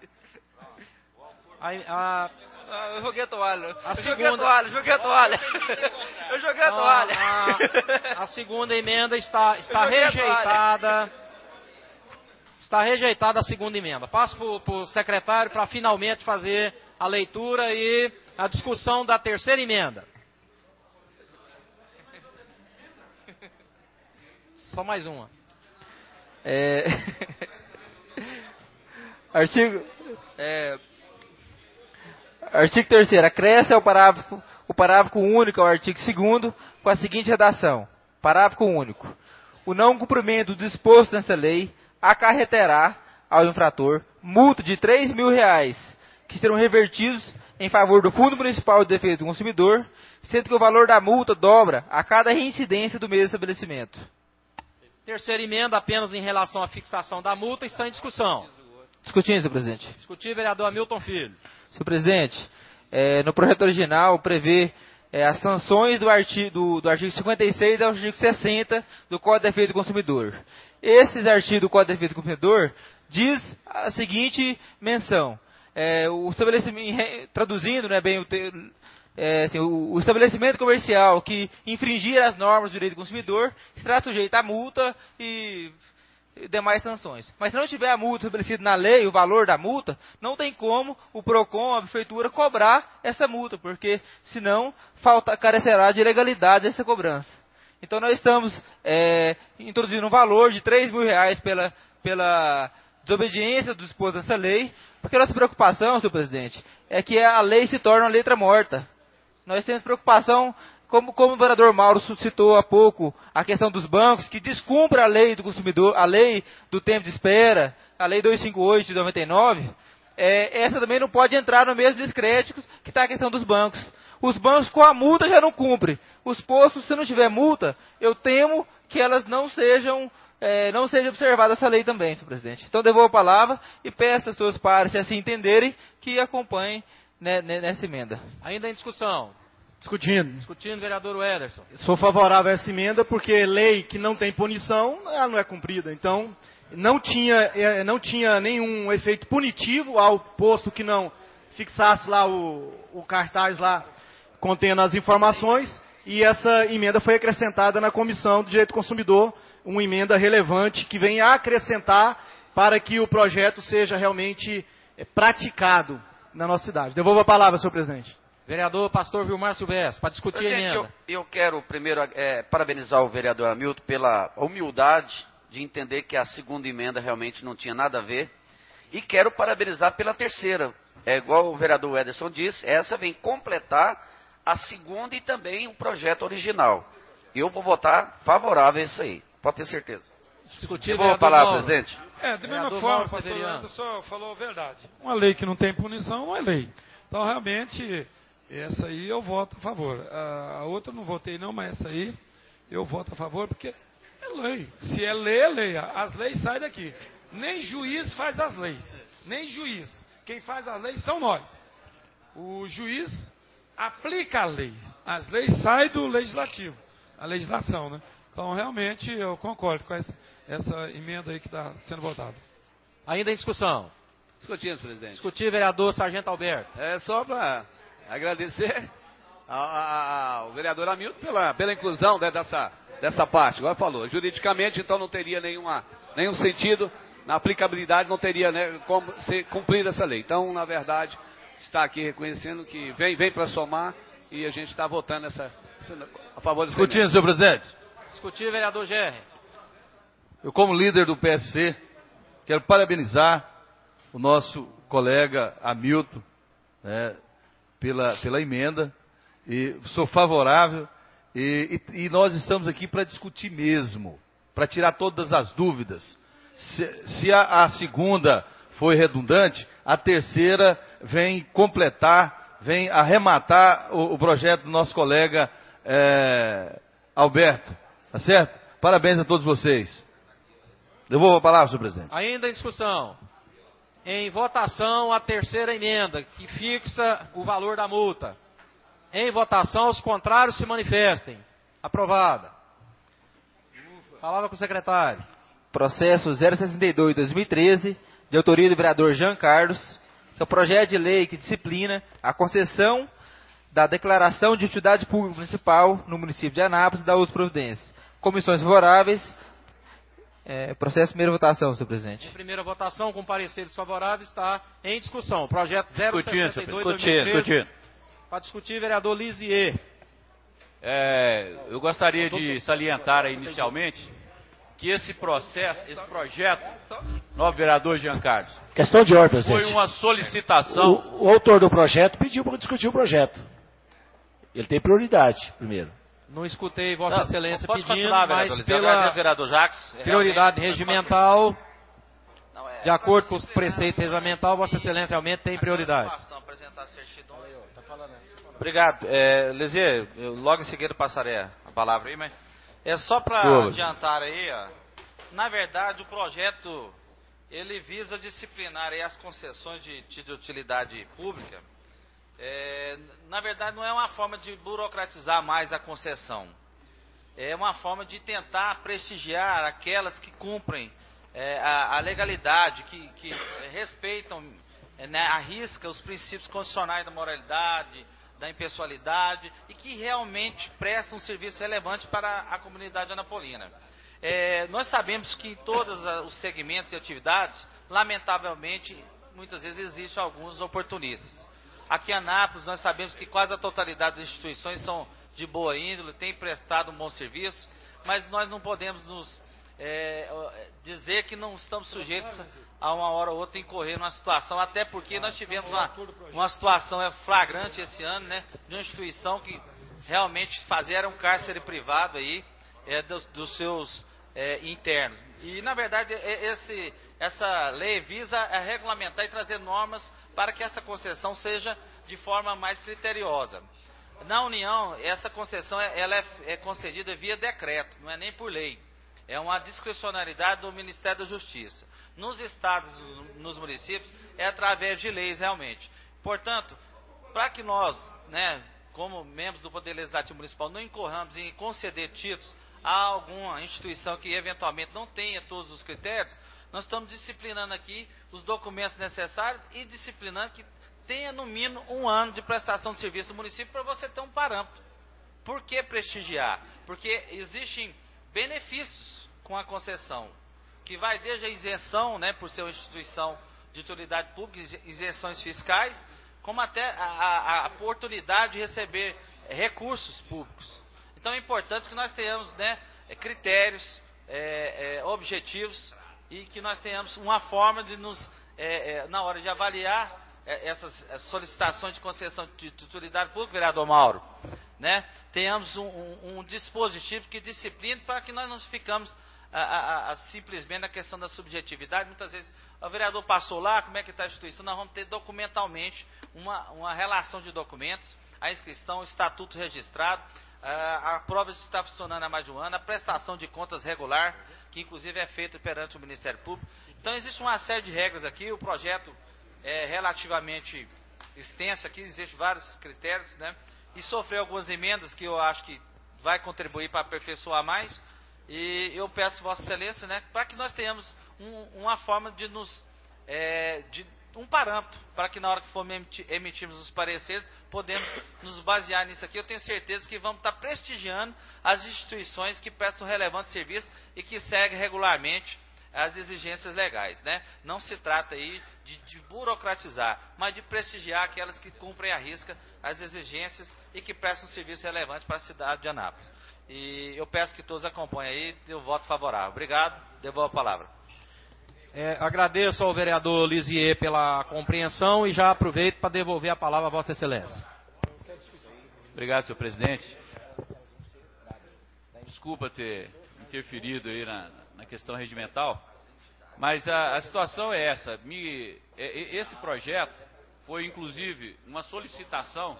A, a... Ah, eu joguei a toalha. A eu segunda... joguei a toalha, joguei a toalha. Eu joguei a toalha. A, a, a segunda emenda está, está rejeitada. Está rejeitada a segunda emenda. Passo para o secretário para finalmente fazer a leitura e a discussão da terceira emenda. Só mais uma. É... Artigo... É... Artigo terceiro. Acresce ao parágrafo, o parágrafo único ao artigo segundo com a seguinte redação. Parágrafo único. O não cumprimento do disposto nessa lei acarreterá ao infrator multa de três mil reais, que serão revertidos em favor do Fundo Municipal de Defesa do Consumidor, sendo que o valor da multa dobra a cada reincidência do mesmo estabelecimento. Terceira emenda, apenas em relação à fixação da multa, está em discussão. Discutindo, senhor presidente. Discutir, vereador Hamilton Filho. Senhor presidente, é, no projeto original prevê é, as sanções do artigo, do, do artigo cinquenta e seis ao artigo sessenta do Código de Defesa do Consumidor. Esses artigos do Código de Defesa do Consumidor diz a seguinte menção. É, o estabelecimento, traduzindo, né, bem, o, é, assim, o, o estabelecimento comercial que infringir as normas do direito do consumidor será sujeito a multa e demais sanções. Mas se não tiver a multa estabelecida na lei, o valor da multa, não tem como o PROCON, a prefeitura, cobrar essa multa, porque senão falta, carecerá de legalidade essa cobrança. Então nós estamos é, introduzindo um valor de três mil reais pela, pela desobediência do disposto dessa lei, porque a nossa preocupação, senhor presidente, é que a lei se torne uma letra morta. Nós temos preocupação, como, como o vereador Mauro citou há pouco, a questão dos bancos, que descumpre a lei do consumidor, a lei do tempo de espera, a lei duzentos e cinquenta e oito de noventa e nove, é, essa também não pode entrar no mesmo descrédito que está a questão dos bancos. Os bancos com a multa já não cumprem. Os postos, se não tiver multa, eu temo que elas não sejam, é, não seja observada essa lei também, senhor presidente. Então devolvo a palavra e peço aos seus pares, se assim entenderem, que acompanhem, né, nessa emenda. Ainda em discussão. Discutindo. Discutindo, vereador Ederson. Sou favorável a essa emenda porque lei que não tem punição, ela não é cumprida. Então, não tinha, não tinha nenhum efeito punitivo ao posto que não fixasse lá o, o cartaz lá contendo as informações, e essa emenda foi acrescentada na Comissão do Direito do Consumidor, uma emenda relevante que vem acrescentar para que o projeto seja realmente praticado na nossa cidade. Devolvo a palavra, senhor presidente. Vereador Pastor Vilmar Silvestre, para discutir Presidente, a emenda. Eu, eu quero primeiro é, parabenizar o vereador Hamilton pela humildade de entender que a segunda emenda realmente não tinha nada a ver. E quero parabenizar pela terceira. É igual o vereador Ederson disse, essa vem completar a segunda e também o projeto original. Eu vou votar favorável a isso aí, pode ter certeza. Discutir, eu vou a palavra, Mauro. presidente. É, de mesma forma, o pastor Leandro só falou a verdade. Uma lei que não tem punição não é lei. Então, realmente, essa aí eu voto a favor. A, a outra eu não votei não, mas essa aí eu voto a favor porque é lei. Se é lei, é lei. As leis saem daqui. Nem juiz faz as leis. Nem juiz. Quem faz as leis são nós. O juiz aplica a lei. As leis saem do legislativo. A legislação, né? Então, realmente, eu concordo com essa, essa emenda aí que está sendo votada. Ainda em discussão. Discutindo, presidente. Discutir, vereador Sargento Alberto. É só para agradecer ao, ao vereador Hamilton pela, pela inclusão, né, dessa, dessa parte. Agora falou, juridicamente, então não teria nenhuma, nenhum sentido, na aplicabilidade não teria, né, como ser cumprida essa lei. Então, na verdade, está aqui reconhecendo que vem, vem para somar e a gente está votando essa, essa, a favor dessa Discutindo, senhor presidente. Discutir, vereador Gerri. Eu, como líder do P S C, quero parabenizar o nosso colega Hamilton, né, pela, pela emenda, e sou favorável, e, e, e nós estamos aqui para discutir mesmo, para tirar todas as dúvidas. Se, se a, a segunda foi redundante, a terceira vem completar, vem arrematar o, o projeto do nosso colega é, Alberto, tá certo? Parabéns a todos vocês. Devolvo a palavra, senhor presidente. Ainda em discussão. Em votação, a terceira emenda, que fixa o valor da multa. Em votação, os contrários se manifestem. Aprovada. Palavra com o secretário. Processo zero sessenta e dois, dois mil e treze, de autoria do vereador Jean Carlos, que é o projeto de lei que disciplina a concessão da declaração de utilidade pública municipal no município de Anápolis e da outra providência. Comissões favoráveis. É, processo de primeira votação, senhor presidente. Em primeira votação, com pareceres favoráveis, está em discussão. Projeto zero sessenta e dois, dois mil e treze. Discutindo. Para discutir, vereador Lisier. É, eu gostaria de salientar aí inicialmente que esse processo, esse projeto, novo vereador Jean Carlos, Questão de ordem, presidente. foi uma solicitação. O, o autor do projeto pediu para discutir o projeto. Ele tem prioridade, primeiro. Não escutei Vossa Não, Excelência pode pedindo, continuar, mas vereador, pela agradeço, vereador Jacques. prioridade Realmente, regimental, Não, é, de acordo com os preceitos regimental, Vossa Excelência realmente tem prioridade. Obrigado. É, Lisier, eu logo em seguida passarei a palavra aí, mas é só para adiantar aí, ó. Na verdade, o projeto, ele visa disciplinar aí as concessões de, de utilidade pública. É, na verdade, não é uma forma de burocratizar mais a concessão. É uma forma de tentar prestigiar aquelas que cumprem é, a, a legalidade, que, que respeitam, é, né, à risca os princípios constitucionais da moralidade, da impessoalidade e que realmente prestam um serviço relevante para a comunidade anapolina. É, nós sabemos que em todos os segmentos e atividades, lamentavelmente, muitas vezes existem alguns oportunistas. Aqui em Anápolis, nós sabemos que quase a totalidade das instituições são de boa índole, têm prestado um bom serviço, mas nós não podemos nos é, dizer que não estamos sujeitos a uma hora ou outra incorrer numa situação, até porque nós tivemos uma, uma situação flagrante esse ano, né, de uma instituição que realmente fazia um cárcere privado aí, é, dos, dos seus é, internos. E, na verdade, esse, essa lei visa regulamentar e trazer normas para que essa concessão seja de forma mais criteriosa. Na União, essa concessão ela é, é concedida via decreto, não é nem por lei. É uma discricionalidade do Ministério da Justiça. Nos estados, nos municípios, é através de leis realmente. Portanto, para que nós, né, como membros do Poder Legislativo Municipal, não incorramos em conceder títulos a alguma instituição que eventualmente não tenha todos os critérios, nós estamos disciplinando aqui os documentos necessários e disciplinando que tenha no mínimo um ano de prestação de serviço do município para você ter um parâmetro. Por que prestigiar? Porque existem benefícios com a concessão, que vai desde a isenção, né, por ser uma instituição de utilidade pública, isenções fiscais, como até a, a, a oportunidade de receber recursos públicos. Então é importante que nós tenhamos, né, critérios é, é, objetivos e que nós tenhamos uma forma de nos, é, é, na hora de avaliar é, essas solicitações de concessão de utilidade pública, vereador Mauro, né, tenhamos um, um, um dispositivo que discipline para que nós não ficamos a, a, a, simplesmente na questão da subjetividade. Muitas vezes o vereador passou lá, como é que está a instituição, nós vamos ter documentalmente uma, uma relação de documentos. a inscrição, o estatuto registrado, a prova de estar funcionando há mais de um ano, a prestação de contas regular, que inclusive é feita perante o Ministério Público. Então existe uma série de regras aqui, o projeto é relativamente extenso aqui, existem vários critérios, né? E sofreu algumas emendas que eu acho que vai contribuir para aperfeiçoar mais. E eu peço Vossa Excelência, né, para que nós tenhamos um, uma forma de nos... É, de, um parâmetro, para que na hora que for emitirmos os pareceres, podemos nos basear nisso aqui. Eu tenho certeza que vamos estar prestigiando as instituições que prestam relevante serviço e que seguem regularmente as exigências legais, né? Não se trata aí de, de burocratizar, mas de prestigiar aquelas que cumprem à risca as exigências e que prestam serviço relevante para a cidade de Anápolis. E eu peço que todos acompanhem aí, eu voto favorável. Obrigado, devolvo a palavra. É, agradeço ao vereador Lisier pela compreensão e já aproveito para devolver a palavra a Vossa Excelência. Obrigado, senhor presidente. Desculpa ter interferido aí na, na questão regimental, mas a, a situação é essa. Me, é, esse projeto foi, inclusive, uma solicitação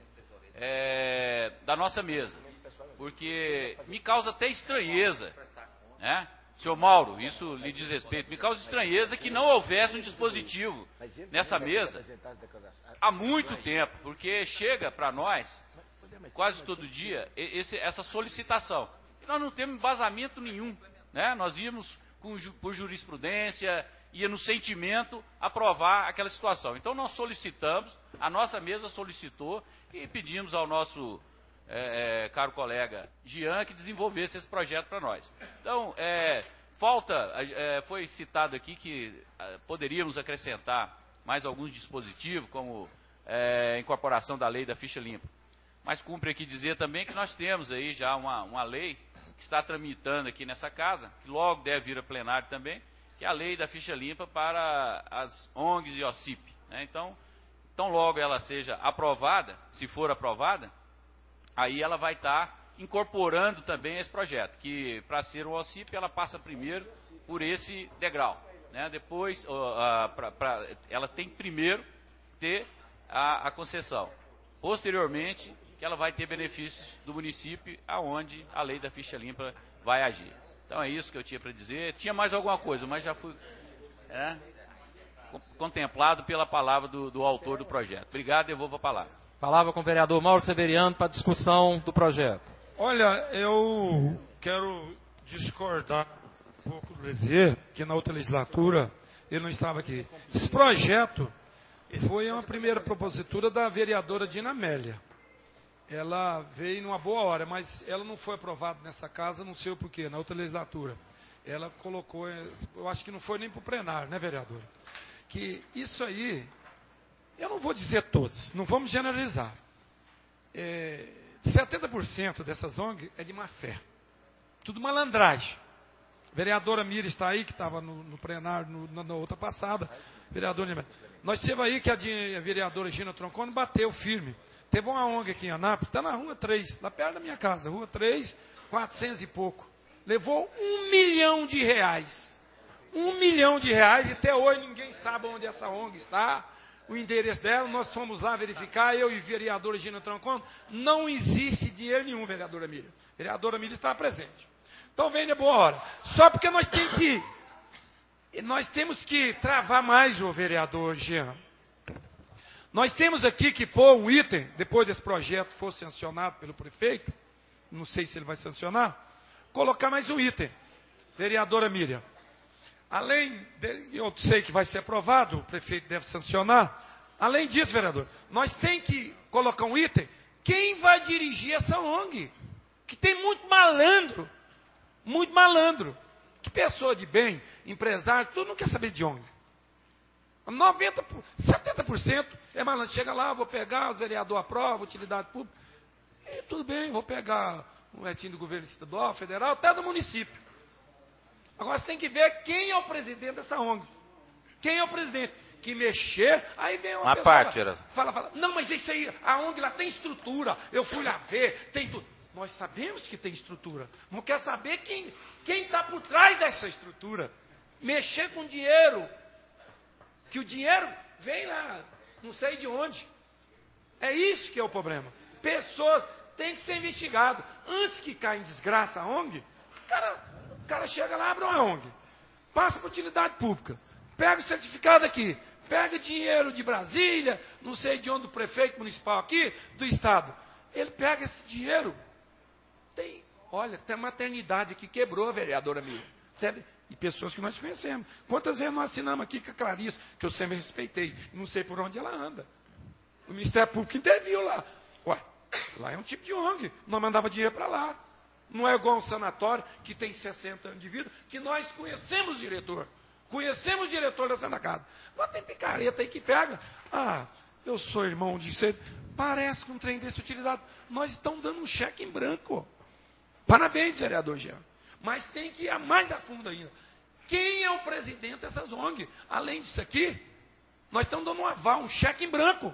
é, da nossa mesa, porque me causa até estranheza, né? Senhor Mauro, isso lhe diz respeito. Me causa estranheza que não houvesse um dispositivo nessa mesa há muito tempo, porque chega para nós, quase todo dia, esse, essa solicitação. E nós não temos embasamento nenhum, né? Nós íamos com, por jurisprudência, ia no sentimento aprovar aquela situação. Então nós solicitamos, a nossa mesa solicitou e pedimos ao nosso... É, é, caro colega Jean, que desenvolvesse esse projeto para nós. Então, é, falta, é, foi citado aqui que é, poderíamos acrescentar mais alguns dispositivos, como é, incorporação da lei da ficha limpa. Mas cumpre aqui dizer também que nós temos aí já uma, uma lei que está tramitando aqui nessa casa, que logo deve vir a plenário também, que é a lei da ficha limpa para as O N Gs e O C I P. Né? Então, tão logo ela seja aprovada, se for aprovada, aí ela vai estar incorporando também esse projeto, que para ser um O C I P ela passa primeiro por esse degrau, né? Depois uh, uh, pra, pra, ela tem que primeiro ter a, a concessão, posteriormente que ela vai ter benefícios do município aonde a lei da ficha limpa vai agir. Então é isso que eu tinha para dizer. Tinha mais alguma coisa, mas já fui é, contemplado pela palavra do, do autor do projeto. Obrigado, devolvo a palavra. Palavra com o vereador Mauro Severiano para a discussão do projeto. Olha, eu quero discordar um pouco do Lisier, que na outra legislatura ele não estava aqui. Esse projeto foi uma primeira propositura da vereadora Dina Amélia. Ela veio numa boa hora, mas ela não foi aprovada nessa casa, não sei o porquê, na outra legislatura. Ela colocou, eu acho que não foi nem para o plenário, né, vereadora? Que isso aí... Eu não vou dizer todos, não vamos generalizar. É, setenta por cento dessas O N Gs é de má fé. Tudo malandragem. A vereadora Mira está aí, que estava no, no plenário no, na, na outra passada. Vereadora, nós tivemos aí que a, a vereadora Gina Troncone bateu firme. Teve uma O N G aqui em Anápolis, está na rua três, lá perto da minha casa, rua três, quatrocentos e pouco. Levou um milhão de reais. Um milhão de reais e até hoje ninguém sabe onde essa O N G está. O endereço dela, nós fomos lá verificar, eu e vereadora Gina Troncone, não existe dinheiro nenhum, vereadora Miriam. Vereadora Miriam estava presente. Então vem de boa hora. Só porque nós temos que, nós temos que travar mais o vereador Jean. Nós temos aqui que pôr um item, depois desse projeto for sancionado pelo prefeito, não sei se ele vai sancionar, colocar mais um item, vereadora Miriam. Além, de, eu sei que vai ser aprovado, o prefeito deve sancionar. Além disso, vereador, nós temos que colocar um item. Quem vai dirigir essa O N G? Que tem muito malandro. Muito malandro. Que pessoa de bem, empresário, tudo não quer saber de O N G. noventa, setenta por cento é malandro. Chega lá, vou pegar, os vereadores aprovam, utilidade pública. E tudo bem, vou pegar um retinho do governo estadual, federal, até do município. Agora você tem que ver quem é o presidente dessa O N G. Quem é o presidente? Que mexer, aí vem uma, uma pessoa parte, fala, fala, fala, não, mas isso aí, a O N G lá tem estrutura, eu fui lá ver, tem tudo. Nós sabemos que tem estrutura, não quer saber quem quem está por trás dessa estrutura. Mexer com dinheiro, que o dinheiro vem lá, não sei de onde. É isso que é o problema. Pessoas têm que ser investigadas. Antes que caia em desgraça a ONG, o cara, o cara chega lá, abre uma ONG, passa para utilidade pública, pega o certificado aqui, pega dinheiro de Brasília, não sei de onde, do prefeito municipal aqui, do estado. Ele pega esse dinheiro, tem, olha, tem maternidade que quebrou, vereadora minha. E pessoas que nós conhecemos. Quantas vezes nós assinamos aqui com a Clarice, que eu sempre respeitei, não sei por onde ela anda. O Ministério Público interviu lá. Ué, lá é um tipo de ONG, nós mandava dinheiro para lá. Não é igual um sanatório que tem sessenta anos de vida, que nós conhecemos o diretor. Conhecemos o diretor da Santa Casa. Mas tem picareta aí que pega. Ah, eu sou irmão de você. Parece que um trem desse utilidade. Nós estamos dando um cheque em branco. Parabéns, vereador Jean. Mas tem que ir mais a fundo ainda. Quem é o presidente dessas ONGs? Além disso aqui, nós estamos dando um aval, um cheque em branco.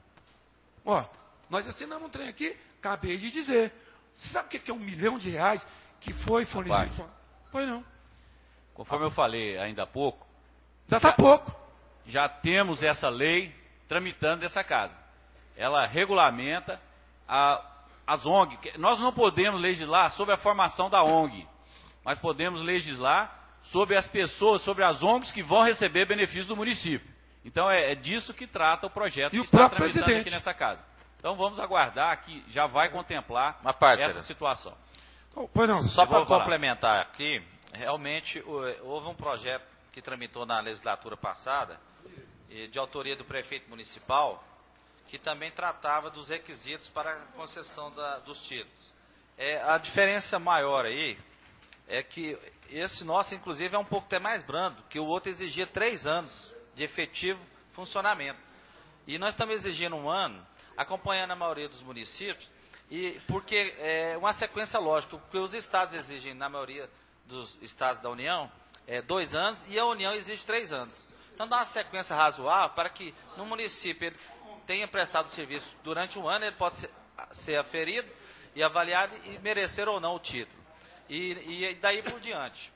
Ó, nós assinamos um trem aqui, acabei de dizer. Você sabe o que é um milhão de reais que foi fornecido? Foi não. Conforme eu falei ainda há pouco. Já está pouco. Já temos essa lei tramitando nessa casa. Ela regulamenta a, as ONGs. Nós não podemos legislar sobre a formação da ONG, mas podemos legislar sobre as pessoas, sobre as ONGs que vão receber benefícios do município. Então é, é disso que trata o projeto e que o está próprio tramitando presidente aqui nessa casa. Então vamos aguardar que já vai contemplar parte, essa era. situação. Oh, pois não, Só para falar. complementar aqui, realmente houve um projeto que tramitou na legislatura passada, de autoria do prefeito municipal, que também tratava dos requisitos para a concessão da, dos títulos. É, a diferença maior aí é que esse nosso, inclusive, é um pouco até mais brando, que o outro exigia três anos de efetivo funcionamento. E nós estamos exigindo um ano, acompanhando a maioria dos municípios, e porque é uma sequência lógica, porque os estados exigem, na maioria dos estados da União, é, dois anos, e a União exige três anos. Então dá uma sequência razoável para que no município ele tenha prestado serviço durante um ano, ele pode ser, ser aferido e avaliado e merecer ou não o título. E, e daí por diante.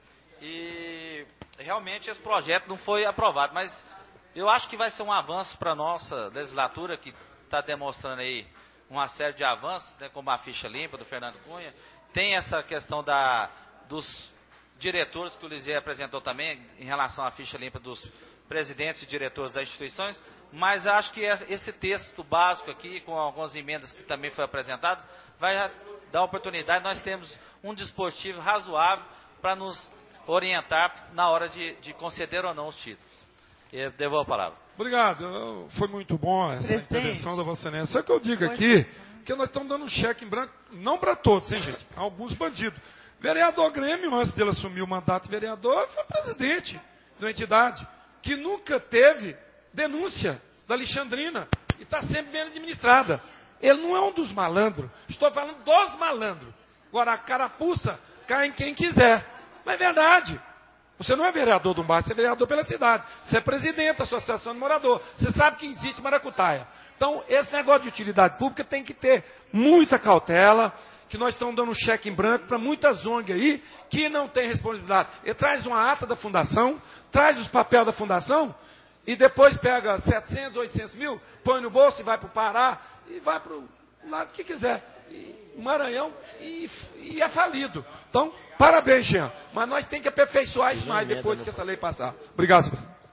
E realmente esse projeto não foi aprovado, mas eu acho que vai ser um avanço para a nossa legislatura, que está demonstrando aí uma série de avanços, né, como a ficha limpa do Fernando Cunha. Tem essa questão da, dos diretores que o Lisier apresentou também, em relação à ficha limpa dos presidentes e diretores das instituições, mas acho que esse texto básico aqui, com algumas emendas que também foi apresentado, vai dar oportunidade. Nós temos um dispositivo razoável para nos orientar na hora de, de conceder ou não os títulos. Eu devolvo a palavra. Obrigado. Foi muito bom essa Presidente. intervenção da Vossa Excelência. Só que eu digo aqui que nós estamos dando um cheque em branco, não para todos, hein, gente? Alguns bandidos. Vereador Grêmio, antes dele assumir o mandato de vereador, foi presidente de uma entidade que nunca teve denúncia da Alexandrina e está sempre bem administrada. Ele não é um dos malandros. Estou falando dos malandros. Agora, a carapuça cai em quem quiser. Mas é verdade. Você não é vereador do bairro, você é vereador pela cidade. Você é presidente da associação de morador. Você sabe que existe maracutaia. Então, esse negócio de utilidade pública tem que ter muita cautela, que nós estamos dando um cheque em branco para muitas O N G aí que não tem responsabilidade. Ele traz uma ata da fundação, traz os papéis da fundação e depois pega setecentos, oitocentos mil, põe no bolso e vai para o Pará e vai para o lado que quiser. E, Maranhão e, e é falido. Então, parabéns, Jean. Mas nós temos que aperfeiçoar isso mais depois que essa lei passar. Obrigado.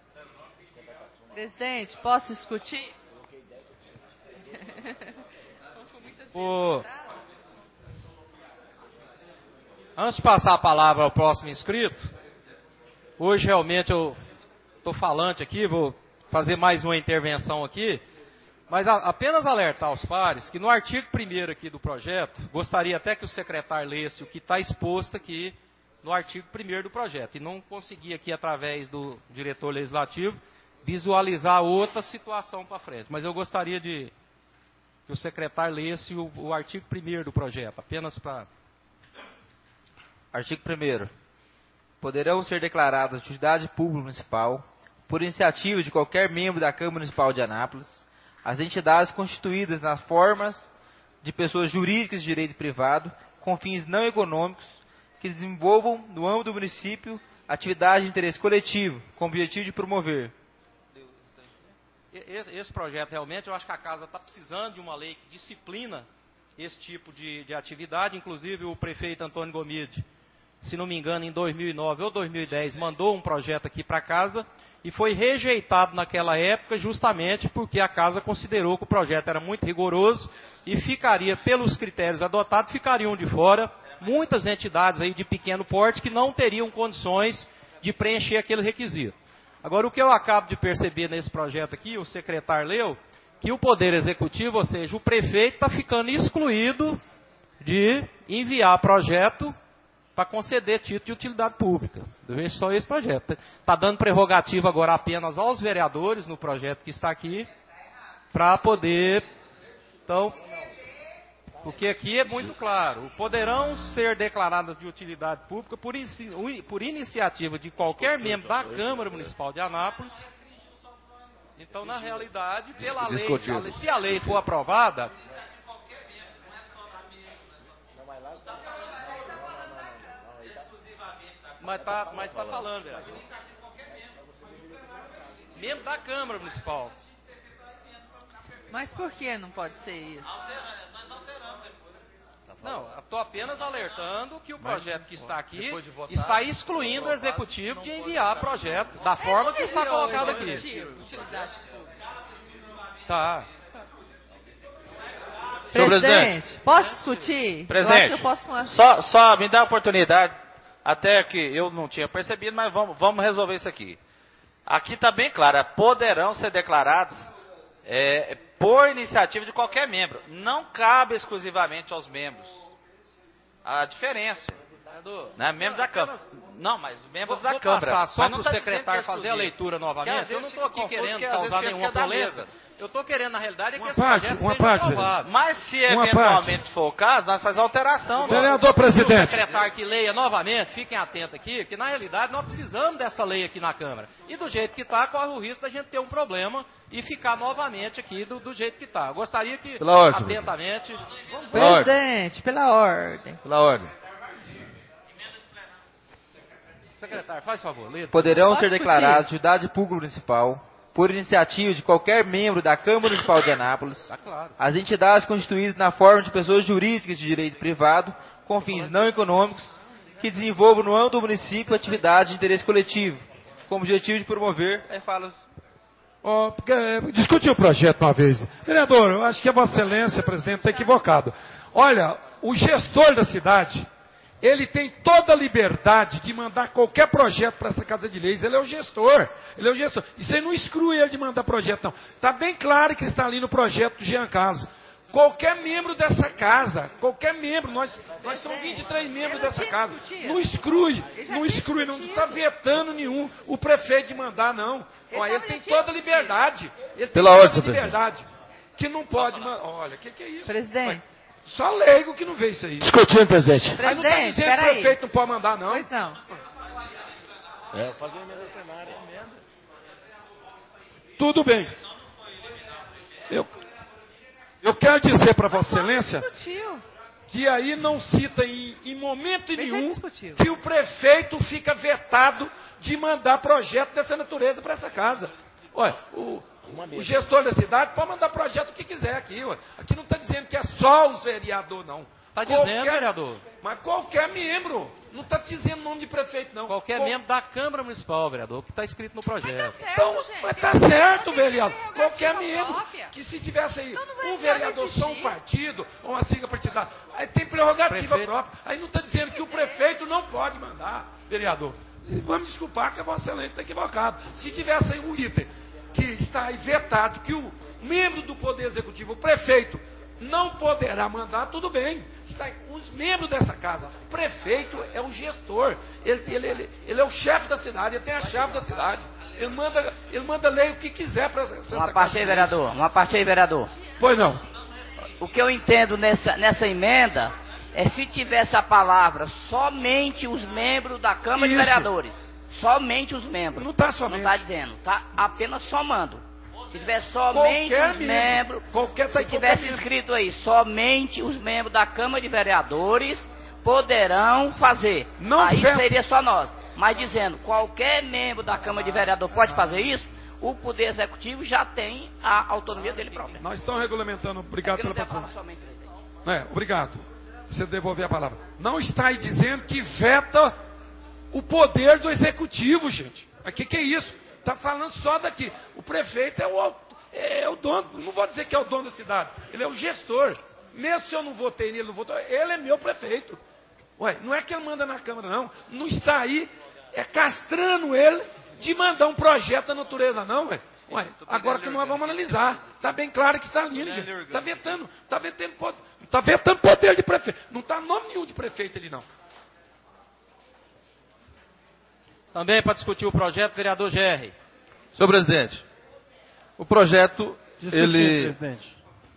Presidente, posso discutir? O... Antes de passar a palavra ao próximo inscrito, hoje realmente eu estou falante aqui, vou fazer mais uma intervenção aqui, mas a, apenas alertar aos pares que no artigo primeiro aqui do projeto, gostaria até que o secretário lesse o que está exposto aqui no artigo primeiro do projeto, e não consegui aqui através do diretor legislativo visualizar outra situação para frente, mas eu gostaria de que o secretário lesse o, o artigo primeiro do projeto, apenas para... Artigo primeiro. Poderão ser declaradas de utilidade pública municipal, por iniciativa de qualquer membro da Câmara Municipal de Anápolis, as entidades constituídas nas formas de pessoas jurídicas de direito privado, com fins não econômicos, que desenvolvam, no âmbito do município, atividade de interesse coletivo, com o objetivo de promover esse, esse projeto realmente, eu acho que a casa está precisando de uma lei que disciplina esse tipo de, de atividade. Inclusive o prefeito Antônio Gomide, se não me engano, em dois mil e nove ou dois mil e dez, mandou um projeto aqui para a casa e foi rejeitado naquela época justamente porque a casa considerou que o projeto era muito rigoroso e ficaria, pelos critérios adotados, ficariam de fora muitas entidades aí de pequeno porte que não teriam condições de preencher aquele requisito. Agora, o que eu acabo de perceber nesse projeto aqui, o secretário leu, que o Poder Executivo, ou seja, o prefeito está ficando excluído de enviar projeto para conceder título de utilidade pública. Eu vejo só esse projeto. Está dando prerrogativa agora apenas aos vereadores no projeto que está aqui, para poder... Então, porque aqui é muito claro, poderão ser declaradas de utilidade pública por, por iniciativa de qualquer membro da Câmara Municipal de Anápolis. Então, na realidade, pela lei, se a lei for aprovada... Mas está mas tá falando, é. Membro da Câmara Municipal. Mas por que não pode ser isso? Não, estou apenas alertando que o projeto que está aqui votar, está excluindo o Executivo de enviar projeto da forma que está colocado aqui. Utilidade pública. Tá. Senhor presidente, posso discutir? Presidente, eu acho que eu posso... só, só me dá a oportunidade, até que eu não tinha percebido, mas vamos, vamos resolver isso aqui. Aqui está bem claro, poderão ser declarados é, por iniciativa de qualquer membro. Não cabe exclusivamente aos membros. A diferença. Né? Membros da Câmara. Não, mas membros vou, da Câmara. Passar só para o tá secretário fazer a leitura novamente. Eu não estou aqui querendo causar nenhuma polêmica. Eu estou querendo, na realidade, é que esse parte, projeto uma seja parte, aprovado. Mas se Uma eventualmente parte. for o caso, nós fazemos alteração. Vereador O presidente. secretário que leia novamente, fiquem atentos aqui, que na realidade nós precisamos dessa lei aqui na Câmara. E do jeito que está, corre o risco da gente ter um problema e ficar novamente aqui do, do jeito que está. Eu gostaria que, Pela ordem, atentamente... Vamos, Presidente, pela ordem. Pela ordem. secretário, faz favor, lê. Poderão Posso ser discutir? declarados de utilidade pública municipal, por iniciativa de qualquer membro da Câmara Municipal de Anápolis, Tá claro. as entidades constituídas na forma de pessoas jurídicas de direito privado, com fins não econômicos, que desenvolvam no âmbito do município atividades de interesse coletivo, com o objetivo de promover... Aí fala... Oh, porque, eh, discutiu o projeto uma vez. Vereador, eu acho que a Vossa Excelência, presidente, está equivocado. Olha, o gestor da cidade, ele tem toda a liberdade de mandar qualquer projeto para essa Casa de Leis. Ele é o gestor. Ele é o gestor. E você não exclui ele de mandar projeto, não. Está bem claro que está ali no projeto do Jean Carlos. Qualquer membro dessa casa, qualquer membro, nós, nós somos vinte e três membros dessa casa. Não exclui, não exclui, não está vetando nenhum o prefeito de mandar, não. Olha, ele tem toda a liberdade. Ele tem Pela toda ordem, a senhor liberdade. Que não pode mandar. Olha, o que, que é isso? Presidente. Só leigo que não vê isso aí. Discutindo, presidente. Aí não está Presidente, dizendo que o peraí. prefeito não pode mandar, não. Pois não. É, fazer uma emenda plenária. Tudo bem. Eu, eu quero dizer para Vossa Excelência Discutiu. que aí não cita em, em momento Mas já nenhum discutiu. que o prefeito fica vetado de mandar projeto dessa natureza para essa casa. Olha, o, o gestor da cidade pode mandar projeto que quiser aqui. Ué. Aqui não está dizendo que é só os vereadores, não. Está dizendo, vereador. Mas qualquer membro. Não está dizendo nome de prefeito, não. Qualquer Qual- membro da Câmara Municipal, vereador, que está escrito no projeto. Então, mas tá certo, vereador. Qualquer membro que se tivesse aí um vereador só um partido, ou uma sigla partidária, aí tem prerrogativa Prefeito. própria. Aí não está dizendo que o prefeito não pode mandar, vereador. Vamos desculpar que a Vossa Excelência está equivocado. Se tivesse aí um item que está aí vetado, que o membro do Poder Executivo, o prefeito, não poderá mandar, tudo bem. Está aí, os membros dessa casa. O prefeito é o gestor. Ele, ele, ele, ele é o chefe da cidade, ele tem a chave da cidade. Ele manda, ele manda lei o que quiser para essa casa. Uma parte aí, vereador. Uma parte aí, vereador. Pois não. O que eu entendo nessa, nessa emenda é se tivesse a palavra somente os membros da Câmara de Isso. Vereadores. Somente os membros. Não está somente. Não está dizendo. Está apenas somando. Se tivesse somente Qualquer os membro. membros, Qualquer, tá se em tivesse qualquer membro. escrito aí, somente os membros da Câmara de Vereadores poderão fazer. Não aí certo. seria só nós. Mas dizendo, qualquer membro da Câmara de Vereador pode fazer isso, o Poder Executivo já tem a autonomia dele própria. Nós estamos regulamentando, obrigado é pela participação. participação. É, obrigado. Você devolver a palavra. Não está aí dizendo que veta o poder do Executivo, gente. Mas o que, que é isso? Está falando só daqui. O prefeito é o, é o dono, não vou dizer que é o dono da cidade, ele é o gestor. Mesmo se eu não votei nele, não votou, ele é meu prefeito. Ué, não é que ele manda na Câmara, não. Não está aí é castrando ele de mandar um projeto da natureza, não, ué. Ué, agora que nós vamos analisar. Está bem claro que está ali, gente. Está vetando, está vetando, tá vetando poder de prefeito. Não está nome nenhum de prefeito ali, não. Também para discutir o projeto, vereador G R. Senhor presidente, o projeto, Discutir, ele presidente.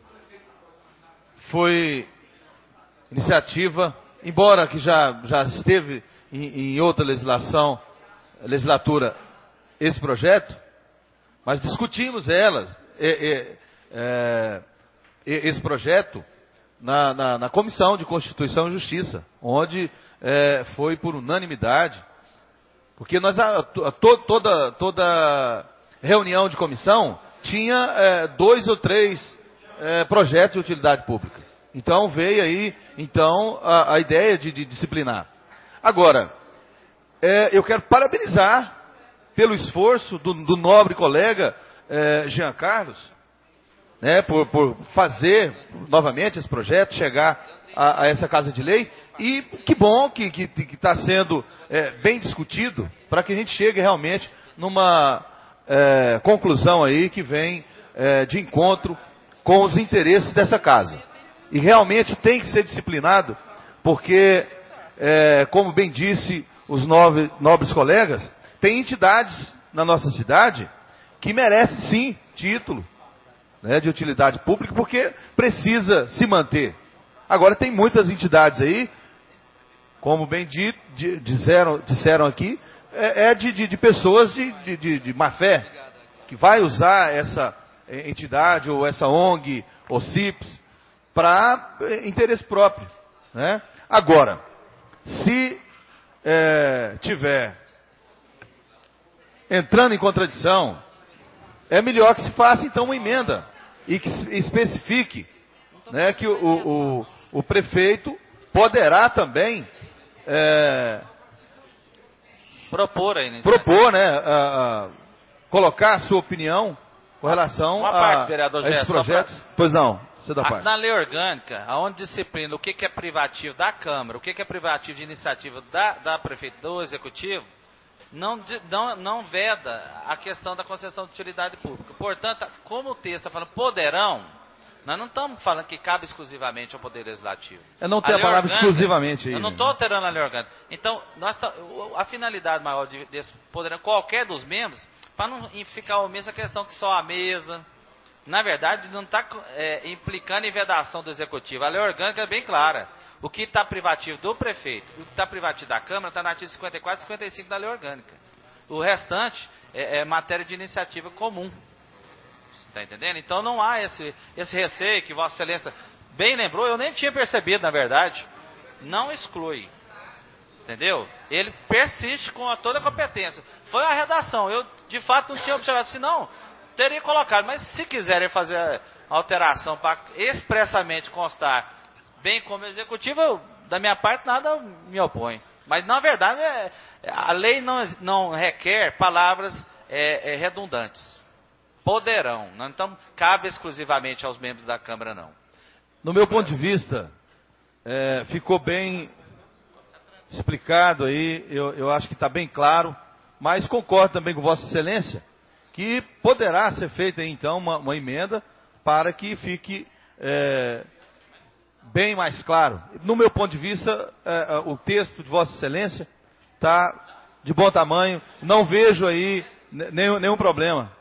foi iniciativa, embora que já, já esteve em, em outra legislação, legislatura, esse projeto, mas discutimos elas, é, é, é, esse projeto na, na, na Comissão de Constituição e Justiça, onde é, foi por unanimidade, porque nós, a, a, to, toda, toda reunião de comissão tinha é, dois ou três é, projetos de utilidade pública. Então veio aí então, a, a ideia de, de disciplinar. Agora, é, eu quero parabenizar pelo esforço do, do nobre colega é, Jean Carlos, né, por, por fazer novamente esse projeto, chegar a, a essa Casa de Lei, e que bom que está sendo é, bem discutido, para que a gente chegue realmente numa é, conclusão aí que vem é, de encontro com os interesses dessa casa. E realmente tem que ser disciplinado, porque, é, como bem disse os nobre, nobres colegas, tem entidades na nossa cidade que merecem sim título, né, de utilidade pública, porque precisa se manter. Agora tem muitas entidades aí, como bem di, di, disseram, disseram aqui, é, é de, de, de pessoas de, de, de má fé, que vai usar essa entidade ou essa O N G ou C I P S para interesse próprio, né? Agora, se é, tiver entrando em contradição, é melhor que se faça então uma emenda e que especifique, né, que o, o, o prefeito poderá também é, propor, aí, propor, né, a, a, colocar a sua opinião com relação uma a, parte, vereador a esses Gé, projetos. Pra... Pois não, você dá a, parte. Na lei orgânica, aonde disciplina o que, que é privativo da Câmara, o que, que é privativo de iniciativa da, da Prefeitura, do Executivo, Não, não, não veda a questão da concessão de utilidade pública. Portanto, como o texto está falando poderão, nós não estamos falando que cabe exclusivamente ao Poder Legislativo. Eu não tenho a, a palavra orgânica, exclusivamente aí. Eu não estou alterando a lei orgânica. Então, nós tá, a finalidade maior de, desse poderão, qualquer dos membros, para não ficar o mesmo a questão que só a mesa. Na verdade, não está é, implicando em vedação do Executivo. A lei orgânica é bem clara. O que está privativo do prefeito, o que está privativo da Câmara, está no artigo cinquenta e quatro e cinquenta e cinco da lei orgânica. O restante é, é matéria de iniciativa comum. Está entendendo? Então não há esse, esse receio que Vossa Excelência bem lembrou, eu nem tinha percebido, na verdade. Não exclui. Entendeu? Ele persiste com a, toda a competência. Foi a redação. Eu, de fato, não tinha observado. Senão, teria colocado. Mas se quiserem fazer a alteração para expressamente constar, bem como executivo, eu, da minha parte, nada me opõe. Mas, na verdade, é, a lei não, não requer palavras é, é, redundantes. Poderão. Não, então, cabe exclusivamente aos membros da Câmara, não. No meu ponto de vista, é, ficou bem explicado aí, eu, eu acho que está bem claro, mas concordo também com Vossa Excelência, que poderá ser feita aí, então, uma, uma emenda para que fique... É, bem mais claro. No meu ponto de vista, é, o texto de Vossa Excelência está de bom tamanho. Não vejo aí nenhum, nenhum problema.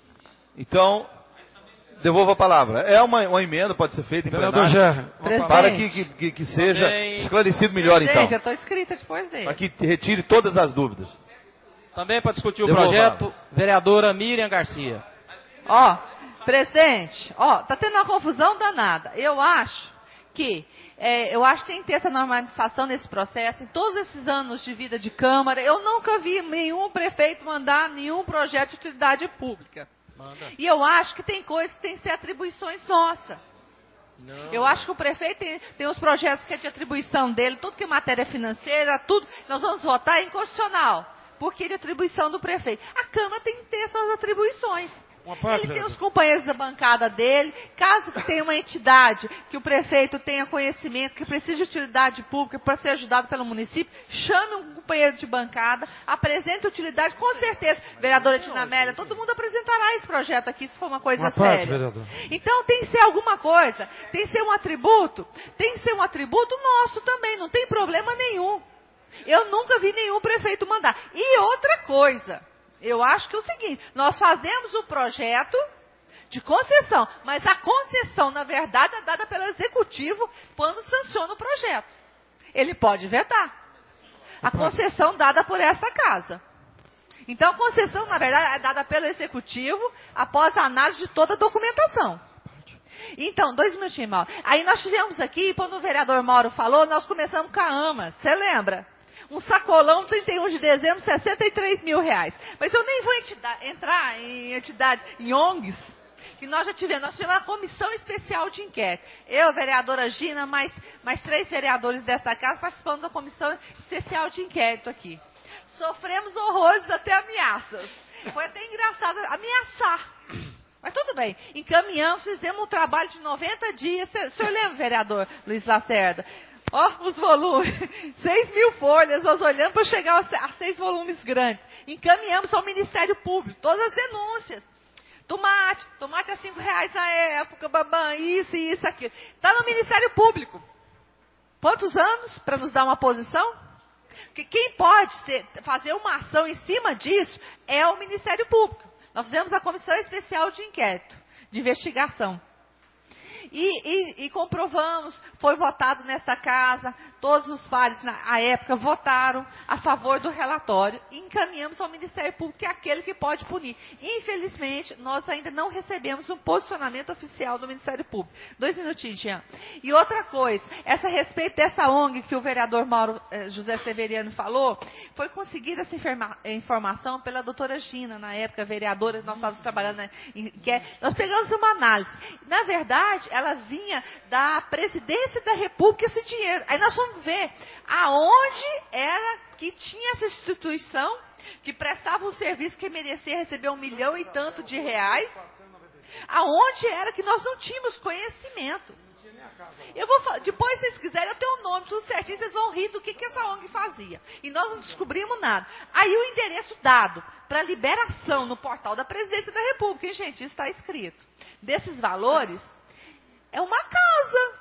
Então, devolvo a palavra. É uma, uma emenda, pode ser feita em Vereador plenário, Gerra, para que, que, que seja Também... esclarecido melhor, Presidente, então. já estou escrita depois dele. Para que retire todas as dúvidas. Também para discutir o Devolvo. projeto, vereadora Miriam Garcia. Ó, presidente, ó, tá tendo uma confusão danada. Eu acho que é, eu acho que tem que ter essa normalização nesse processo. Em todos esses anos de vida de Câmara, eu nunca vi nenhum prefeito mandar nenhum projeto de utilidade pública. Manda. E eu acho que tem coisas que tem que ser atribuições nossas. Não. Eu acho que o prefeito tem, tem os projetos que é de atribuição dele, tudo que é matéria financeira, tudo, nós vamos votar é inconstitucional, porque é de atribuição do prefeito. A Câmara tem que ter suas atribuições. Ele tem os companheiros da bancada dele. Caso tenha uma entidade que o prefeito tenha conhecimento, que precise de utilidade pública para ser ajudado pelo município, chame um companheiro de bancada, apresente utilidade, com certeza. Vereadora Dinamélia, todo mundo apresentará esse projeto aqui, se for uma coisa uma séria. Parte, vereador. Então tem que ser alguma coisa, tem que ser um atributo, tem que ser um atributo nosso também, não tem problema nenhum. Eu nunca vi nenhum prefeito mandar. E outra coisa, eu acho que é o seguinte, nós fazemos o projeto de concessão, mas a concessão, na verdade, é dada pelo executivo quando sanciona o projeto. Ele pode vetar. A concessão dada por essa casa. Então, a concessão, na verdade, é dada pelo executivo após a análise de toda a documentação. Então, dois minutinhos, Mauro. Aí nós tivemos aqui, quando o vereador Mauro falou, nós começamos com a AMA. Você lembra? Um sacolão, trinta e um de dezembro, sessenta e três mil reais. Mas eu nem vou entidade, entrar em entidades, em O N Gs, que nós já tivemos. Nós tivemos uma comissão especial de inquérito. Eu, vereadora Gina, mais, mais três vereadores desta casa participando da comissão especial de inquérito aqui. Sofremos horrores, até ameaças. Foi até engraçado ameaçar. Mas tudo bem. Encaminhamos, fizemos um trabalho de noventa dias. O senhor lembra, vereador Luiz Lacerda? Ó, oh, os volumes, seis mil folhas, nós olhamos para chegar a seis volumes grandes. Encaminhamos ao Ministério Público, todas as denúncias. Tomate, tomate a cinco reais na época, babã, isso e isso, aquilo. Está no Ministério Público. Quantos anos para nos dar uma posição? Porque quem pode ser, fazer uma ação em cima disso é o Ministério Público. Nós fizemos a Comissão Especial de Inquérito, de Investigação. E, e, e comprovamos, foi votado nessa casa, todos os pares na época votaram a favor do relatório e encaminhamos ao Ministério Público, que é aquele que pode punir. Infelizmente, nós ainda não recebemos um posicionamento oficial do Ministério Público. Dois minutinhos, Jean. E outra coisa, essa a respeito dessa O N G que o vereador Mauro eh, José Severiano falou, foi conseguida essa informa informação pela doutora Gina, na época vereadora, nós estávamos trabalhando, né, em, que é, nós pegamos uma análise. Na verdade, ela vinha da presidência da República esse dinheiro. Aí nós vamos ver aonde era que tinha essa instituição que prestava um serviço que merecia receber um milhão e tanto de reais. Aonde era que nós não tínhamos conhecimento. Eu vou, depois, se vocês quiserem, eu tenho o nome, tudo certinho, vocês vão rir do que, que essa O N G fazia. E nós não descobrimos nada. Aí o endereço dado para liberação no portal da presidência da República, hein, gente, isso está escrito. Desses valores, é uma casa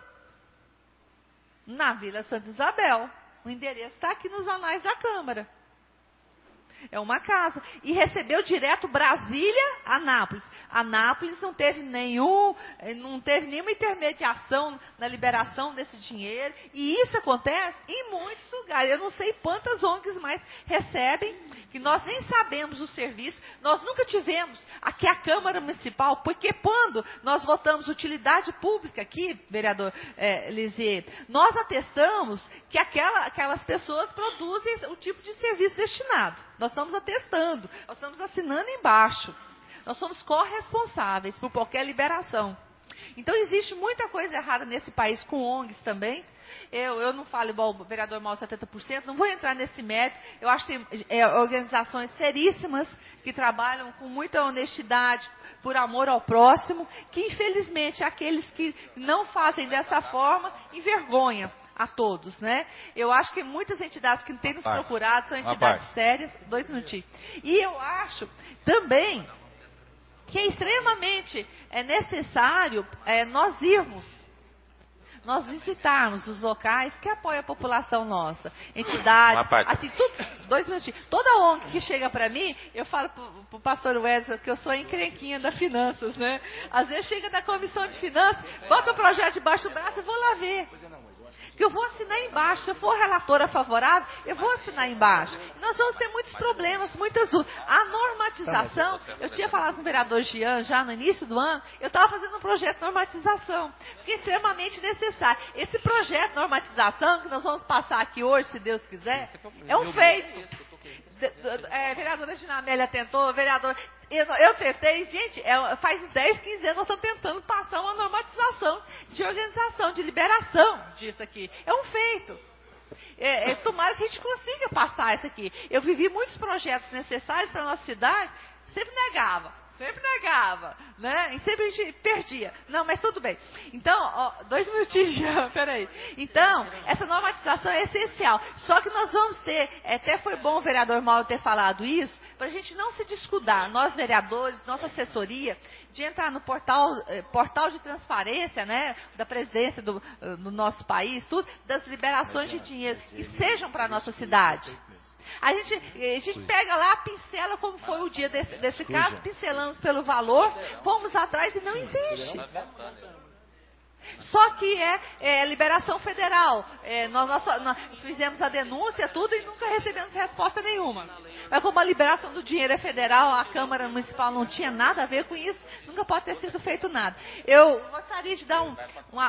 na Vila Santa Isabel. O endereço está aqui nos anais da Câmara. É uma casa. E recebeu direto Brasília, Anápolis. Anápolis não teve nenhum, não teve nenhuma intermediação na liberação desse dinheiro. E isso acontece em muitos lugares. Eu não sei quantas O N Gs mais recebem, que nós nem sabemos o serviço. Nós nunca tivemos aqui a Câmara Municipal, porque quando nós votamos utilidade pública aqui, vereador é, Lisier, nós atestamos que aquela, aquelas pessoas produzem o tipo de serviço destinado. Nós estamos atestando, nós estamos assinando embaixo. Nós somos corresponsáveis por qualquer liberação. Então, existe muita coisa errada nesse país com O N Gs também. Eu, eu não falo igual o vereador Mauro setenta por cento, não vou entrar nesse mérito. Eu acho que tem é, organizações seríssimas que trabalham com muita honestidade, por amor ao próximo, que infelizmente aqueles que não fazem dessa forma envergonham a todos, né? Eu acho que muitas entidades que têm nos procurado são entidades sérias. Dois minutinhos. E eu acho também que é extremamente é necessário é, nós irmos, nós visitarmos os locais que apoiam a população nossa, entidades, assim, tudo, dois minutinhos. Toda O N G que chega para mim, eu falo para o pastor Wesley que eu sou a encrenquinha das finanças, né? Às vezes chega da comissão de finanças, bota o projeto debaixo do braço e vou lá ver. Porque eu vou assinar embaixo. Se eu for relatora favorável, eu vou assinar embaixo. E nós vamos ter muitos problemas, muitas dúvidas. A normatização, eu tinha falado com o vereador Jean já no início do ano, eu estava fazendo um projeto de normatização, porque é extremamente necessário. Esse projeto de normatização, que nós vamos passar aqui hoje, se Deus quiser, é um feito. É, vereadora Ginamélia tentou, vereador... Eu, eu tentei, gente, é, faz dez, quinze anos nós estamos tentando passar uma normatização de organização, de liberação disso aqui. É um feito. É, é, tomara que a gente consiga passar isso aqui. Eu vivi muitos projetos necessários para a nossa cidade, sempre negava. Sempre negava, né? E sempre a gente perdia. Não, mas tudo bem. Então, ó, dois minutinhos já, peraí. Então, essa normatização é essencial. Só que nós vamos ter, até foi bom o vereador Mauro ter falado isso, para a gente não se descuidar, nós vereadores, nossa assessoria, de entrar no portal, eh, portal de transparência, né, da presidência do, do nosso país, tudo, das liberações de dinheiro que sejam para a nossa cidade. A gente, a gente pega lá, pincela como foi o dia desse, desse caso, pincelamos pelo valor, fomos atrás e não existe. Só que é, é liberação federal. É, nós, nós, nós fizemos a denúncia, tudo, e nunca recebemos resposta nenhuma. Mas como a liberação do dinheiro é federal, a Câmara Municipal não tinha nada a ver com isso, nunca pode ter sido feito nada. Eu gostaria de dar um... Uma...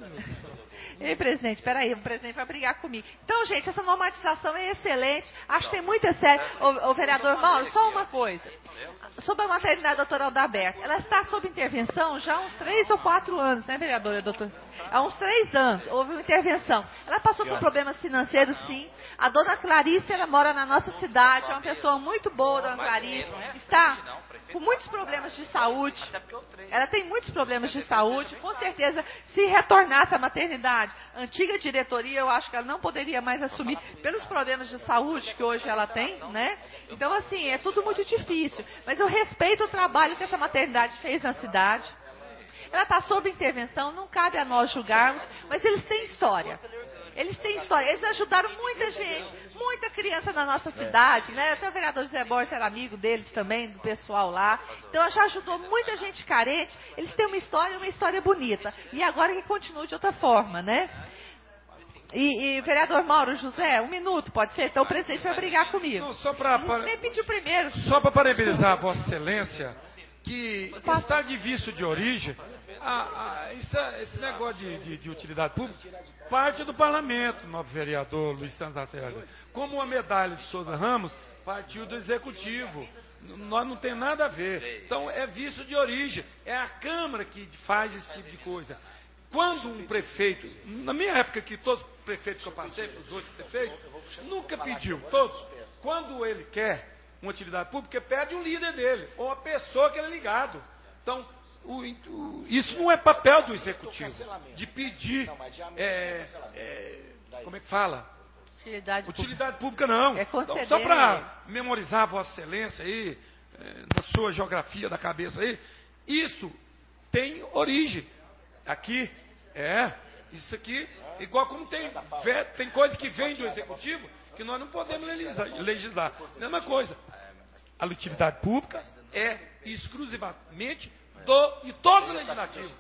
Ei, presidente, peraí, o presidente vai brigar comigo. Então, gente, essa normatização é excelente, acho que tem muita série. O, o vereador Mauro, só uma coisa. Sobre a maternidade doutora Aldaberto, ela está sob intervenção já há uns três ou quatro anos, né, vereadora, doutor? Há uns três anos houve uma intervenção. Ela passou por problemas financeiros, sim. A dona Clarice, ela mora na nossa cidade, é uma pessoa muito boa, dona Clarice. Está com muitos problemas de saúde. Ela tem muitos problemas de saúde. Com certeza, se retornasse à maternidade, a antiga diretoria, eu acho que ela não poderia mais assumir pelos problemas de saúde que hoje ela tem, né? Então, assim, é tudo muito difícil. Mas eu respeito o trabalho que essa maternidade fez na cidade. Ela está sob intervenção, não cabe a nós julgarmos, mas eles têm história. Eles têm história, eles ajudaram muita gente, muita criança na nossa cidade, né? Até o vereador José Borges era amigo deles também, do pessoal lá. Então, já ajudou muita gente carente. Eles têm uma história, uma história bonita. E agora que continue de outra forma, né? E, e vereador Mauro José, um minuto, pode ser? Então o presidente vai brigar comigo. Não, só para Você pediu primeiro. Só para parabenizar a Vossa Excelência, que está de vício de origem, a, a, isso, esse negócio de, de, de utilidade pública parte do parlamento, nobre vereador Luiz Santos da Serra. Como a medalha de Souza Ramos partiu do executivo. Nós não tem nada a ver. Então é vício de origem. É a Câmara que faz esse tipo de coisa. Quando um prefeito, na minha época que todos os prefeitos que eu passei, para os outros prefeitos, nunca pediu, todos. Quando ele quer uma utilidade pública, pede o líder dele, ou a pessoa que ele é ligado. Então, o, o, isso não é papel do executivo, de pedir, é, é, como é que fala? Utilidade, utilidade pública, não. É então, só para memorizar Vossa Excelência aí, é, na sua geografia da cabeça aí, isso tem origem. Aqui, é, isso aqui, igual como tem, tem coisa que vem do executivo que nós não podemos legislar. legislar. Mesma coisa, a utilidade pública é exclusivamente do, de todo o legislativo,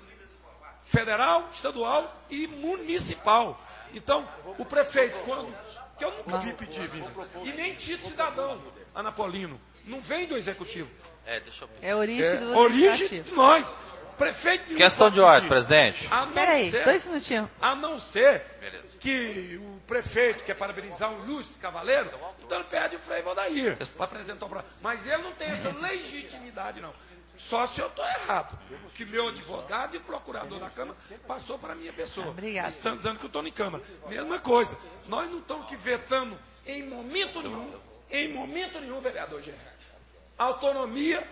federal, estadual e municipal. Então, o prefeito, quando, que eu nunca vi pedir, vida, e nem título cidadão, Anapolino, não vem do executivo. É, deixa eu... é origem é, do origem de nós. Prefeito Questão de ordem, presidente. Peraí, ser, dois minutinhos. A não ser Beleza. que o prefeito quer parabenizar um ilustre cavaleiro, então ele pede o Frei Valdair para apresentar o projeto. Mas ele não tem essa legitimidade, não. Só se eu estou errado. Que meu advogado e procurador da Câmara passou para a minha pessoa. Obrigado. Estão dizendo que eu estou em Câmara. Mesma coisa. Nós não estamos aqui vetando em momento nenhum, em momento nenhum, vereador Gerard, autonomia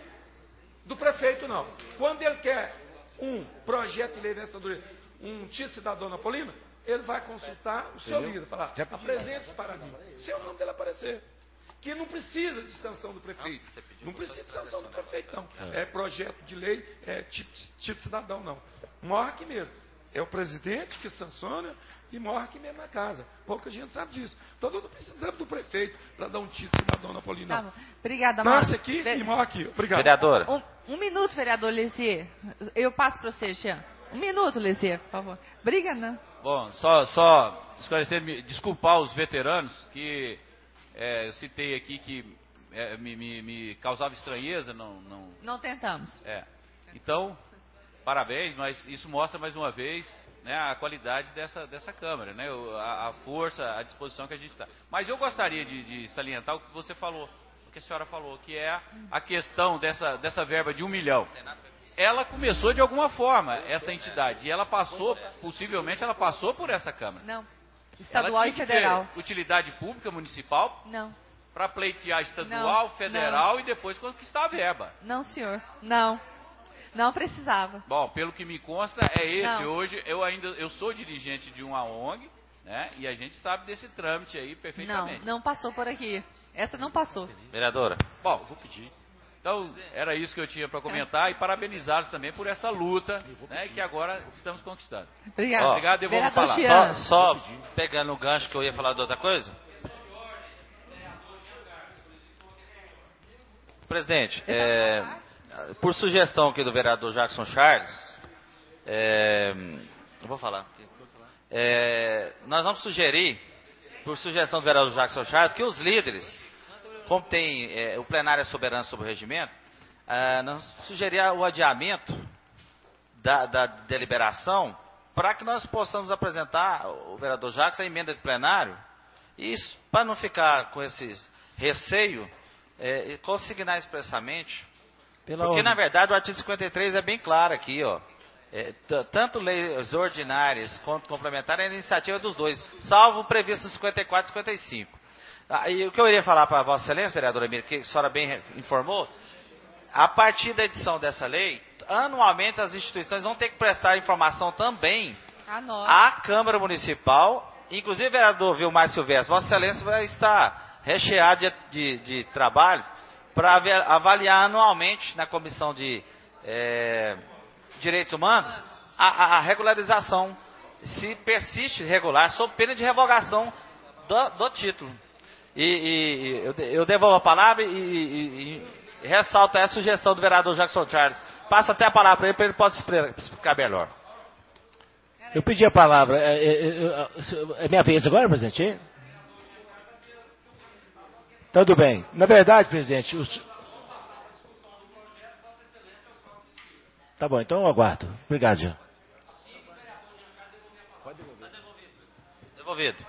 do prefeito, não. Quando ele quer um projeto de lei dessa dureza, um título cidadão napolino, ele vai consultar o seu líder, falar, apresente-se para mim. Se o nome dele aparecer. Que não precisa de sanção do prefeito. Não precisa de sanção do prefeito, não. É projeto de lei, é título cidadão, não. Morre aqui mesmo. É o presidente que sanciona e morre aqui mesmo na casa. Pouca gente sabe disso. Então nós não precisamos do prefeito para dar um título cidadão napolino. Tá, obrigada, Mauro. Nasce aqui Ve... e morre aqui. Obrigado. Vereadora. Um, um minuto, vereador Lisier. Eu passo para você, Jean. Um minuto, Lizia, por favor. Briga, não. Bom, só, só esclarecer, desculpar os veteranos que é, eu citei aqui que é, me, me, me causava estranheza. Não, não... não tentamos. É. Então, parabéns, mas isso mostra mais uma vez, né, a qualidade dessa, dessa Câmara, né, a, a força, a disposição que a gente está. Mas eu gostaria de, de salientar o que você falou, o que a senhora falou, que é a questão dessa, dessa verba de um milhão. Ela começou de alguma forma, essa entidade, e ela passou, possivelmente ela passou por essa Câmara. Não. Estadual ela e federal. Ter utilidade pública municipal. Não. Para pleitear estadual, não, federal não. e depois conquistar a verba. Não, senhor. Não. Não precisava. Bom, pelo que me consta, é esse. Não. Hoje eu ainda eu sou dirigente de uma O N G, né? E a gente sabe desse trâmite aí perfeitamente. Não, não passou por aqui. Essa não passou. Vereadora. Bom, vou pedir. Então, era isso que eu tinha para comentar e parabenizá-los também por essa luta, né, que agora estamos conquistando. Obrigado. Ó, Obrigado, eu vou falar. Só, só pegando o gancho que eu ia falar de outra coisa. Presidente, é, por sugestão aqui do vereador Jackson Charles, é, eu vou falar. É, nós vamos sugerir, por sugestão do vereador Jackson Charles, que os líderes, como tem é, o plenário é soberano sobre o regimento, é, nós sugerir o adiamento da, da deliberação para que nós possamos apresentar, o vereador Jackson, a emenda de plenário, e isso, para não ficar com esse receio, é, consignar expressamente, Pela porque, ordem. Na verdade, o artigo cinquenta e três é bem claro aqui, ó. É, tanto leis ordinárias quanto complementares é a iniciativa dos dois, salvo o previsto no cinquenta e quatro e cinquenta e cinco. Ah, e o que eu iria falar para a Vossa Excelência, vereadora Emília, que a senhora bem informou, a partir da edição dessa lei, anualmente as instituições vão ter que prestar informação também à Câmara Municipal, inclusive, vereador Vilmar Silvestre, Vossa Excelência vai estar recheado de, de, de trabalho para avaliar anualmente na Comissão de é, Direitos Humanos a, a, a regularização, se persiste irregular, sob pena de revogação do, do título. E, e eu, eu devolvo a palavra e, e, e ressalto a sugestão do vereador Jackson Charles. Passa até a palavra para ele, para ele pode explicar melhor. Eu pedi a palavra. É, é, é minha vez agora, presidente? Tudo bem. Na verdade, presidente... Os... Tá bom, então eu aguardo. Obrigado, Jean. Devolvido.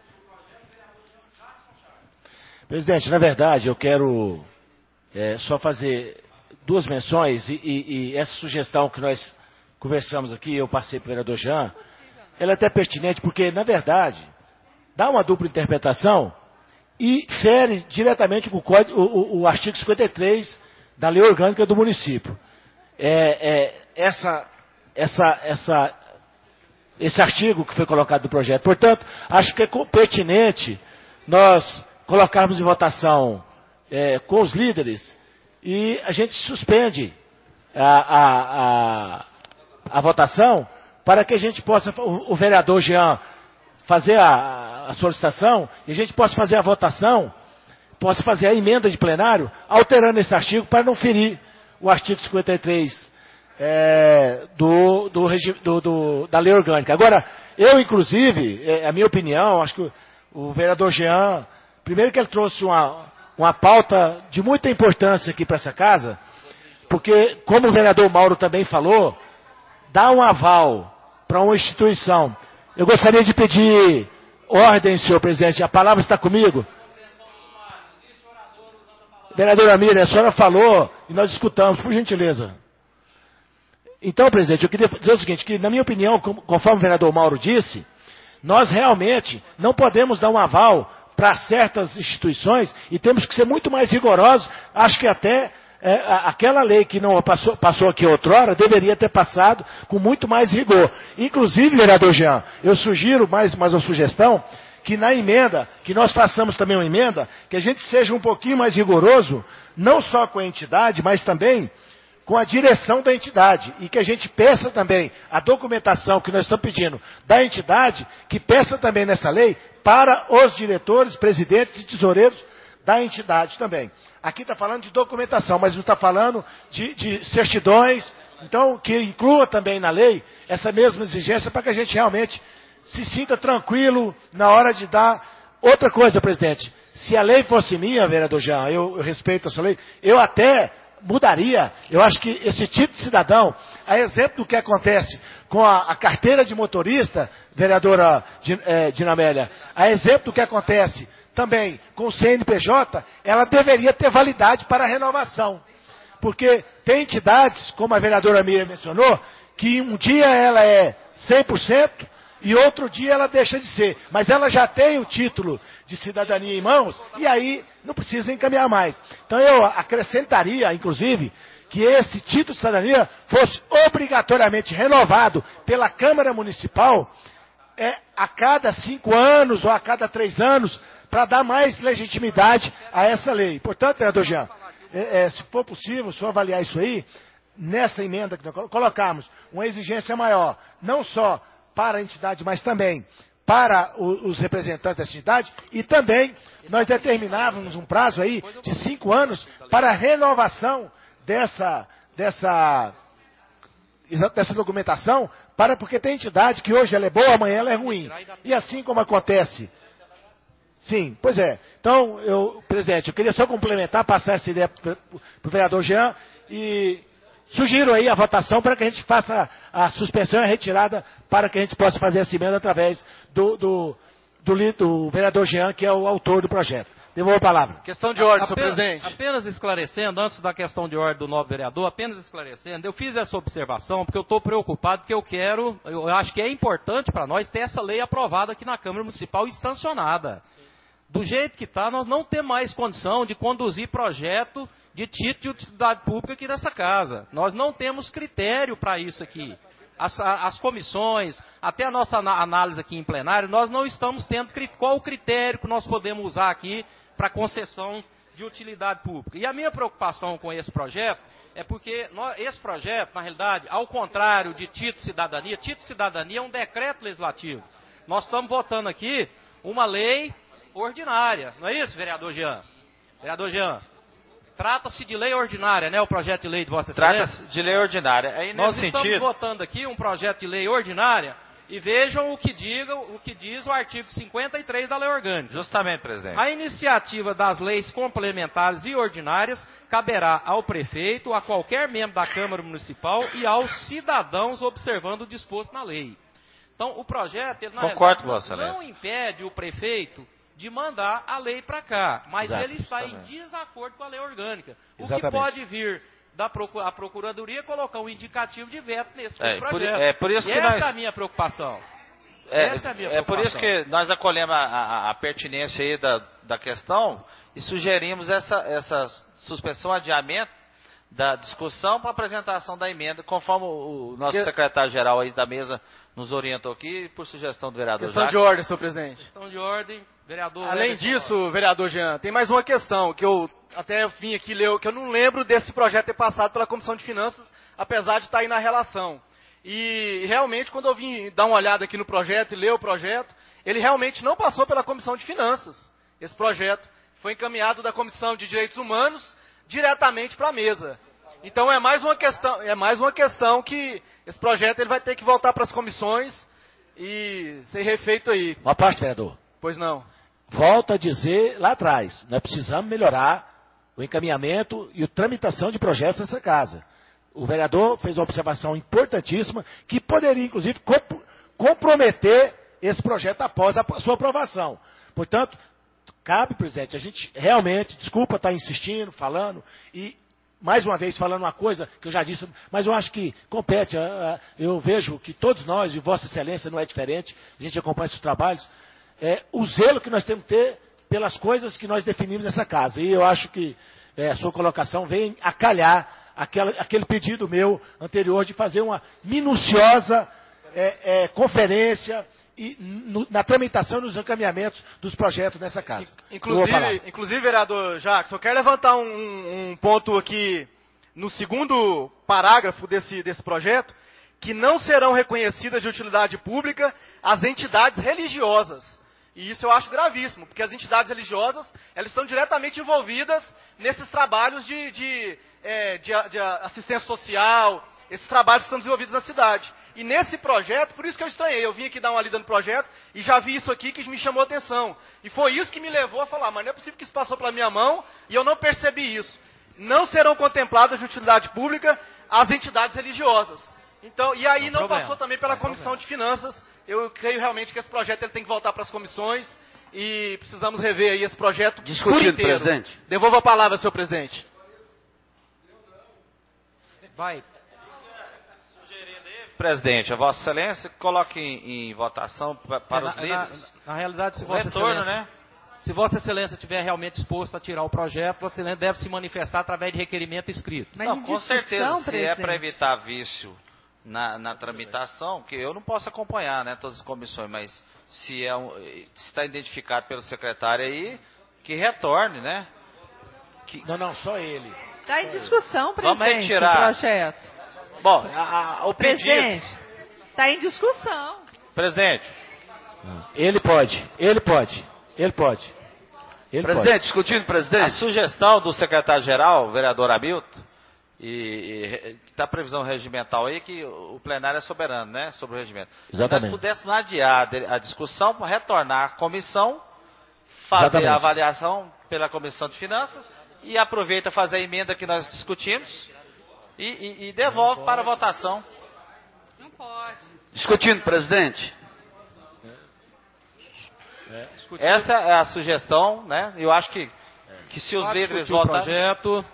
Presidente, na verdade, eu quero é, só fazer duas menções e, e, e essa sugestão que nós conversamos aqui, eu passei para o vereador Jean, ela é até pertinente porque, na verdade, dá uma dupla interpretação e fere diretamente com o, código, o, o, o artigo cinquenta e três da Lei Orgânica do Município. É, é, essa, essa, essa, esse artigo que foi colocado no projeto. Portanto, acho que é pertinente nós colocarmos em votação é, com os líderes e a gente suspende a, a, a, a votação para que a gente possa, o, o vereador Jean, fazer a, a solicitação e a gente possa fazer a votação, possa fazer a emenda de plenário, alterando esse artigo para não ferir o artigo cinquenta e três é, do, do, do, do, da lei orgânica. Agora, eu, inclusive, é, a minha opinião, acho que o, o vereador Jean, primeiro que ele trouxe uma, uma pauta de muita importância aqui para essa casa, porque, como o vereador Mauro também falou, dá um aval para uma instituição. Eu gostaria de pedir ordem, senhor presidente, a palavra está comigo. Vereadora Miriam, a senhora falou e nós escutamos, por gentileza. Então, presidente, eu queria dizer o seguinte, que na minha opinião, conforme o vereador Mauro disse, nós realmente não podemos dar um aval para certas instituições e temos que ser muito mais rigorosos. Acho que até é, aquela lei que não passou, passou aqui outrora deveria ter passado com muito mais rigor. Inclusive, vereador Jean, eu sugiro mais, mais uma sugestão, que na emenda, que nós façamos também uma emenda, que a gente seja um pouquinho mais rigoroso, não só com a entidade, mas também com a direção da entidade. E que a gente peça também a documentação que nós estamos pedindo da entidade, que peça também nessa lei para os diretores, presidentes e tesoureiros da entidade também. Aqui está falando de documentação, mas não está falando de, de certidões, Então, que inclua também na lei essa mesma exigência para que a gente realmente se sinta tranquilo na hora de dar. Outra coisa, presidente, se a lei fosse minha, vereador Jean, eu, eu respeito a sua lei, eu até mudaria. Eu acho que esse tipo de cidadão, a exemplo do que acontece com a, a carteira de motorista, vereadora é, Dinamélia, a exemplo do que acontece também com o C N P J, ela deveria ter validade para a renovação. Porque tem entidades, como a vereadora Miriam mencionou, que um dia ela é cem por cento e outro dia ela deixa de ser. Mas ela já tem o título de cidadania em mãos e aí não precisa encaminhar mais. Então eu acrescentaria, inclusive, que esse título de cidadania fosse obrigatoriamente renovado pela Câmara Municipal é, a cada cinco anos ou a cada três anos, para dar mais legitimidade a essa lei. Portanto, vereador Jean, é, é, se for possível, o senhor avaliar isso aí, nessa emenda que nós colocarmos uma exigência maior, não só para a entidade, mas também para o, os representantes dessa entidade, e também nós determinávamos um prazo aí de cinco anos para a renovação dessa, dessa, dessa documentação, para, porque tem entidade que hoje ela é boa, amanhã ela é ruim. E assim como acontece. Sim, pois é. Então, eu, presidente, eu queria só complementar, passar essa ideia para o vereador Jean e sugiro aí a votação para que a gente faça a suspensão e a retirada para que a gente possa fazer essa emenda através do, do, do, do vereador Jean, que é o autor do projeto. Devolvo a palavra. Questão de ordem, senhor presidente. Apenas esclarecendo, antes da questão de ordem do novo vereador, apenas esclarecendo, eu fiz essa observação porque eu estou preocupado, porque eu quero, eu acho que é importante para nós ter essa lei aprovada aqui na Câmara Municipal e sancionada. Do jeito que está, nós não temos mais condição de conduzir projeto de título de utilidade pública aqui nessa casa. Nós não temos critério para isso aqui. As, as comissões, até a nossa análise aqui em plenário, nós não estamos tendo qual o critério que nós podemos usar aqui para concessão de utilidade pública. E a minha preocupação com esse projeto é porque nós, esse projeto, na realidade, ao contrário de título de cidadania, título de cidadania é um decreto legislativo. Nós estamos votando aqui uma lei ordinária, não é isso, vereador Jean? Vereador Jean, trata-se de lei ordinária, né, o projeto de lei de Vossa Excelência? Trata-se de lei ordinária. Aí, nós nesse estamos sentido... votando aqui um projeto de lei ordinária e vejam o que, diga, o que diz o artigo cinquenta e três da lei orgânica. Justamente, presidente. A iniciativa das leis complementares e ordinárias caberá ao prefeito, a qualquer membro da Câmara Municipal e aos cidadãos observando o disposto na lei. Então, o projeto, ele, na Concordo, realidade, Vossa não impede o prefeito de mandar a lei para cá, mas Exato, ele está justamente. em desacordo com a lei orgânica. O Exatamente. que pode vir da procura, a Procuradoria colocar um indicativo de veto nesse É, projeto. por, é por isso e que essa nós... é a minha preocupação. É, essa é a minha é por isso preocupação. que nós acolhemos a, a, a pertinência aí da, da questão e sugerimos essa, essa suspensão, adiamento da discussão para apresentação da emenda, conforme o, o nosso Que... secretário-geral aí da mesa nos orientou aqui, por sugestão do vereador Questão Jacques. de ordem, senhor presidente. Questão de ordem, vereador. Além Everson disso, Rocha. vereador Jean, tem mais uma questão que eu até vim aqui ler, que eu não lembro desse projeto ter passado pela Comissão de Finanças, apesar de estar aí na relação. E realmente, quando eu vim dar uma olhada aqui no projeto e ler o projeto, ele realmente não passou pela Comissão de Finanças. Esse projeto foi encaminhado da Comissão de Direitos Humanos diretamente para a mesa. Então é mais uma questão, é mais uma questão que esse projeto ele vai ter que voltar para as comissões e ser refeito aí. Uma parte, vereador. Pois não. Volto a dizer lá atrás, nós precisamos melhorar o encaminhamento e a tramitação de projetos nessa casa. O vereador fez uma observação importantíssima que poderia, inclusive, comp comprometer esse projeto após a sua aprovação. Portanto, cabe, presidente, a gente realmente, desculpa estar insistindo, falando, e mais uma vez falando uma coisa que eu já disse, mas eu acho que compete, eu vejo que todos nós, e Vossa Excelência não é diferente, a gente acompanha esses trabalhos, é, o zelo que nós temos que ter pelas coisas que nós definimos nessa casa. E eu acho que é, a sua colocação vem a calhar aquela, aquele pedido meu anterior de fazer uma minuciosa é, é, conferência e, no, na tramitação e nos encaminhamentos dos projetos nessa casa. Inclusive, inclusive vereador Jacques, eu quero levantar um, um ponto aqui no segundo parágrafo desse, desse projeto, que não serão reconhecidas de utilidade pública as entidades religiosas. E isso eu acho gravíssimo, porque as entidades religiosas elas estão diretamente envolvidas nesses trabalhos de, de, é, de, de assistência social, esses trabalhos que estão desenvolvidos na cidade. E nesse projeto, por isso que eu estranhei, eu vim aqui dar uma lida no projeto e já vi isso aqui que me chamou a atenção. E foi isso que me levou a falar, mas não é possível que isso passou pela minha mão e eu não percebi isso. Não serão contempladas de utilidade pública as entidades religiosas. Então, e aí não, não passou também pela Comissão de Finanças. Eu creio realmente que esse projeto ele tem que voltar para as comissões e precisamos rever aí esse projeto. Discutido, presidente. Devolvo a palavra, senhor presidente. Vai. Presidente, a Vossa Excelência coloque em, em votação pra, para é, os na, líderes. Na, na realidade, se o Vossa retorno, Excelência, né? Se Vossa Excelência estiver realmente disposto a tirar o projeto, Vossa Excelência deve se manifestar através de requerimento escrito. Mas não, com certeza, se é para evitar vício na, na tramitação, que eu não posso acompanhar, né, todas as comissões, mas se é um, se está identificado pelo secretário aí, que retorne, né? Que... Não, não, só ele. Está em discussão, presidente, Vamos retirar. o projeto. Bom, a, a, o pedido... Presidente, está em discussão. Presidente. Ele pode, ele pode, ele pode. Ele presidente, pode. discutindo, presidente. A sugestão do secretário-geral, o vereador Hamilton, e está a previsão regimental aí que o plenário é soberano, né, sobre o regimento. Exatamente. Se nós pudéssemos adiar a discussão para retornar à comissão, fazer Exatamente. a avaliação pela Comissão de Finanças e aproveita fazer a emenda que nós discutimos e, e, e devolve para a votação. Não pode. Discutindo, presidente. É. Essa é a sugestão, né? Eu acho que, que se os líderes votarem... o projeto...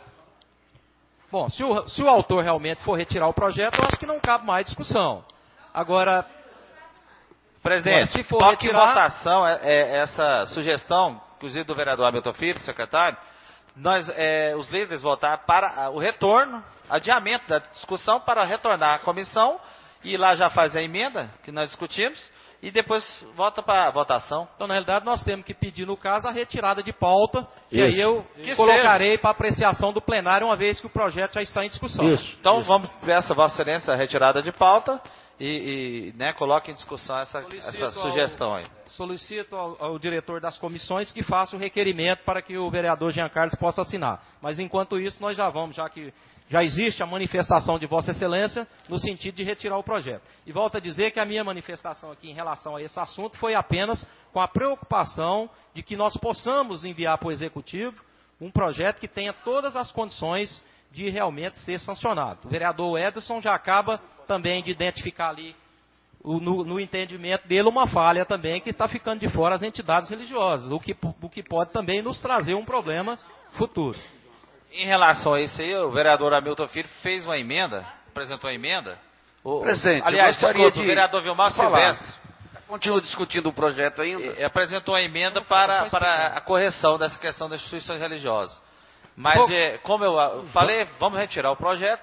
Bom, se o, se o autor realmente for retirar o projeto, eu acho que não cabe mais discussão. Agora... Presidente, agora, se for toque retirar... em votação é, é, essa sugestão, inclusive do vereador Hamilton Filho, secretário, nós, é, os líderes votar para o retorno, adiamento da discussão para retornar à comissão e lá já faz a emenda que nós discutimos e depois volta para a votação. Então, na realidade, nós temos que pedir, no caso, a retirada de pauta. Isso. E aí eu Que colocarei para apreciação do plenário, uma vez que o projeto já está em discussão. Isso. Então, Isso. vamos peço a Vossa Excelência a retirada de pauta e, e né, coloque em discussão essa, essa sugestão aí. Ao, solicito ao, ao diretor das comissões que faça o requerimento para que o vereador Jean Carlos possa assinar. Mas, enquanto isso, nós já vamos, já que... Já existe a manifestação de Vossa Excelência no sentido de retirar o projeto. E volto a dizer que a minha manifestação aqui em relação a esse assunto foi apenas com a preocupação de que nós possamos enviar para o Executivo um projeto que tenha todas as condições de realmente ser sancionado. O vereador Ederson já acaba também de identificar ali, o, no, no entendimento dele, uma falha também que está ficando de fora as entidades religiosas, o que, o que pode também nos trazer um problema futuro. Em relação a isso aí, o vereador Hamilton Filho fez uma emenda, apresentou uma emenda. O, Presidente, aliás, eu gostaria desculpa, de o vereador Vilmar Silvestre continua discutindo o projeto ainda. E, apresentou uma emenda para, para a correção dessa questão das instituições religiosas. Mas, é, como eu falei, vamos retirar o projeto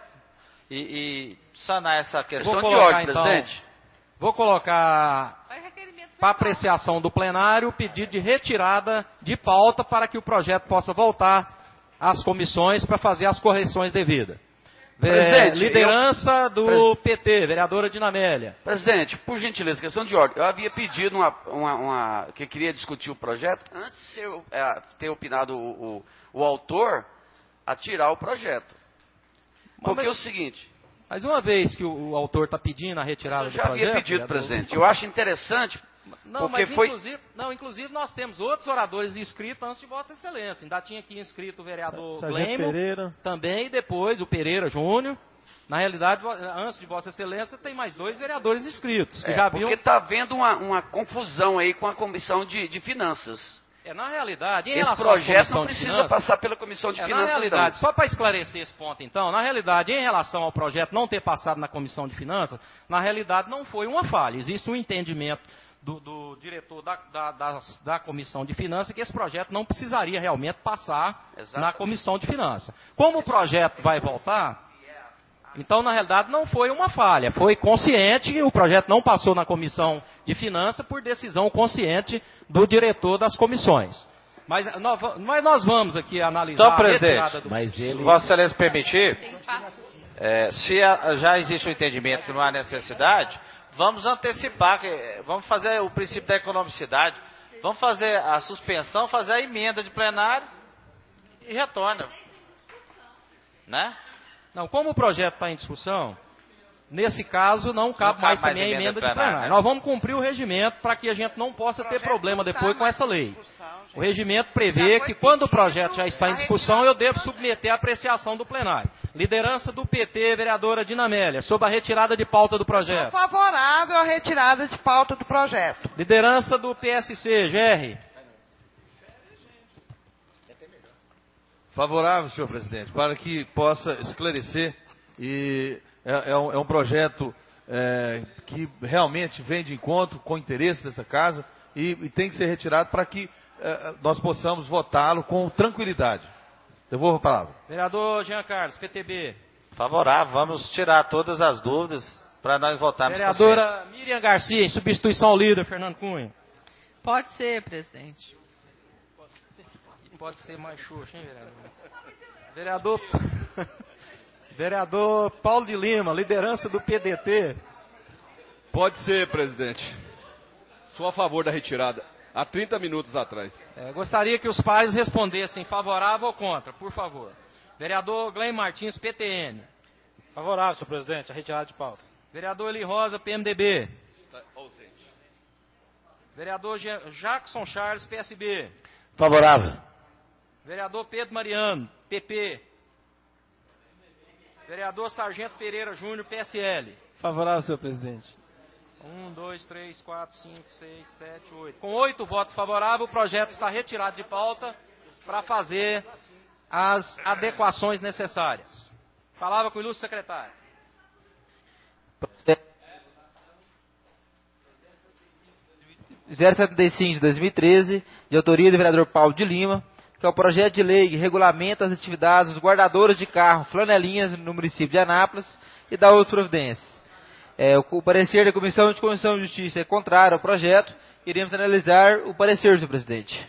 e, e sanar essa questão de ordem, então, presidente. Vou colocar para apreciação do plenário o pedido de retirada de pauta para que o projeto possa voltar às comissões para fazer as correções devidas. Presidente, liderança eu... do Pres... P T, vereadora Dinamélia. Presidente, por gentileza, questão de ordem. Eu havia pedido uma, uma, uma que queria discutir o projeto antes de eu, é, ter opinado o, o, o autor a tirar o projeto. Porque mas, é o seguinte... Mas uma vez que o, o autor está pedindo a retirada do projeto... Eu já havia pedido, presidente. Eu acho interessante... Não, porque mas foi... inclusive, não, inclusive nós temos outros oradores inscritos antes de Vossa Excelência. Ainda tinha aqui inscrito o vereador Glênio, Pereira. também, e depois o Pereira Júnior. Na realidade, antes de Vossa Excelência, tem mais dois vereadores inscritos. Que é, já porque viam... está havendo uma, uma confusão aí com a Comissão de, de Finanças. É, na realidade, em esse relação projeto à não precisa finanças, passar pela Comissão de é, Finanças. Na realidade, não. só para esclarecer esse ponto, então, na realidade, em relação ao projeto não ter passado na Comissão de Finanças, na realidade não foi uma falha. Existe um entendimento do, do diretor da, da, da, da Comissão de Finanças que esse projeto não precisaria realmente passar Exatamente. na Comissão de Finanças. Como o projeto vai voltar... Então, na realidade, não foi uma falha. Foi consciente, o projeto não passou na Comissão de Finanças por decisão consciente do diretor das comissões. Mas nós, mas nós vamos aqui analisar então, a retirada do... Mas ele... Se Vossa Excelência permitir, é, se a, já existe um entendimento que não há necessidade, vamos antecipar, vamos fazer o princípio da economicidade, vamos fazer a suspensão, fazer a emenda de plenário e retorna. Né? Não, como o projeto está em discussão, nesse caso não cabe Não mais cabe mais também a emenda emenda de plenária, plenária. né? Nós vamos cumprir o regimento para que a gente não possa ter problema depois com essa lei. O regimento prevê que quando o projeto já está em discussão, eu devo submeter à apreciação do plenário. Liderança do P T, vereadora Dinamélia, sobre a retirada de pauta do projeto. Sou favorável à retirada de pauta do projeto. Liderança do P S C, G R. Favorável, senhor presidente, para que possa esclarecer e é, é, um, é um projeto é, que realmente vem de encontro com o interesse dessa casa e, e tem que ser retirado para que é, nós possamos votá-lo com tranquilidade. Devolvo a palavra. Vereador Jean Carlos, P T B. Favorável, vamos tirar todas as dúvidas para nós votarmos. Vereadora Miriam Garcia, em substituição ao líder Fernando Cunha. Pode ser, presidente. Pode ser mais xuxa, hein, vereador? Vereador, vereador Paulo de Lima, liderança do P D T. Pode ser, presidente. Sou a favor da retirada. Há trinta minutos atrás. É, gostaria que os pares respondessem favorável ou contra, por favor. Vereador Glenn Martins, P T N. Favorável, senhor presidente, a retirada de pauta. Vereador Eli Rosa, P M D B. Está ausente. Vereador Jackson Charles, P S B. Favorável. Vereador Pedro Mariano, P P. Vereador Sargento Pereira Júnior, P S L. Favorável, senhor presidente. Um, dois, três, quatro, cinco, seis, sete, oito. Com oito votos favoráveis, o projeto está retirado de pauta para fazer as adequações necessárias. Palavra com o ilustre secretário. zero setenta e cinco de dois mil e treze, de autoria do vereador Paulo de Lima, que é o projeto de lei que regulamenta as atividades dos guardadores de carro flanelinhas no município de Anápolis e dá outras providências. É, o, o parecer da Comissão de Constituição e Justiça é contrário ao projeto. Iremos analisar o parecer, senhor presidente.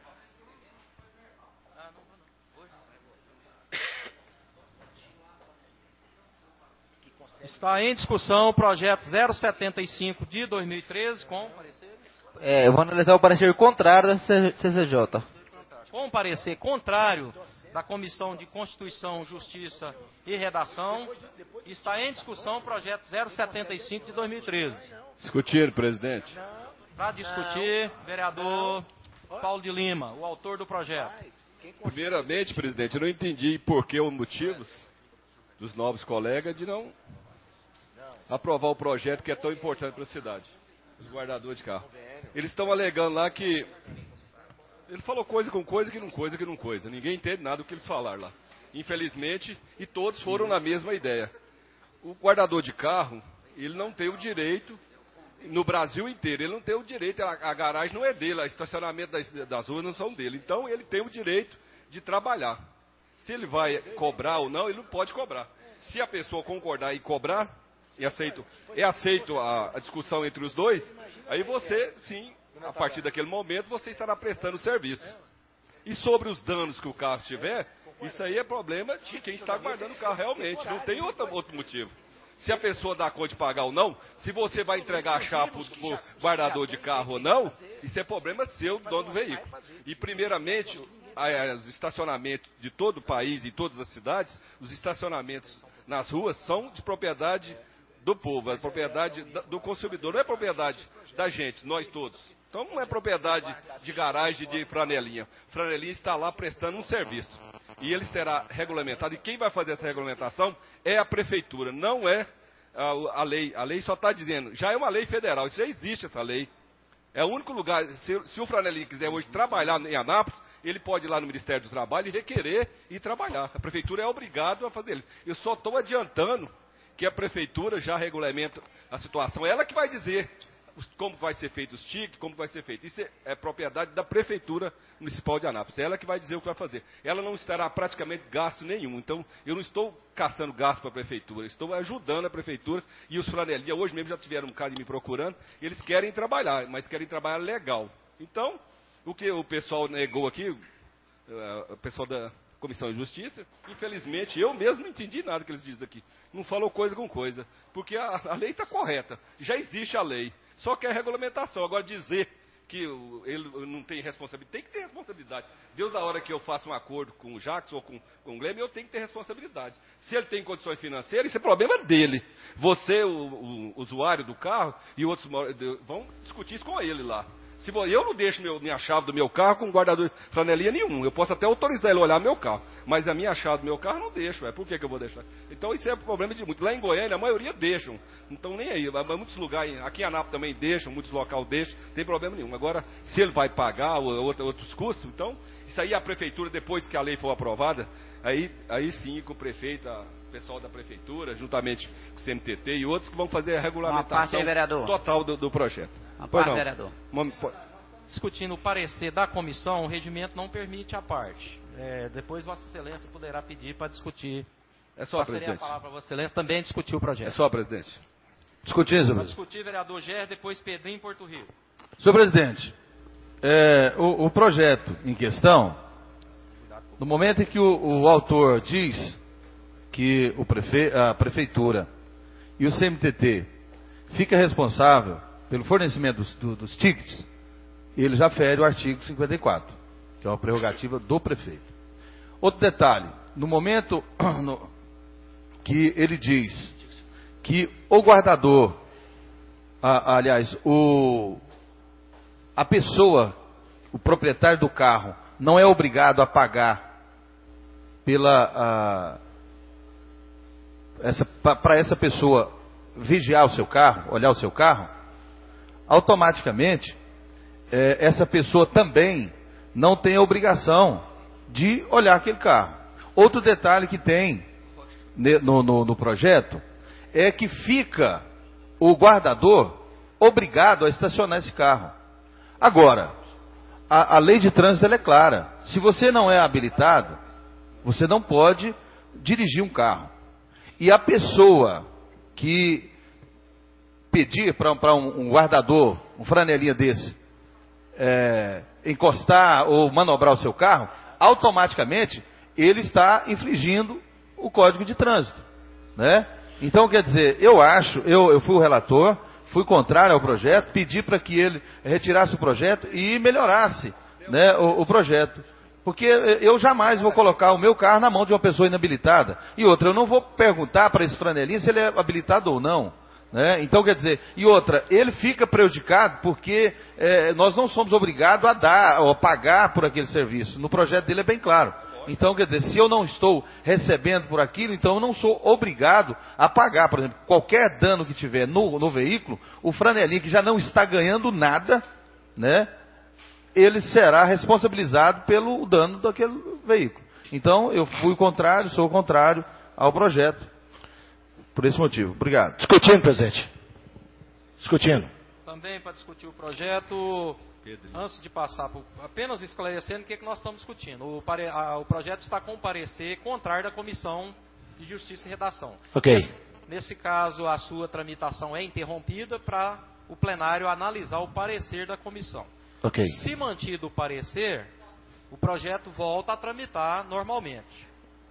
Está em discussão o projeto zero setenta e cinco de dois mil e treze com parecer. É, eu vou analisar o parecer contrário da C C J. Com parecer contrário da Comissão de Constituição, Justiça e Redação, está em discussão o projeto zero setenta e cinco de dois mil e treze. Discutir, presidente. Para discutir, vereador Paulo de Lima, o autor do projeto. Primeiramente, presidente, eu não entendi por que os motivos dos novos colegas de não aprovar o projeto que é tão importante para a cidade, os guardadores de carro. Eles estão alegando lá que ele falou coisa com coisa que não coisa que não coisa. Ninguém entende nada do que eles falaram lá. Infelizmente, e todos foram na mesma ideia. O guardador de carro, ele não tem o direito, no Brasil inteiro, ele não tem o direito, a, a garagem não é dele, o estacionamento das, das ruas não são dele. Então, ele tem o direito de trabalhar. Se ele vai cobrar ou não, ele não pode cobrar. Se a pessoa concordar e cobrar, e aceito, é aceito a, a discussão entre os dois, aí você, sim, a partir daquele momento, você estará prestando serviço. E sobre os danos que o carro tiver, isso aí é problema de quem está guardando o carro realmente, não tem outro, outro motivo. Se a pessoa dá conta de pagar ou não, se você vai entregar a chapa para o guardador de carro ou não, isso é problema seu, do dono do veículo. E primeiramente, os estacionamentos de todo o país, em todas as cidades, os estacionamentos nas ruas são de propriedade do povo, é propriedade do consumidor, não é propriedade da gente, nós todos. Então não é propriedade de garagem de franelinha. Franelinha está lá prestando um serviço. E ele será regulamentado. E quem vai fazer essa regulamentação é a prefeitura, não é a, a lei. A lei só está dizendo, já é uma lei federal, isso já existe essa lei. É o único lugar, se, se o franelinha quiser hoje trabalhar em Anápolis, ele pode ir lá no Ministério do Trabalho e requerer e trabalhar. A prefeitura é obrigada a fazer isso. Eu só estou adiantando que a prefeitura já regulamenta a situação. Ela que vai dizer como vai ser feito os tickets, como vai ser feito. Isso é, é propriedade da Prefeitura Municipal de Anápolis. É ela que vai dizer o que vai fazer. Ela não estará praticamente gasto nenhum. Então, eu não estou caçando gasto para a Prefeitura. Estou ajudando a Prefeitura. E os flanelinhas, hoje mesmo já tiveram um cara me procurando. Eles querem trabalhar, mas querem trabalhar legal. Então, o que o pessoal negou aqui, o pessoal da Comissão de Justiça, infelizmente, eu mesmo não entendi nada que eles dizem aqui. Não falou coisa com coisa. Porque a, a lei está correta. Já existe a lei. Só quer regulamentação. Agora dizer que ele não tem responsabilidade. Tem que ter responsabilidade. Deus, a hora que eu faço um acordo com o Jackson ou com, com o Glênio, eu tenho que ter responsabilidade. Se ele tem condições financeiras, isso é problema dele. Você, o, o usuário do carro, e outros vão discutir isso com ele lá. Se eu não deixo meu, minha chave do meu carro com guardador de flanelinha nenhum. Eu posso até autorizar ele a olhar meu carro. Mas a minha chave do meu carro eu não deixo. Véio. Por que, que eu vou deixar? Então isso é problema de muitos. Lá em Goiânia a maioria deixam. Não estão nem aí. Muitos lugares, aqui em Anápolis também deixam, muitos locais deixam. Não tem problema nenhum. Agora, se ele vai pagar ou, outros custos, então, isso aí a prefeitura, depois que a lei for aprovada, aí, aí sim com o prefeito, a, o pessoal da prefeitura, juntamente com o C M T T e outros que vão fazer a regulamentação aí, total do, do projeto. Uma parte, vereador. Uma, Discutindo o parecer da comissão, o regimento não permite a parte. É, depois Vossa Excelência poderá pedir para discutir. É só, Passaria presidente. a palavra para Vossa Excelência também discutir o projeto. É só, presidente. Discutir, senhor Para presidente. discutir, vereador Ger, depois Pedrinho, Porto Rico. Senhor presidente, é, o, o projeto em questão, no momento em que o, o autor diz que o prefe, a prefeitura e o C M T T fica responsável pelo fornecimento dos, do, dos tickets, ele já fere o artigo cinquenta e quatro, que é uma prerrogativa do prefeito. Outro detalhe, no momento no, que ele diz que o guardador, a, aliás, o, a pessoa, o proprietário do carro, não é obrigado a pagar pela para essa pessoa vigiar o seu carro, olhar o seu carro, automaticamente, é, essa pessoa também não tem a obrigação de olhar aquele carro. Outro detalhe que tem no, no, no projeto é que fica o guardador obrigado a estacionar esse carro. Agora, a, a lei de trânsito ela é clara. Se você não é habilitado, você não pode dirigir um carro. E a pessoa que pedir para um, um guardador, um franelinha desse, é, encostar ou manobrar o seu carro, automaticamente ele está infringindo o Código de Trânsito, né? Então, quer dizer, eu acho, eu, eu fui o relator, fui contrário ao projeto, pedi para que ele retirasse o projeto e melhorasse, né, o, o projeto. Porque eu jamais vou colocar o meu carro na mão de uma pessoa inabilitada. E outra, eu não vou perguntar para esse franelinha se ele é habilitado ou não. Né? Então, quer dizer, e outra, ele fica prejudicado porque é, nós não somos obrigados a dar ou a pagar por aquele serviço. No projeto dele é bem claro. Então, quer dizer, se eu não estou recebendo por aquilo, então eu não sou obrigado a pagar. Por exemplo, qualquer dano que tiver no, no veículo, o franelinha que já não está ganhando nada, né, ele será responsabilizado pelo dano daquele veículo. Então, eu fui contrário, sou contrário ao projeto. Por esse motivo. Obrigado. Discutindo, presidente. Discutindo. Também para discutir o projeto, antes de passar, por, apenas esclarecendo o que, é que nós estamos discutindo. O, pare, a, o projeto está com parecer contrário da Comissão de Justiça e Redação. Ok. Nesse, nesse caso, a sua tramitação é interrompida para o plenário analisar o parecer da comissão. Ok. Se mantido o parecer, o projeto volta a tramitar normalmente.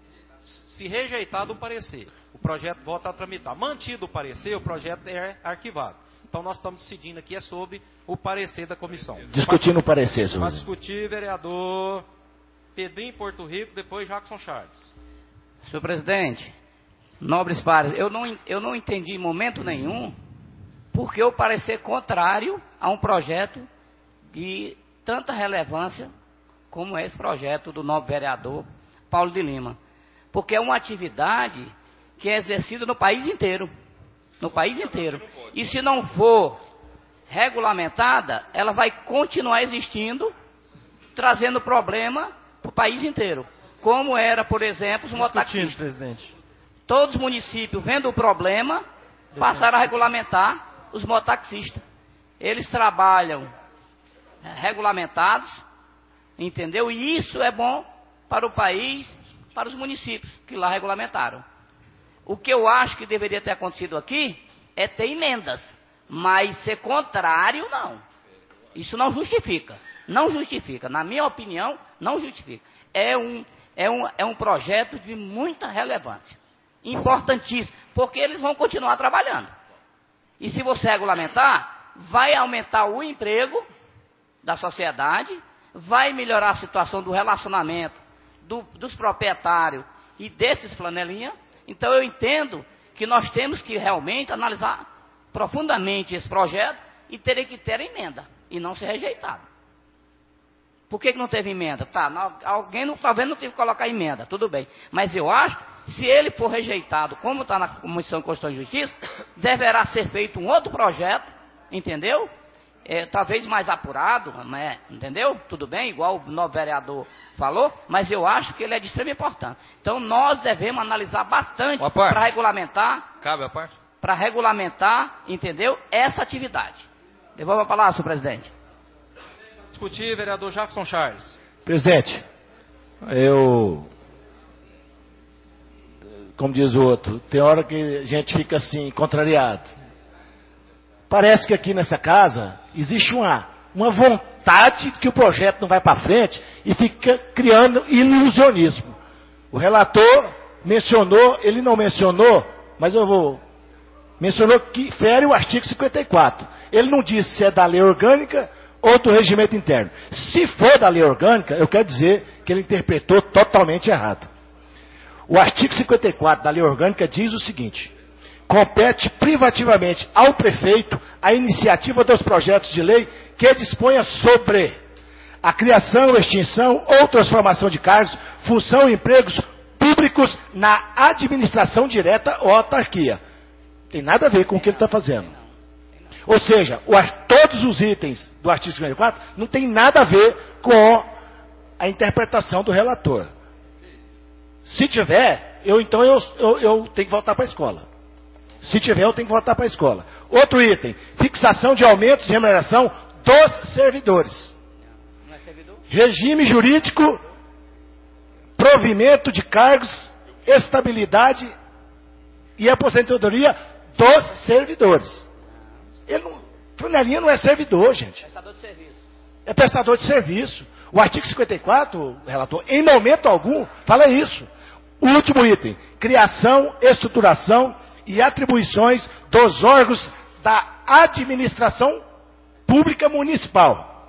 Se rejeitado o parecer, o projeto volta a tramitar. Mantido o parecer, o projeto é arquivado. Então nós estamos decidindo aqui é sobre o parecer da comissão. Discutindo o parecer, senhor. Para discutir, vereador Pedrinho, Porto Rico, depois Jackson Charles. Senhor presidente, nobres pares, eu não, eu não entendi em momento nenhum porque o parecer contrário a um projeto de tanta relevância como esse projeto do novo vereador Paulo de Lima. Porque é uma atividade que é exercida no país inteiro. No país inteiro. E se não for regulamentada, ela vai continuar existindo, trazendo problema para o país inteiro. Como era, por exemplo, os mototaxistas. Presidente. Todos os municípios, vendo o problema, passaram a regulamentar os mototaxistas. Eles trabalham regulamentados, entendeu? E isso é bom para o país, para os municípios que lá regulamentaram. O que eu acho que deveria ter acontecido aqui é ter emendas, mas ser contrário, não. Isso não justifica. Não justifica. Na minha opinião, não justifica. É um, é um, é um projeto de muita relevância. Importantíssimo. Porque eles vão continuar trabalhando. E se você regulamentar, vai aumentar o emprego da sociedade, vai melhorar a situação do relacionamento do, dos proprietários e desses flanelinha. Então eu entendo que nós temos que realmente analisar profundamente esse projeto e teria que ter emenda e não ser rejeitado. Por que, que não teve emenda? Tá, não, alguém não, talvez não teve que colocar emenda, tudo bem. Mas eu acho que se ele for rejeitado, como está na Comissão de Constituição e Justiça, deverá ser feito um outro projeto, entendeu? É, talvez mais apurado, né? Entendeu? Tudo bem, igual o novo vereador falou, mas eu acho que ele é de extrema importância. Então nós devemos analisar bastante para regulamentar. Cabe a parte? Para regulamentar, entendeu? Essa atividade. Devolva a palavra, senhor presidente. Discutir, vereador Jackson Charles. Presidente, eu, como diz o outro, tem hora que a gente fica assim, contrariado. Parece que aqui nessa casa existe uma, uma vontade de que o projeto não vai para frente e fica criando ilusionismo. O relator mencionou, ele não mencionou, mas eu vou... Mencionou que fere o artigo cinquenta e quatro. Ele não disse se é da lei orgânica ou do regimento interno. Se for da lei orgânica, eu quero dizer que ele interpretou totalmente errado. O artigo cinquenta e quatro da lei orgânica diz o seguinte: compete privativamente ao prefeito a iniciativa dos projetos de lei que disponha sobre a criação, extinção ou transformação de cargos, função e empregos públicos na administração direta ou autarquia. Tem nada a ver com o que ele está fazendo. Ou seja, o, todos os itens do artigo cinquenta e quatro não tem nada a ver com a interpretação do relator. Se tiver, eu então eu, eu, eu tenho que voltar para a escola. Se tiver, eu tenho que voltar para a escola. Outro item, fixação de aumentos de remuneração dos servidores. Regime jurídico, provimento de cargos, estabilidade e aposentadoria dos servidores. Ele não, flanelinha não é servidor, gente. Prestador de serviço. É prestador de serviço. O artigo cinquenta e quatro, relator, em momento algum, fala isso. O último item, criação, estruturação e atribuições dos órgãos da administração pública municipal.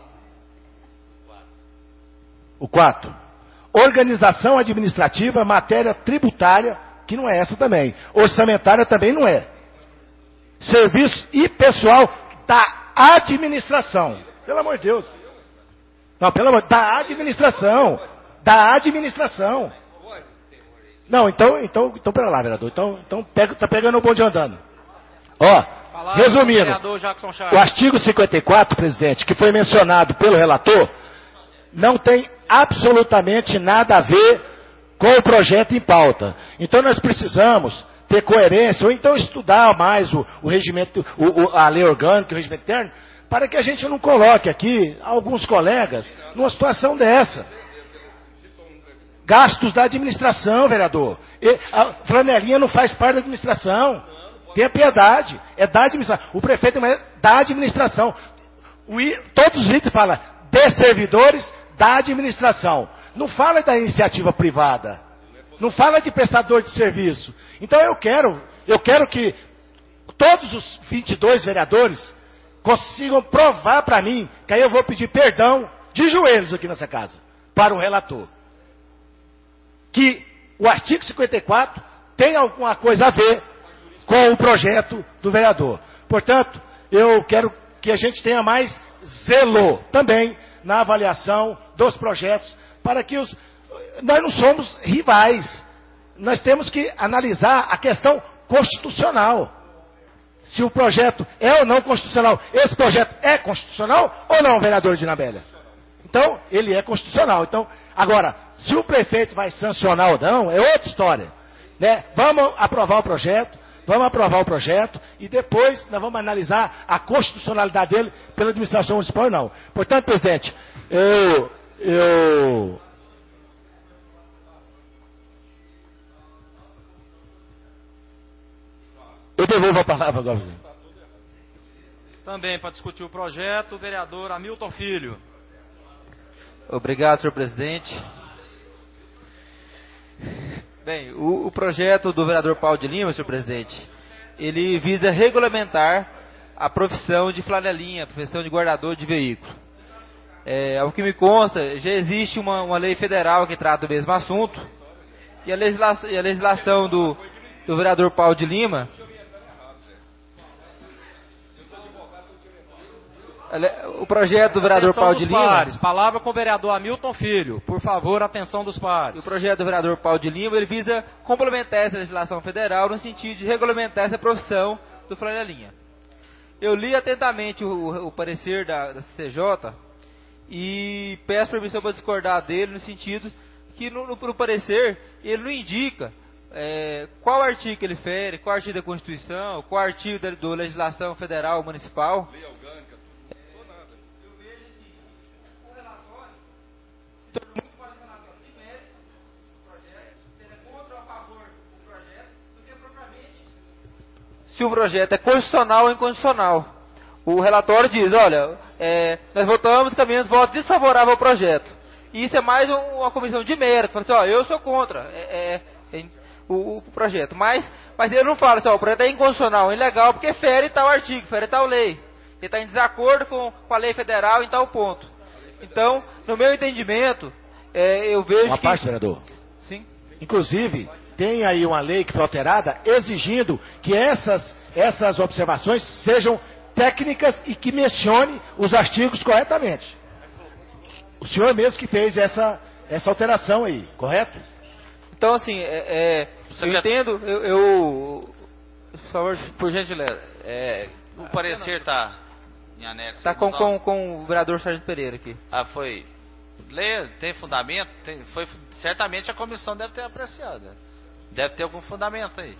O quatro, organização administrativa, matéria tributária, que não é essa também. Orçamentária também não é. Serviço e pessoal da administração. Pelo amor de Deus. Não, pelo amor, da administração. Da administração. Não, então, então, então pera lá, vereador. Então, então pega, tá pegando o bonde andando. Ó, Palavra resumindo, o artigo cinquenta e quatro, presidente, que foi mencionado pelo relator, não tem absolutamente nada a ver com o projeto em pauta. Então nós precisamos ter coerência, ou então estudar mais o, o regimento, o, o, a lei orgânica, o regimento interno, para que a gente não coloque aqui alguns colegas numa situação dessa. Gastos da administração, vereador. E a flanelinha não faz parte da administração. Tenha piedade. É da administração. O prefeito é da administração. O, todos os itens falam de servidores da administração. Não fala da iniciativa privada. Não fala de prestador de serviço. Então eu quero, eu quero que todos os vinte e dois vereadores consigam provar para mim, que aí eu vou pedir perdão de joelhos aqui nessa casa, para o relator. Que o artigo cinquenta e quatro tem alguma coisa a ver com o projeto do vereador. Portanto, eu quero que a gente tenha mais zelo também na avaliação dos projetos, para que os... Nós não somos rivais. Nós temos que analisar a questão constitucional. Se o projeto é ou não constitucional. Esse projeto é constitucional ou não, vereador Dinabélia? Então, ele é constitucional. Então, agora, se o prefeito vai sancionar ou não, é outra história. Né? Vamos aprovar o projeto, vamos aprovar o projeto e depois nós vamos analisar a constitucionalidade dele pela administração municipal ou não. Portanto, presidente, eu... eu Eu devolvo a palavra agora, presidente. Também para discutir o projeto, o vereador Hamilton Filho. Obrigado, senhor presidente. Bem, o, o projeto do vereador Paulo de Lima, senhor presidente, ele visa regulamentar a profissão de flanelinha, a profissão de guardador de veículo. É, ao que me consta, já existe uma, uma lei federal que trata do mesmo assunto, e a legislação, e a legislação do, do vereador Paulo de Lima, o projeto do vereador Atenção Paulo dos de Lima... pares. Palavra com o vereador Hamilton Filho. Por favor, atenção dos pares. O projeto do vereador Paulo de Lima, ele visa complementar essa legislação federal no sentido de regulamentar essa profissão do flanelinha. Eu li atentamente o, o parecer da, da C C J e peço permissão para discordar dele no sentido que no, no, no parecer ele não indica é, qual artigo ele fere, qual artigo da Constituição, qual artigo da, da legislação federal municipal. Se o projeto é constitucional ou inconstitucional. O relatório diz, olha, é, nós votamos e caminhamos voto desfavorável ao projeto. E isso é mais um, uma comissão de mérito. Fala assim, ó, eu sou contra é, é, é, o, o projeto. Mas, mas ele não fala assim, ó, o projeto é inconstitucional, ilegal, porque fere tal artigo, fere tal lei. Ele está em desacordo com, com a lei federal em tal ponto. Então, no meu entendimento, é, eu vejo uma que... Uma parte, vereador. Sim. Inclusive... tem aí uma lei que foi alterada exigindo que essas, essas observações sejam técnicas e que mencione os artigos corretamente. O senhor mesmo que fez essa, essa alteração aí, correto? Então, assim, é, é, eu entendo, eu, eu... Por favor, por gentileza. É, o parecer está em anexo. Está com, com, com o vereador Sargento Pereira aqui. Ah, foi... Lê, tem fundamento? Tem, foi, certamente a comissão deve ter apreciado. Deve ter algum fundamento aí.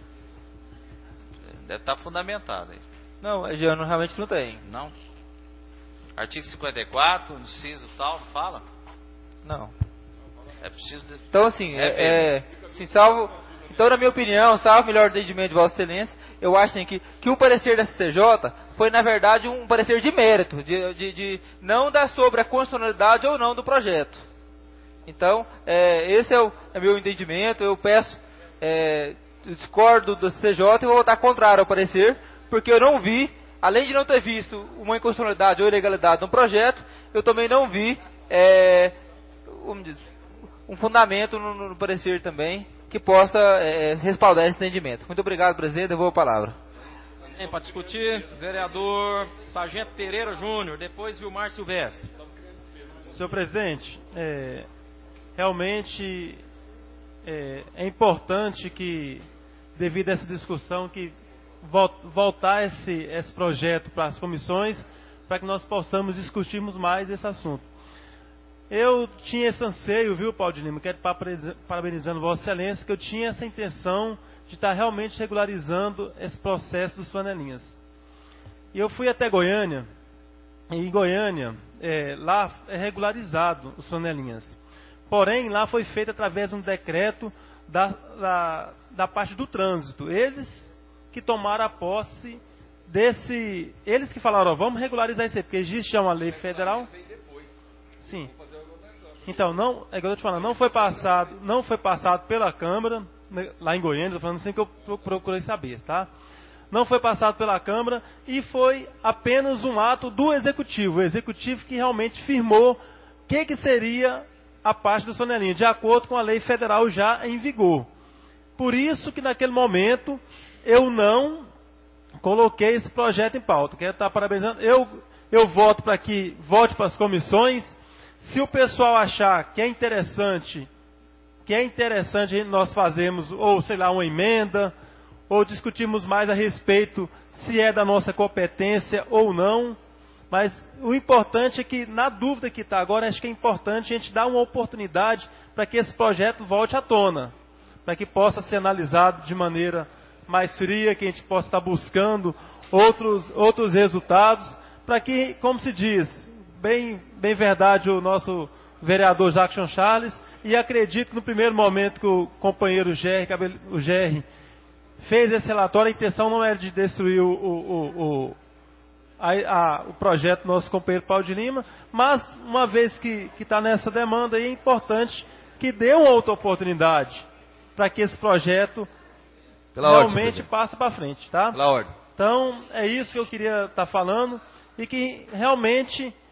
Deve estar fundamentado aí. Não, Jean, realmente não tem. Não? Artigo cinquenta e quatro, inciso tal, fala? Não. É preciso... De... Então, assim, é, é, assim, salvo... Então, na minha opinião, salvo o melhor entendimento de Vossa Excelência, eu acho assim, que, que o parecer da C C J foi, na verdade, um parecer de mérito, de, de, de não dar sobre a constitucionalidade ou não do projeto. Então, é, esse é o é meu entendimento, eu peço... É, eu discordo do C C J e vou votar contrário ao parecer, porque eu não vi, além de não ter visto uma inconstitucionalidade ou ilegalidade no projeto, eu também não vi é, um, um fundamento no, no parecer também que possa é, respaldar esse entendimento. Muito obrigado, presidente, devolvo a palavra. Para discutir, vereador Sargento Pereira Júnior, depois Vilmar Silvestre. Senhor presidente, é, realmente... É, é importante que, devido a essa discussão, que voltar esse, esse projeto para as comissões, para que nós possamos discutirmos mais esse assunto. Eu tinha esse anseio, viu, Paulo de Lima, quero parabenizando Vossa Excelência, que eu tinha essa intenção de estar realmente regularizando esse processo dos flanelinhas. E eu fui até Goiânia, e em Goiânia, é, lá é regularizado os flanelinhas. Porém, lá foi feito através de um decreto da, da, da parte do trânsito. Eles que tomaram a posse desse... Eles que falaram, ó, vamos regularizar isso aí, porque existe já uma lei federal. Sim. Então, não, é que eu estou te falando, não foi passado, não foi passado pela Câmara, lá em Goiânia, estou falando assim que eu procurei saber, tá? Não foi passado pela Câmara e foi apenas um ato do Executivo. O Executivo que realmente firmou o que, que seria... a parte dos flanelinhas, de acordo com a lei federal já em vigor. Por isso que naquele momento eu não coloquei esse projeto em pauta. Quero estar parabenizando. Eu, eu voto para que volte para as comissões. Se o pessoal achar que é interessante, que é interessante nós fazermos, ou sei lá, uma emenda, ou discutirmos mais a respeito se é da nossa competência ou não. Mas o importante é que, na dúvida que está agora, acho que é importante a gente dar uma oportunidade para que esse projeto volte à tona, para que possa ser analisado de maneira mais fria, que a gente possa estar buscando outros, outros resultados, para que, como se diz, bem, bem verdade o nosso vereador Jackson Charles, e acredito que no primeiro momento que o companheiro Gerry, o Gerry fez esse relatório, a intenção não era de destruir o... o, o, o A, a, o projeto do nosso companheiro Paulo de Lima, mas uma vez que está nessa demanda, é importante que dê uma outra oportunidade para que esse projeto Pela realmente ordem, passe para frente, tá? Pela ordem. Então, é isso que eu queria estar tá falando e que realmente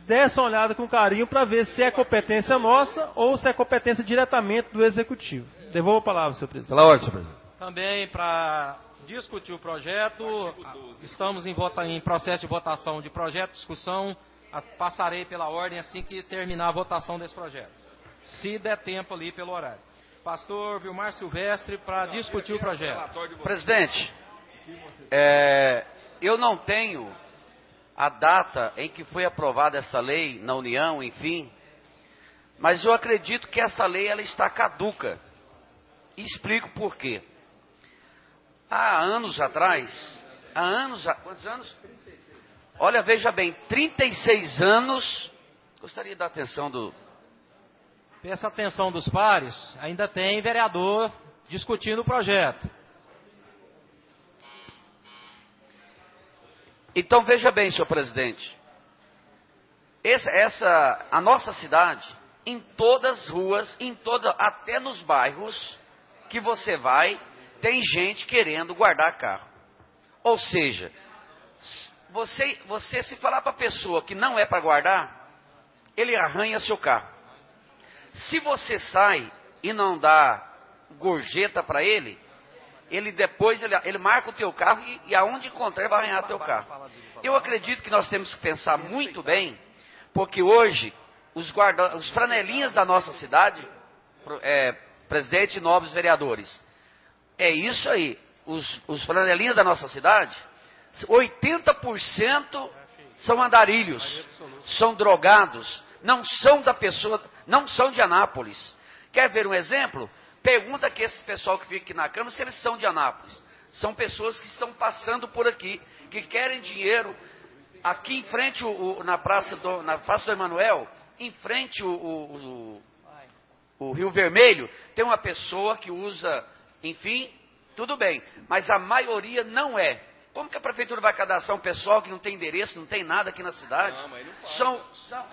desse uma olhada com carinho para ver se é competência nossa ou se é competência diretamente do Executivo. Devolvo a palavra, senhor presidente. Pela ordem, senhor presidente. Também para discutir o projeto, estamos em, vota, em processo de votação de projeto, discussão, passarei pela ordem assim que terminar a votação desse projeto, se der tempo ali pelo horário. Pastor Vilmar Silvestre, para discutir o projeto. Presidente, é, eu não tenho a data em que foi aprovada essa lei na União, enfim, mas eu acredito que essa lei ela está caduca. E explico por quê. Há anos atrás, há anos, quantos anos? Olha, veja bem, trinta e seis anos, gostaria da atenção do... Peço a atenção dos pares, ainda tem vereador discutindo o projeto. Então veja bem, senhor presidente, essa, essa, a nossa cidade, em todas as ruas, em toda, até nos bairros que você vai, tem gente querendo guardar carro. Ou seja, você, você se falar para a pessoa que não é para guardar, ele arranha seu carro. Se você sai e não dá gorjeta para ele, ele depois ele, ele marca o teu carro e, e aonde encontrar ele vai arranhar o teu carro. Eu acredito que nós temos que pensar muito bem, porque hoje os, guarda, os franelinhas da nossa cidade, é, presidente e nobres vereadores, é isso aí, os, os franelinhas da nossa cidade, oitenta por cento são andarilhos, são drogados, não são da pessoa, não são de Anápolis. Quer ver um exemplo? Pergunta que esse pessoal que fica aqui na Câmara se eles são de Anápolis. São pessoas que estão passando por aqui, que querem dinheiro. Aqui em frente, o, o, na, praça do, na Praça do Emanuel, em frente o, o, o, o Rio Vermelho, tem uma pessoa que usa, enfim, tudo bem, mas a maioria não é. Como que a prefeitura vai cadastrar um pessoal que não tem endereço, não tem nada aqui na cidade? Não, mas não faz. São, são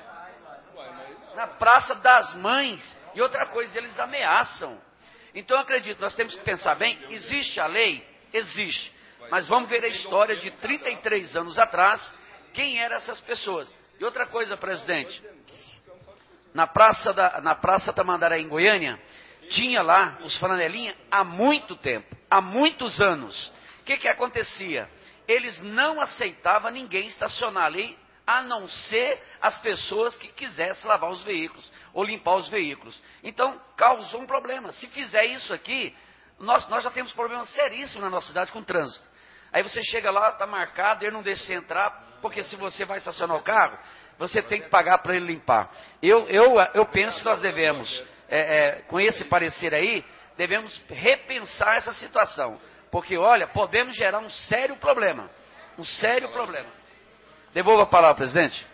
na Praça das Mães. E outra coisa, eles ameaçam. Então eu acredito, nós temos que pensar bem, existe a lei? Existe. Mas vamos ver a história de trinta e três anos atrás, quem eram essas pessoas. E outra coisa, presidente, na Praça da, na Praça Tamandaré, em Goiânia, tinha lá os flanelinha há muito tempo, há muitos anos. O que que acontecia? Eles não aceitavam ninguém estacionar ali, a não ser as pessoas que quisessem lavar os veículos ou limpar os veículos. Então, causou um problema. Se fizer isso aqui, nós, nós já temos problemas seríssimos na nossa cidade com o trânsito. Aí você chega lá, está marcado, ele não deixa você entrar, porque se você vai estacionar o carro, você tem que pagar para ele limpar. Eu, eu, eu penso que nós devemos, é, é, com esse parecer aí, devemos repensar essa situação. Porque, olha, podemos gerar um sério problema. Um sério problema. Devolvo a palavra, presidente.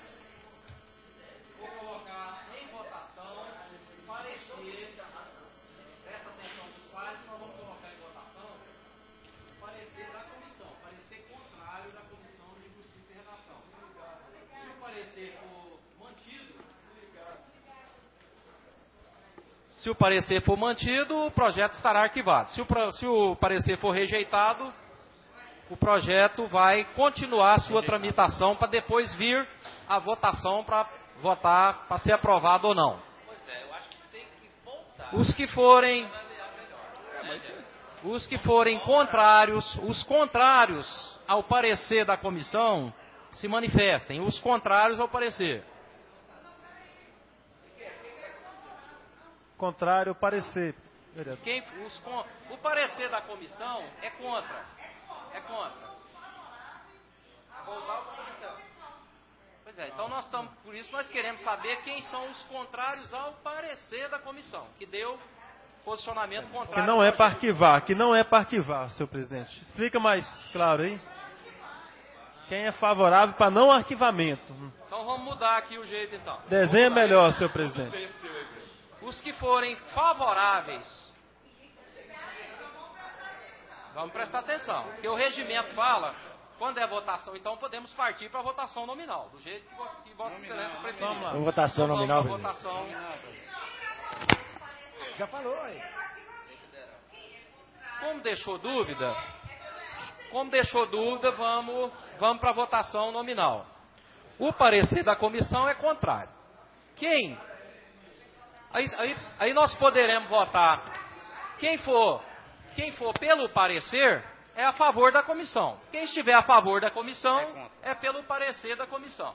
Vou colocar em votação o parecer, presta atenção dos pares, nós vamos colocar em votação o parecer da comissão, parecer contrário da Comissão de Justiça e Redação. Se o parecer for mantido, se o parecer for mantido, o projeto estará arquivado. Se o, se o parecer for rejeitado, o projeto vai continuar a sua tramitação para depois vir a votação para votar, para ser aprovado ou não. Os que forem, os que forem contrários, os contrários ao parecer da comissão, se manifestem. Os contrários ao parecer. Contrário ao parecer. Quem, os, o parecer da comissão é contra. É contra. Voltar para a comissão. Pois é, então nós estamos, por isso nós queremos saber quem são os contrários ao parecer da comissão, que deu posicionamento contrário. Que não é para arquivar, que não é para arquivar, senhor presidente. Explica mais claro aí. Quem é favorável para não arquivamento. Então vamos mudar aqui o jeito então. Desenha melhor, senhor presidente. Os que forem favoráveis, vamos prestar atenção, porque o regimento fala, quando é votação, então podemos partir para a votação nominal, do jeito que Vossa, que vossa Excelência preferir. Vamos lá. Votação então, nominal, vamos votação. Já falou aí. Como deixou dúvida, como deixou dúvida, vamos, vamos para a votação nominal. O parecer da comissão é contrário. Quem? Aí, aí, aí nós poderemos votar. Quem for, quem for pelo parecer é a favor da comissão. Quem estiver a favor da comissão é pelo parecer da comissão.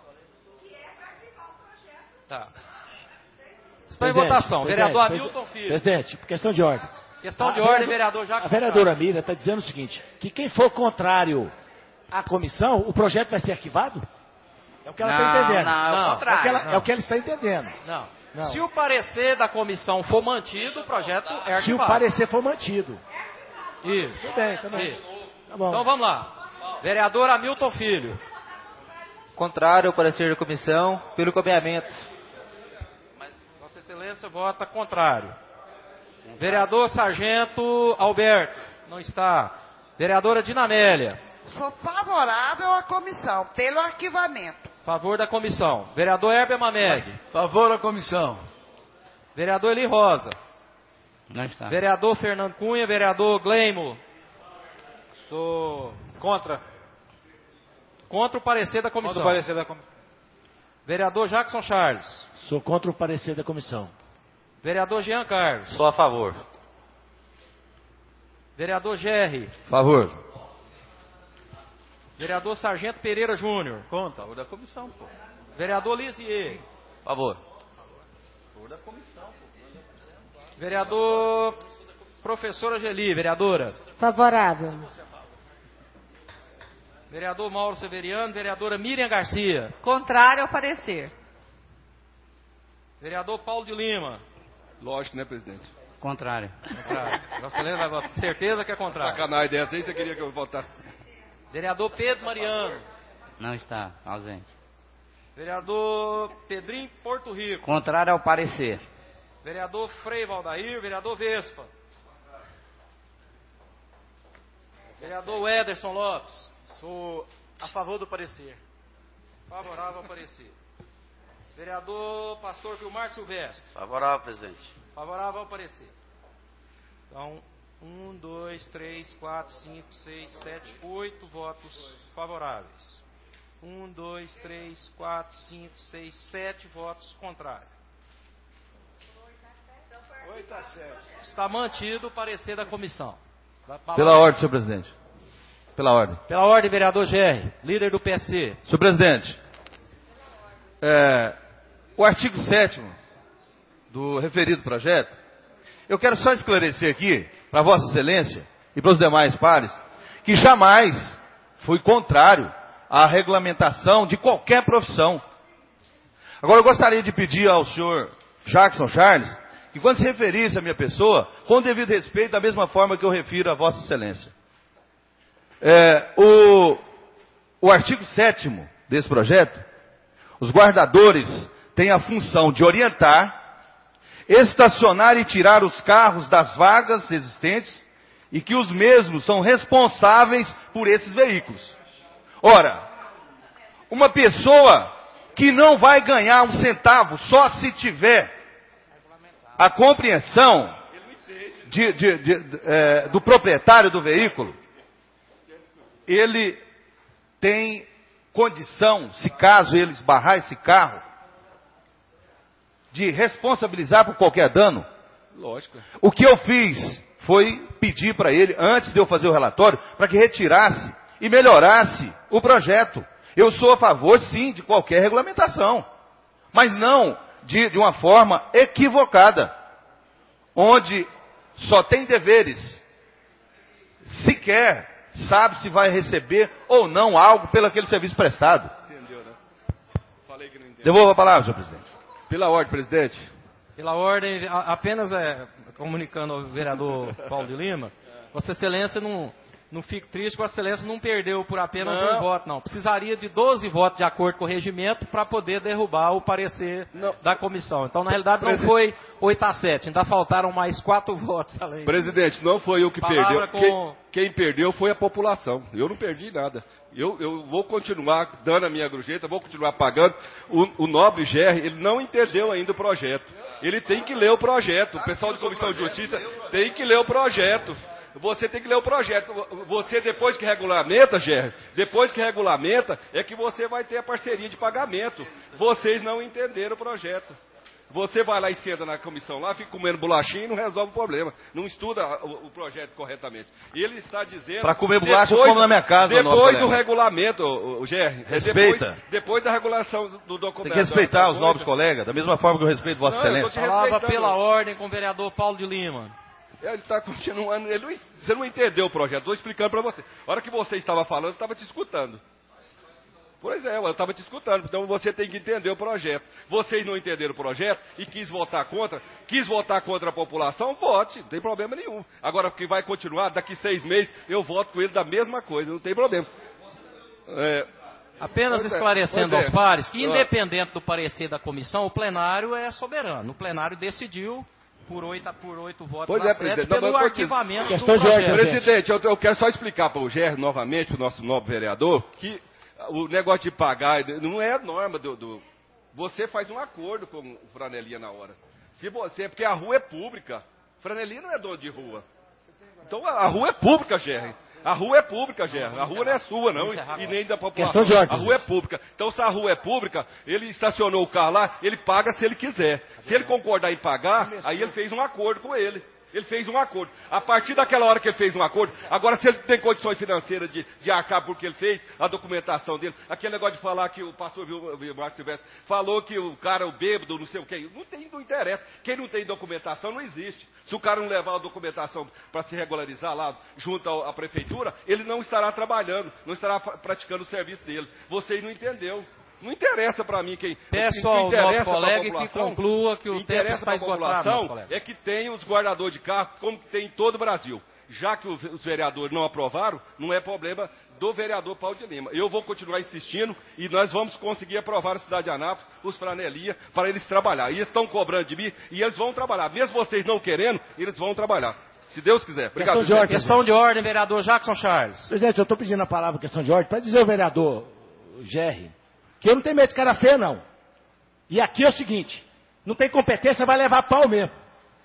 Tá. Está em votação. Vereador Hamilton Filho. Presidente, questão de ordem. Questão de A ordem, vereador- vereador Jacques. A vereadora Mira está dizendo o seguinte, que quem for contrário à comissão, o projeto vai ser arquivado? É o que ela está Não, entendendo. não, é o é, o contrário. que ela, Não. é o que ela está entendendo. Não. Não. Se o parecer da comissão for mantido, o projeto é arquivado. Se o parecer for mantido. Isso. Tudo bem, tá bom. Isso. Tá bom. Então vamos lá. Vereador Hamilton Filho. Contrário ao parecer da comissão, pelo caminhamento. Vossa Excelência vota contrário. Vereador Sargento Alberto. Não está. Vereadora Dinamélia. Sou favorável à comissão, pelo arquivamento. Favor da comissão. Vereador Heber Mamed. Favor da comissão. Vereador Eli Rosa. Não está. Vereador Fernando Cunha. Vereador Gleimo. Sou contra. Contra o parecer da comissão. Contra o parecer da comissão. Vereador Jackson Charles. Sou contra o parecer da comissão. Vereador Jean Carlos. Sou a favor. Vereador Gerry. Favor. Vereador Sargento Pereira Júnior. Conta. Favor da comissão, pô. Vereador Lisier. Favor. Favor da comissão, pô. Vereador Professora Geli. Vereadora. Favorável. Vereador Mauro Severiano. Vereadora Miriam Garcia. Contrário ao parecer. Vereador Paulo de Lima. Lógico, né, presidente? Contrário. Contrário. Vossa Excelência vai votar. Certeza que é contrário. Sacanagem dessa aí, você queria que eu votasse. Vereador Pedro Mariano. Não está. Ausente. Vereador Pedrinho Porto Rico. Contrário ao parecer. Vereador Frei Valdair. Vereador Vespa. Vereador Ederson Lopes. Sou a favor do parecer. Favorável ao parecer. Vereador Pastor Vilmar Silvestre. Favorável, presidente. Favorável ao parecer. Então, um, dois, três, quatro, cinco, seis, sete, oito votos favoráveis. Um, dois, três, quatro, cinco, seis, sete votos contrários. Oito a sete. Está mantido o parecer da comissão. Da palavra- Pela ordem, senhor presidente. Pela ordem. Pela ordem, vereador Gerry, líder do P S C. Senhor presidente, é, o artigo sétimo do referido projeto, eu quero só esclarecer aqui, para Vossa Excelência e para os demais pares, que jamais fui contrário à regulamentação de qualquer profissão. Agora eu gostaria de pedir ao senhor Jackson Charles, que quando se referisse à minha pessoa, com devido respeito, da mesma forma que eu refiro a Vossa Excelência. É, o, o artigo sétimo desse projeto, os guardadores têm a função de orientar, estacionar e tirar os carros das vagas existentes e que os mesmos são responsáveis por esses veículos. Ora, uma pessoa que não vai ganhar um centavo só se tiver a compreensão de, de, de, de, é, do proprietário do veículo, ele tem condição, se caso ele esbarrar esse carro, de responsabilizar por qualquer dano. Lógico. O que eu fiz foi pedir para ele, antes de eu fazer o relatório, para que retirasse e melhorasse o projeto. Eu sou a favor, sim, de qualquer regulamentação, mas não de, de uma forma equivocada, onde só tem deveres, sequer sabe se vai receber ou não algo pelo aquele serviço prestado. Entendeu, né? Falei que não entendeu. Devolva a palavra, senhor presidente. Pela ordem, presidente. Pela ordem, a- apenas é, comunicando ao vereador Paulo de Lima, Vossa Excelência não, não fique triste, Vossa Excelência não perdeu por apenas Não. um voto, não. Precisaria de doze votos de acordo com o regimento para poder derrubar o parecer da comissão. Então, na realidade, não Presi- foi oito a sete, ainda faltaram mais quatro votos além. Presidente, não foi eu que Palavra perdeu. com- Quem, quem perdeu foi a população. Eu não perdi nada. Eu, eu vou continuar dando a minha gorjeta, vou continuar pagando. O, o nobre Gerry, ele não entendeu ainda o projeto. Ele tem que ler o projeto. O pessoal de Comissão de Justiça tem que ler o projeto. Você tem que ler o projeto. Você, depois que regulamenta, Gerry, depois que regulamenta, é que você vai ter a parceria de pagamento. Vocês não entenderam o projeto. Você vai lá e senta na comissão lá, fica comendo bolachinha e não resolve o problema. Não estuda o, o projeto corretamente. E ele está dizendo... Para comer bolacha, eu como na minha casa. Depois do regulamento, o, o Gerry. Respeita. Depois, depois da regulação do documento. Tem que respeitar os nobres colegas, da mesma forma que eu respeito Vossa não, Excelência. Falava pela ordem com o vereador Paulo de Lima. Ele está continuando. Ele não, você não entendeu o projeto. Estou explicando para você. A hora que você estava falando, eu estava te escutando. Pois é, eu estava te escutando, então você tem que entender o projeto. Vocês não entenderam o projeto e quis votar contra, quis votar contra a população, vote, não tem problema nenhum. Agora, que vai continuar, daqui seis meses, eu voto com ele da mesma coisa, não tem problema. É, Apenas esclarecendo é, aos pares que, independente do parecer da comissão, o plenário é soberano. O plenário decidiu por oito, por oito votos pois é, presidente, pelo não, arquivamento do projeto. Presidente, eu, eu quero só explicar para o Gerry novamente, o nosso novo vereador, que o negócio de pagar não é a norma do, do... Você faz um acordo com o Franelinha na hora. Se você... Porque a rua é pública. Franelinha não é dono de rua. Então a, a rua é pública, Gerry. A rua é pública, Gerry. A rua não é sua, não. E, e nem da população. A rua é pública. Então, se a rua é pública, ele estacionou o carro lá, ele paga se ele quiser. Se ele concordar em pagar, aí ele fez um acordo com ele. Ele fez um acordo. A partir daquela hora que ele fez um acordo, agora se ele tem condições financeiras de, de arcar porque ele fez a documentação dele, aquele negócio de falar que o pastor Marcos Silvestre falou que o cara, o bêbado, não sei o que, não tem, não interessa. Quem não tem documentação não existe. Se o cara não levar a documentação para se regularizar lá junto à, à prefeitura, ele não estará trabalhando, não estará praticando o serviço dele. Vocês não entenderam. Não interessa para mim quem... Peço ao nosso colega que conclua que o tempo está esgotado. É que tem os guardadores de carro, como que tem em todo o Brasil. Já que os vereadores não aprovaram, não é problema do vereador Paulo de Lima. Eu vou continuar insistindo e nós vamos conseguir aprovar na cidade de Anápolis os Franelia para eles trabalhar. E eles estão cobrando de mim e eles vão trabalhar. Mesmo vocês não querendo, eles vão trabalhar. Se Deus quiser. Obrigado. Questão de ordem, questão de ordem vereador Jackson Charles. Presidente, eu estou pedindo a palavra questão de ordem para dizer ao vereador Gerry que eu não tenho medo de cara feia, não. E aqui é o seguinte, não tem competência, vai levar pau mesmo.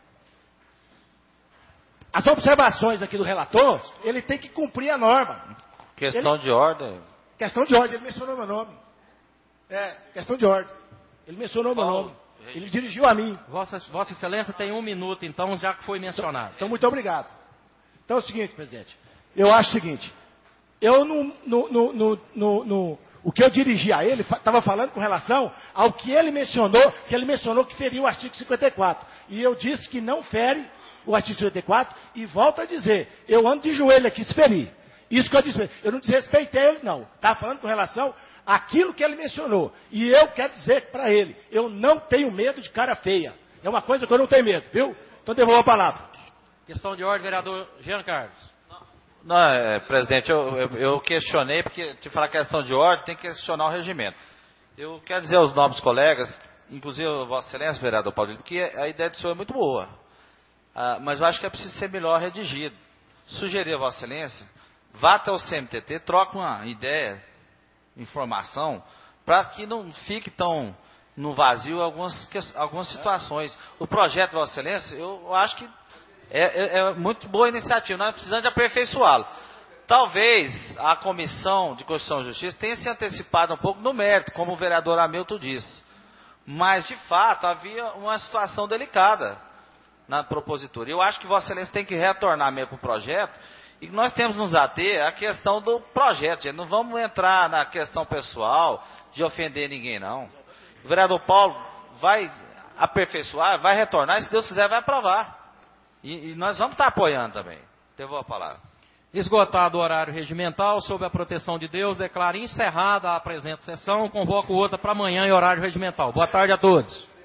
As observações aqui do relator, ele tem que cumprir a norma. Questão ele... de ordem. Questão de ordem, ele mencionou meu nome. É, questão de ordem. Ele mencionou meu nome. Ele dirigiu a mim. Vossa, Vossa Excelência tem um minuto, então, já que foi mencionado. Então, então muito obrigado. Então é o seguinte, presidente. Eu acho o seguinte. Eu não... no, no, no, no, no O que eu dirigi a ele, estava falando com relação ao que ele mencionou, que ele mencionou que feriu o artigo cinquenta e quatro. E eu disse que não fere o artigo cinquenta e quatro, e volto a dizer, eu ando de joelho aqui se ferir. Isso que eu disse, eu não desrespeitei ele, não. Estava falando com relação àquilo que ele mencionou. E eu quero dizer para ele, eu não tenho medo de cara feia. É uma coisa que eu não tenho medo, viu? Então devolvo a palavra. Questão de ordem, vereador Jean Carlos. Não, é, presidente, eu, eu, eu questionei, porque te falar questão de ordem, tem que questionar o regimento. Eu quero dizer aos nobres colegas, inclusive a Vossa Excelência, vereador Paulo, que a ideia do senhor é muito boa, ah, mas eu acho que é preciso ser melhor redigido. Sugerir a Vossa Excelência, vá até o C M T T, troque uma ideia, informação, para que não fique tão no vazio algumas, algumas situações. O projeto, Vossa Excelência, eu acho que É, é, é muito boa iniciativa, nós precisamos de aperfeiçoá-lo. Talvez a Comissão de Constituição e Justiça tenha se antecipado um pouco no mérito, como o vereador Hamilton disse. Mas, de fato, havia uma situação delicada na propositura. Eu acho que Vossa Excelência tem que retornar mesmo para o projeto e nós temos que nos ater à questão do projeto. Gente. Não vamos entrar na questão pessoal de ofender ninguém, não. O vereador Paulo vai aperfeiçoar, vai retornar e, se Deus quiser, vai aprovar. E, e nós vamos estar apoiando também. Devolvo a palavra. Esgotado o horário regimental, sob a proteção de Deus, declaro encerrada a presente sessão. Convoco outra para amanhã em horário regimental. Boa tarde a todos.